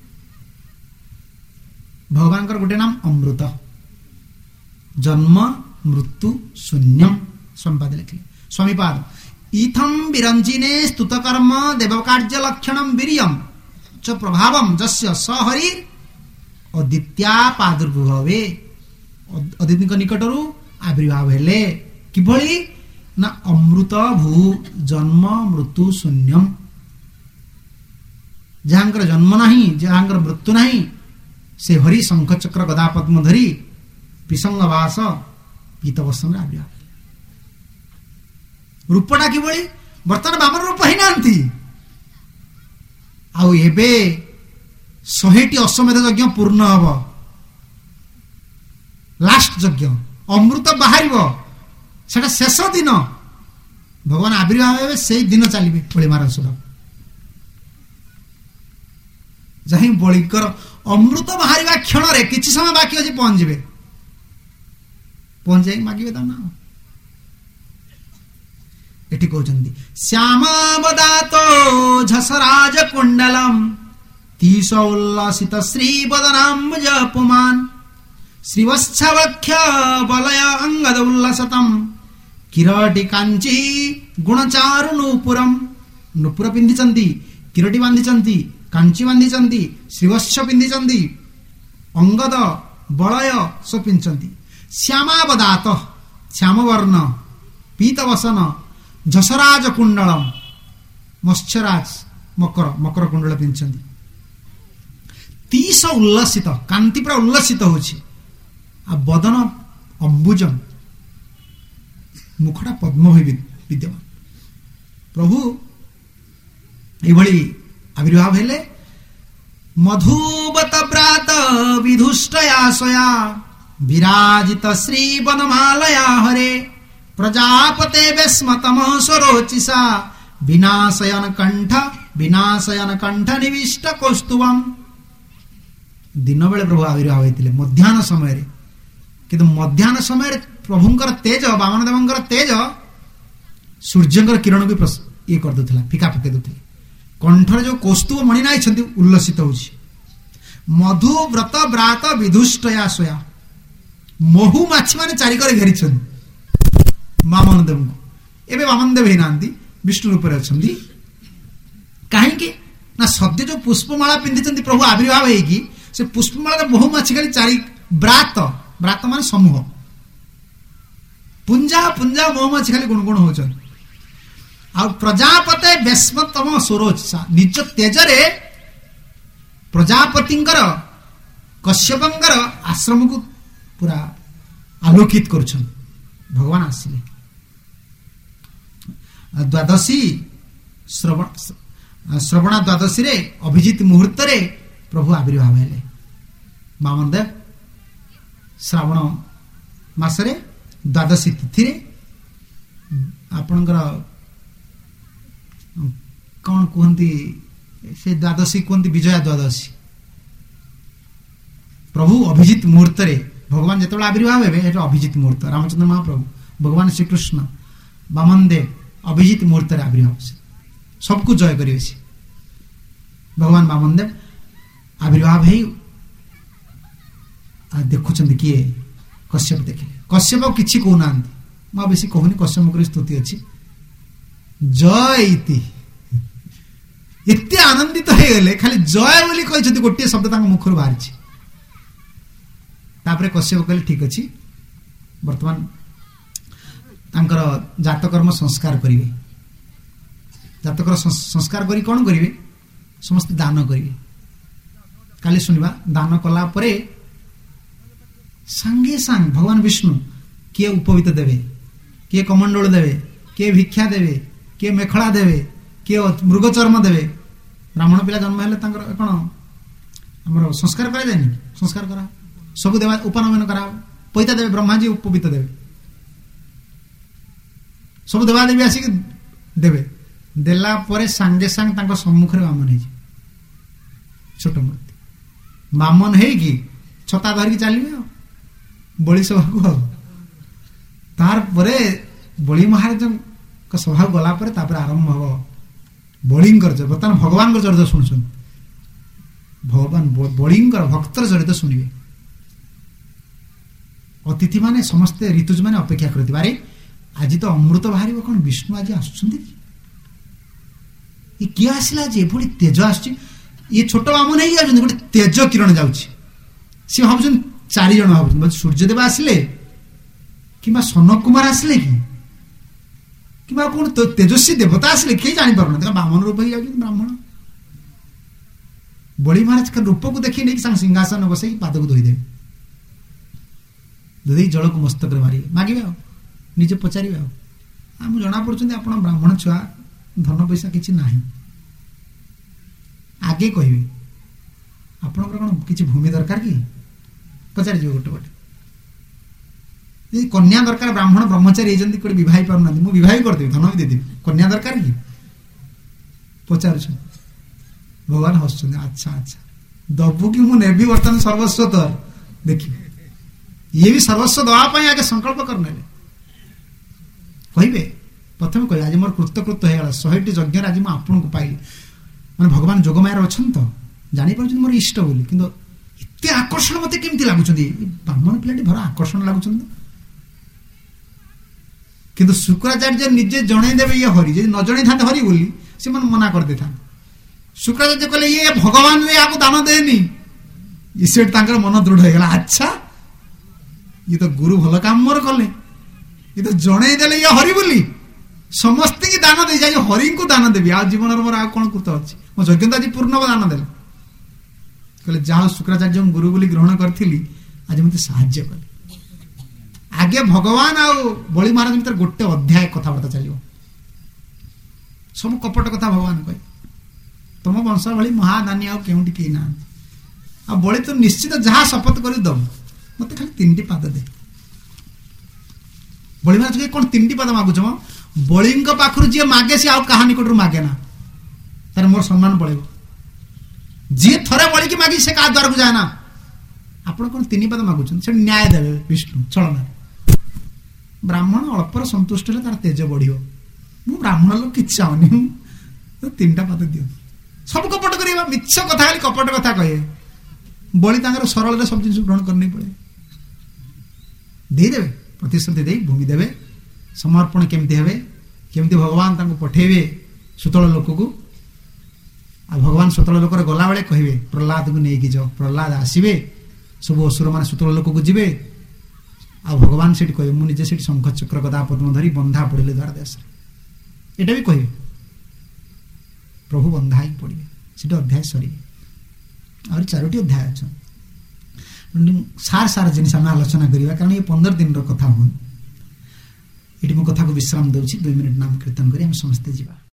भगवान गोटे नाम अमृत जन्म मृत्यु शून्यम स्वामीपाद लिखले स्वामीपाद इथं विरंचिने स्तुतकर्म देवकार्य लक्षणम वीर्यम च प्रभावम जस्य सहरि अदित्या प्रादुर्भवे अदिति निकटरू आविर्भाव हेले किभଳି ना अमृत भू जन्म मृत्यु शून्यम जहाँकर जन्म नहीं जहाँकर मृत्यु नहीं से हरि शंख चक्र गदा पद्म धरी पिशंगवास पीत वस्त्र आविर्भाव रूपटा किभଳି बर्तमान बामन रूप ही नांती आउ एबे शहेटी अश्वमेध यज्ञ पूर्ण हब लास्ट यज्ञ अमृत बाहरिबो सेटा शेष दिन भगवान आविर्भाव हेबे से दिन चलिबे बळी महाराज सुर जही बळीकर अमृत बाहरिबा क्षण रे किछि समय बाकी अछि पहुंच जिवे पहुंच जाई मागिबे ता ना एठी कहउचंदी श्यामावदातो झसराज कुंडलम तीस उल्लसित श्री बदनाम्बुज पुमान श्रीवत्सवक्ष बलय अंगद उल्लसतम किरटी कांची गुणचारु नूपुरम नूपुर पिंधिचंती किरटी बांधिचंती कांची बांधिचंती श्रीवत्स पिंधिचंती अंगद बलय सो पिंधचंती श्यामावदात श्यामवर्ण पीतवसन झसराज कुंडलम मत्स्यराज मकर मकर कुंडल पिंधचंती तीस उल्लसित कांति पूरा उल्लसित होछि आ बदन अंबुजम मुखटा पद्म होई विद्यमान प्रभु एभली आविर्भाव हेले मधुबत प्रात विधुष्टयाशया विराजित श्री वनमालया हरे प्रजापते वेस्मतम स्वरोचिसा विनाशयन कंठ विनाशयन कंठ निविष्ट कौस्तुभम दिन बेले प्रभु आविर्भाव होइतिले मध्याह्न समय रे किंतु मध्याह्न समय रे प्रभुंकर तेज वामन देवंकर तेज सूर्यंकर किरण को ये कर देथिला फिका फके देथिले कंठर जो कौस्तुभ मणि नाइ छथि उल्लसित होछि मधु व्रत व्रात विधुष्टया सोया महु माछि माने चारि करे घेरि छथि वामन देव को एबे वामन देव हे नांती विष्णु रूप रे अछंती काहे कि ना सद्य जो पुष्पमाला पिंधि छथि प्रभु आविर्भाव हेई कि से पुष्पमाला बहु माछि खाली चारि व्रात व्रात मान समूह पुंजा पुंजा मोह माछि खाली गुणगुण होचन आ प्रजापते वेस्मतम स्वरोचसा निज तेजरे प्रजापतिंकर कश्यपंकर आश्रम को पूरा आलोकित करुछन भगवान आसिले द्वादशी श्रवण श्रवणा द्वादशी रे अभिजित मुहूर्त रे प्रभु आविर्भाव हेले वामन देव श्रावण मासरे द्वादशी तिथि रे आपणकर कौन कहती से द्वादशी कहती विजया द्वादशी प्रभु अभिजित मुहूर्त रे भगवान जिते आविर्भाव हे अभिजित मुहूर्त रामचंद्र महाप्रभु भगवान श्रीकृष्ण वामन देव अभिजित मुहूर्त रे आविर्भाव से सबको जय करेंगे से भगवान वामन देव आविर्भाव है देखुं किए कश्यप देखिले कश्यप किसी कहना मैं बेसी कहूनी कश्यप स्तुति अच्छी जय इति एते आनंदित हो गले खाली जय बोली कहते गोटे शब्द मुखर बाहरी तापर कश्यप कहले ठीक अच्छी बर्तमान तांकर जातकर्म संस्कार करेंगे जातकर संस्कार करी कौन करेंगे समस्त दान करेंगे काली सुनिबा दान कला परे ସାଙ୍ଗେ ସାଙ୍ଗ ଭଗବାନ ବିଷ୍ଣୁ କିଏ ଉପବୀତ ଦେବେ, କିଏ କମଣ୍ଡଳ ଦେବେ, କିଏ ଭିକ୍ଷା ଦେବେ, କିଏ ମେଖଳା ଦେବେ, କିଏ ମୃଗ ଚର୍ମ ଦେବେ। ବ୍ରାହ୍ମଣ ପିଲା ଜନ୍ମ ହେଲେ ତାଙ୍କର କ'ଣ ଆମର ସଂସ୍କାର କରାଯାଏନି? ସଂସ୍କାର କରା ସବୁ ଦେବା ଉପନୟନ କରାହବ। ପଇତା ଦେବେ, ବ୍ରହ୍ମାଜୀ ଉପବୀତ ଦେବେ, ସବୁ ଦେବାଦେବୀ ଆସିକି ଦେବେ। ଦେଲା ପରେ ସାଙ୍ଗେ ସାଙ୍ଗେ ତାଙ୍କ ସମ୍ମୁଖରେ ବାମନ ହେଇଯିବ, ଛୋଟ ମୂର୍ତ୍ତି ବାମନ ହେଇକି ଛତା ଧରିକି ଚାଲିବେ ଆଉ ବଳି ସଭାକୁ। ଆଉ ତାପରେ ବଳି ମହାରାଜଙ୍କ ସଭାକୁ ଗଲା ପରେ ତାପରେ ଆରମ୍ଭ ହବ ବଳିଙ୍କର ଚରିତ। ବର୍ତ୍ତମାନ ଭଗବାନଙ୍କର ଚରିତ ଶୁଣୁଛନ୍ତି, ଭଗବାନ ବଳିଙ୍କର ଭକ୍ତର ଚରିତ ଶୁଣିବେ। ଅତିଥି ମାନେ ସମସ୍ତେ ଋତୁଜ ମାନେ ଅପେକ୍ଷା କରିଥିବେ, ଆରେ ଆଜି ତ ଅମୃତ ବାହାରିବ, କ'ଣ ବିଷ୍ଣୁ ଆଜି ଆସୁଛନ୍ତି କି? ଏ କିଏ ଆସିଲା ଆଜି? ଏଭଳି ତେଜ ଆସୁଛି। ଇଏ ଛୋଟ ବାମନ ହେଇକି ଯାଉଛନ୍ତି, ଗୋଟେ ତେଜ କିରଣ ଯାଉଛି। ସିଏ ଭାବୁଛନ୍ତି ଚାରି ଜଣ ଭାବୁଛନ୍ତି ସୂର୍ଯ୍ୟଦେବ ଆସିଲେ, କିମ୍ବା ସନକ କୁମାର ଆସିଲେ କି, କିମ୍ବା କୋଣ ତେଜସ୍ୱୀ ଦେବତା ଆସିଲେ, କେହି ଜାଣିପାରୁନାହାନ୍ତି। ବାମନ ରୂପ ହେଇଯାଉଛନ୍ତି ବ୍ରାହ୍ମଣ। ବଳି ମହାରାଜ ରୂପକୁ ଦେଖି ନେଇକି ସାଙ୍ଗେ ସିଂହାସନ ବସେଇକି ପାଦକୁ ଧୋଇଦେବେ, ଧୋଇ ଜଳକୁ ମସ୍ତକରେ ମାରିବେ, ମାଗିବେ ଆଉ ନିଜେ ପଚାରିବେ ଆଉ ଆମକୁ ଜଣା ପଡୁଛନ୍ତି ଆପଣ ବ୍ରାହ୍ମଣ ଛୁଆ, ଧନ ପଇସା କିଛି ନାହିଁ। ଆଗେ କହିବେ ଆପଣଙ୍କର କ'ଣ କିଛି ଭୂମି ଦରକାର କି? ପଚାରିଯିବେ ଗୋଟେ ଗୋଟେ। ଯଦି କନ୍ୟା ଦରକାର, ବ୍ରାହ୍ମଣ ବ୍ରହ୍ମଚାରୀ ହେଇଛନ୍ତି, କୋଉଠି ବିବାହ ପାରୁନାହାନ୍ତି, ମୁଁ ବିବାହ କରିଦେବି, ଧନ ବି ଦେଇଦେବି। କନ୍ୟା ଦରକାର କି ପଚାରୁଛନ୍ତି। ଭଗବାନ ହସୁଛନ୍ତି, ଆଚ୍ଛା ଆଚ୍ଛା ଦବୁ କି ମୁଁ ନେବି ବର୍ତ୍ତମାନ ସର୍ବସ୍ୱ ତୋର, ଦେଖିବେ। ଇଏ ବି ସର୍ବସ୍ୱ ଦେବା ପାଇଁ ଆଗେ ସଂକଳ୍ପ କରିନେଲେ। କହିବେ ପ୍ରଥମେ କହିବେ ଆଜି ମୋର କୃତକୃତ ହେଇଗଲା, ଶହେଟି ଯଜ୍ଞରେ ଆଜି ମୁଁ ଆପଣଙ୍କୁ ପାଇଲି। ମାନେ ଭଗବାନ ଯୋଗମାୟାରେ ଅଛନ୍ତି ତ, ଜାଣିପାରୁଛନ୍ତି ମୋର ଇଷ୍ଟ ବୋଲି, କିନ୍ତୁ ଏତେ ଆକର୍ଷଣ ମତେ କେମିତି ଲାଗୁଛନ୍ତି? ବ୍ରାହ୍ମଣ ପିଲାଟି ଭଲ ଆକର୍ଷଣ ଲାଗୁଛନ୍ତି। କିନ୍ତୁ ଶୁକ୍ରାଚାର୍ଯ୍ୟ ନିଜେ ଜଣେଇ ଦେବେ ଇଏ ହରି, ଯଦି ନ ଜଣେଇଥାନ୍ତେ ହରି ବୋଲି ସେମାନେ ମନା କରିଦେଇଥାନ୍ତେ। ଶୁକ୍ରାଚାର୍ଯ୍ୟ କହିଲେ ଇଏ ଭଗବାନ ଏହାକୁ ଦାନ ଦେନି, ସେଠି ତାଙ୍କର ମନ ଦୃଢ ହେଇଗଲା। ଆଚ୍ଛା ଇଏ ତ ଗୁରୁ ଭଲ କାମ ମୋର କଲେ, ଇଏ ତ ଜଣେଇ ଦେଲେ ଇଏ ହରି ବୋଲି, ସମସ୍ତଙ୍କୁ ଦାନ ଦେଇଯାଏ, ହରିଙ୍କୁ ଦାନ ଦେବି, ଆଉ ଜୀବନରେ ମୋର ଆଉ କଣ କୃତ ଅଛି? ମୋ ଯଜ୍ଞ ତ ଆଜି ପୂର୍ଣ୍ଣ ଦାନ ଦେଲେ। କହିଲେ ଯାହା ଶୁକ୍ରାଚାର୍ଯ୍ୟଙ୍କୁ ଗୁରୁ ବୋଲି ଗ୍ରହଣ କରିଥିଲି, ଆଜି ମତେ ସାହାଯ୍ୟ କଲେ। ଆଗେ ଭଗବାନ ଆଉ ବଳି ମହାରାଜ ଭିତରେ ଗୋଟେ ଅଧ୍ୟାୟ କଥାବାର୍ତ୍ତା ଚାଲିବ, ସବୁ କପଟ କଥା ଭଗବାନ କହେ। ତମ ବଂଶ ଭଳି ମହାଦାନୀ ଆଉ କେଉଁଠି କେହି ନାହାନ୍ତି। ଆଉ ବଳି ତ ନିଶ୍ଚିତ ଯାହା ଶପଥ କରି ଦବୁ, ମତେ ଖାଲି ତିନିଟି ପାଦ ଦେ। ବଳି ମହାରାଜ କଣ ତିନିଟି ପାଦ ମାଗୁଛ? ବଳିଙ୍କ ପାଖରୁ ଯିଏ ମାଗେ ସିଏ ଆଉ କାହା ନିକଟରୁ ମାଗେ ନା, ତାର ମୋର ସମ୍ମାନ ପଳେଇବ। ଯିଏ ଥରେ ବଳିକି ମାଗି ସେ କାହା ଦ୍ୱାରକୁ ଯାଏ ନା। ଆପଣ କଣ ତିନି ପାଦ ମାଗୁଛନ୍ତି? ସେଠି ନ୍ୟାୟ ଦେବେ ବିଷ୍ଣୁ ଛଳନା। ବ୍ରାହ୍ମଣ ଅଳ୍ପରେ ସନ୍ତୁଷ୍ଟ ହେଲେ ତାର ତେଜ ବଢିବ। ମୁଁ ବ୍ରାହ୍ମଣ ଲୋକ କିଛି ଚାହୁଁନି, ତିନିଟା ପାଦ ଦିଅ। ସବୁ କପଟ କରିବା, ମିଛ କଥା ଖାଲି କପଟ କଥା କହିବେ। ବଳି ତାଙ୍କର ସରଳରେ ସବୁ ଜିନିଷ ଗ୍ରହଣ କରି ନେଇ ପଳେଇବେ, ଦେଇଦେବେ, ପ୍ରତିଶ୍ରୁତି ଦେଇ ଭୂମି ଦେବେ। ସମର୍ପଣ କେମିତି ହେବେ, କେମିତି ଭଗବାନ ତାଙ୍କୁ ପଠେଇବେ ସୁତଳ ଲୋକକୁ। ଆଉ ଭଗବାନ ସୁତଳ ଲୋକରେ ଗଲାବେଳେ କହିବେ ପ୍ରହ୍ଲାଦକୁ ନେଇକି ଯାଅ। ପ୍ରହ୍ଲାଦ ଆସିବେ, ସବୁ ଅସୁର ମାନେ ସୁତଳ ଲୋକକୁ ଯିବେ, ଆଉ ଭଗବାନ ସେଠି କହିବେ ମୁଁ ନିଜେ ସେଠି ଶଙ୍ଖ ଚକ୍ର ଗଦା ପଦ୍ମ ଧରି ବନ୍ଧା ପଡିଲେ ଦ୍ୱାର ଦେଶରେ। ଏଇଟା ବି କହିବେ, ପ୍ରଭୁ ବନ୍ଧା ହେଇକି ପଡିବେ। ସେଠି ଅଧ୍ୟାୟ ସରିବେ। ଆହୁରି ଚାରୋଟି ଅଧ୍ୟାୟ ଅଛି। ସାର ସାର ଜିନିଷ ଆମେ ଆଲୋଚନା କରିବା, କାରଣ ଏ ପନ୍ଦର ଦିନର କଥା ହୁଏ। ଏଠି ମୁଁ କଥାକୁ ବିଶ୍ରାମ ଦେଉଛି। ଦୁଇ ମିନିଟ୍ ନାମ କୀର୍ତ୍ତନ କରି ଆମେ ସମସ୍ତେ ଯିବା।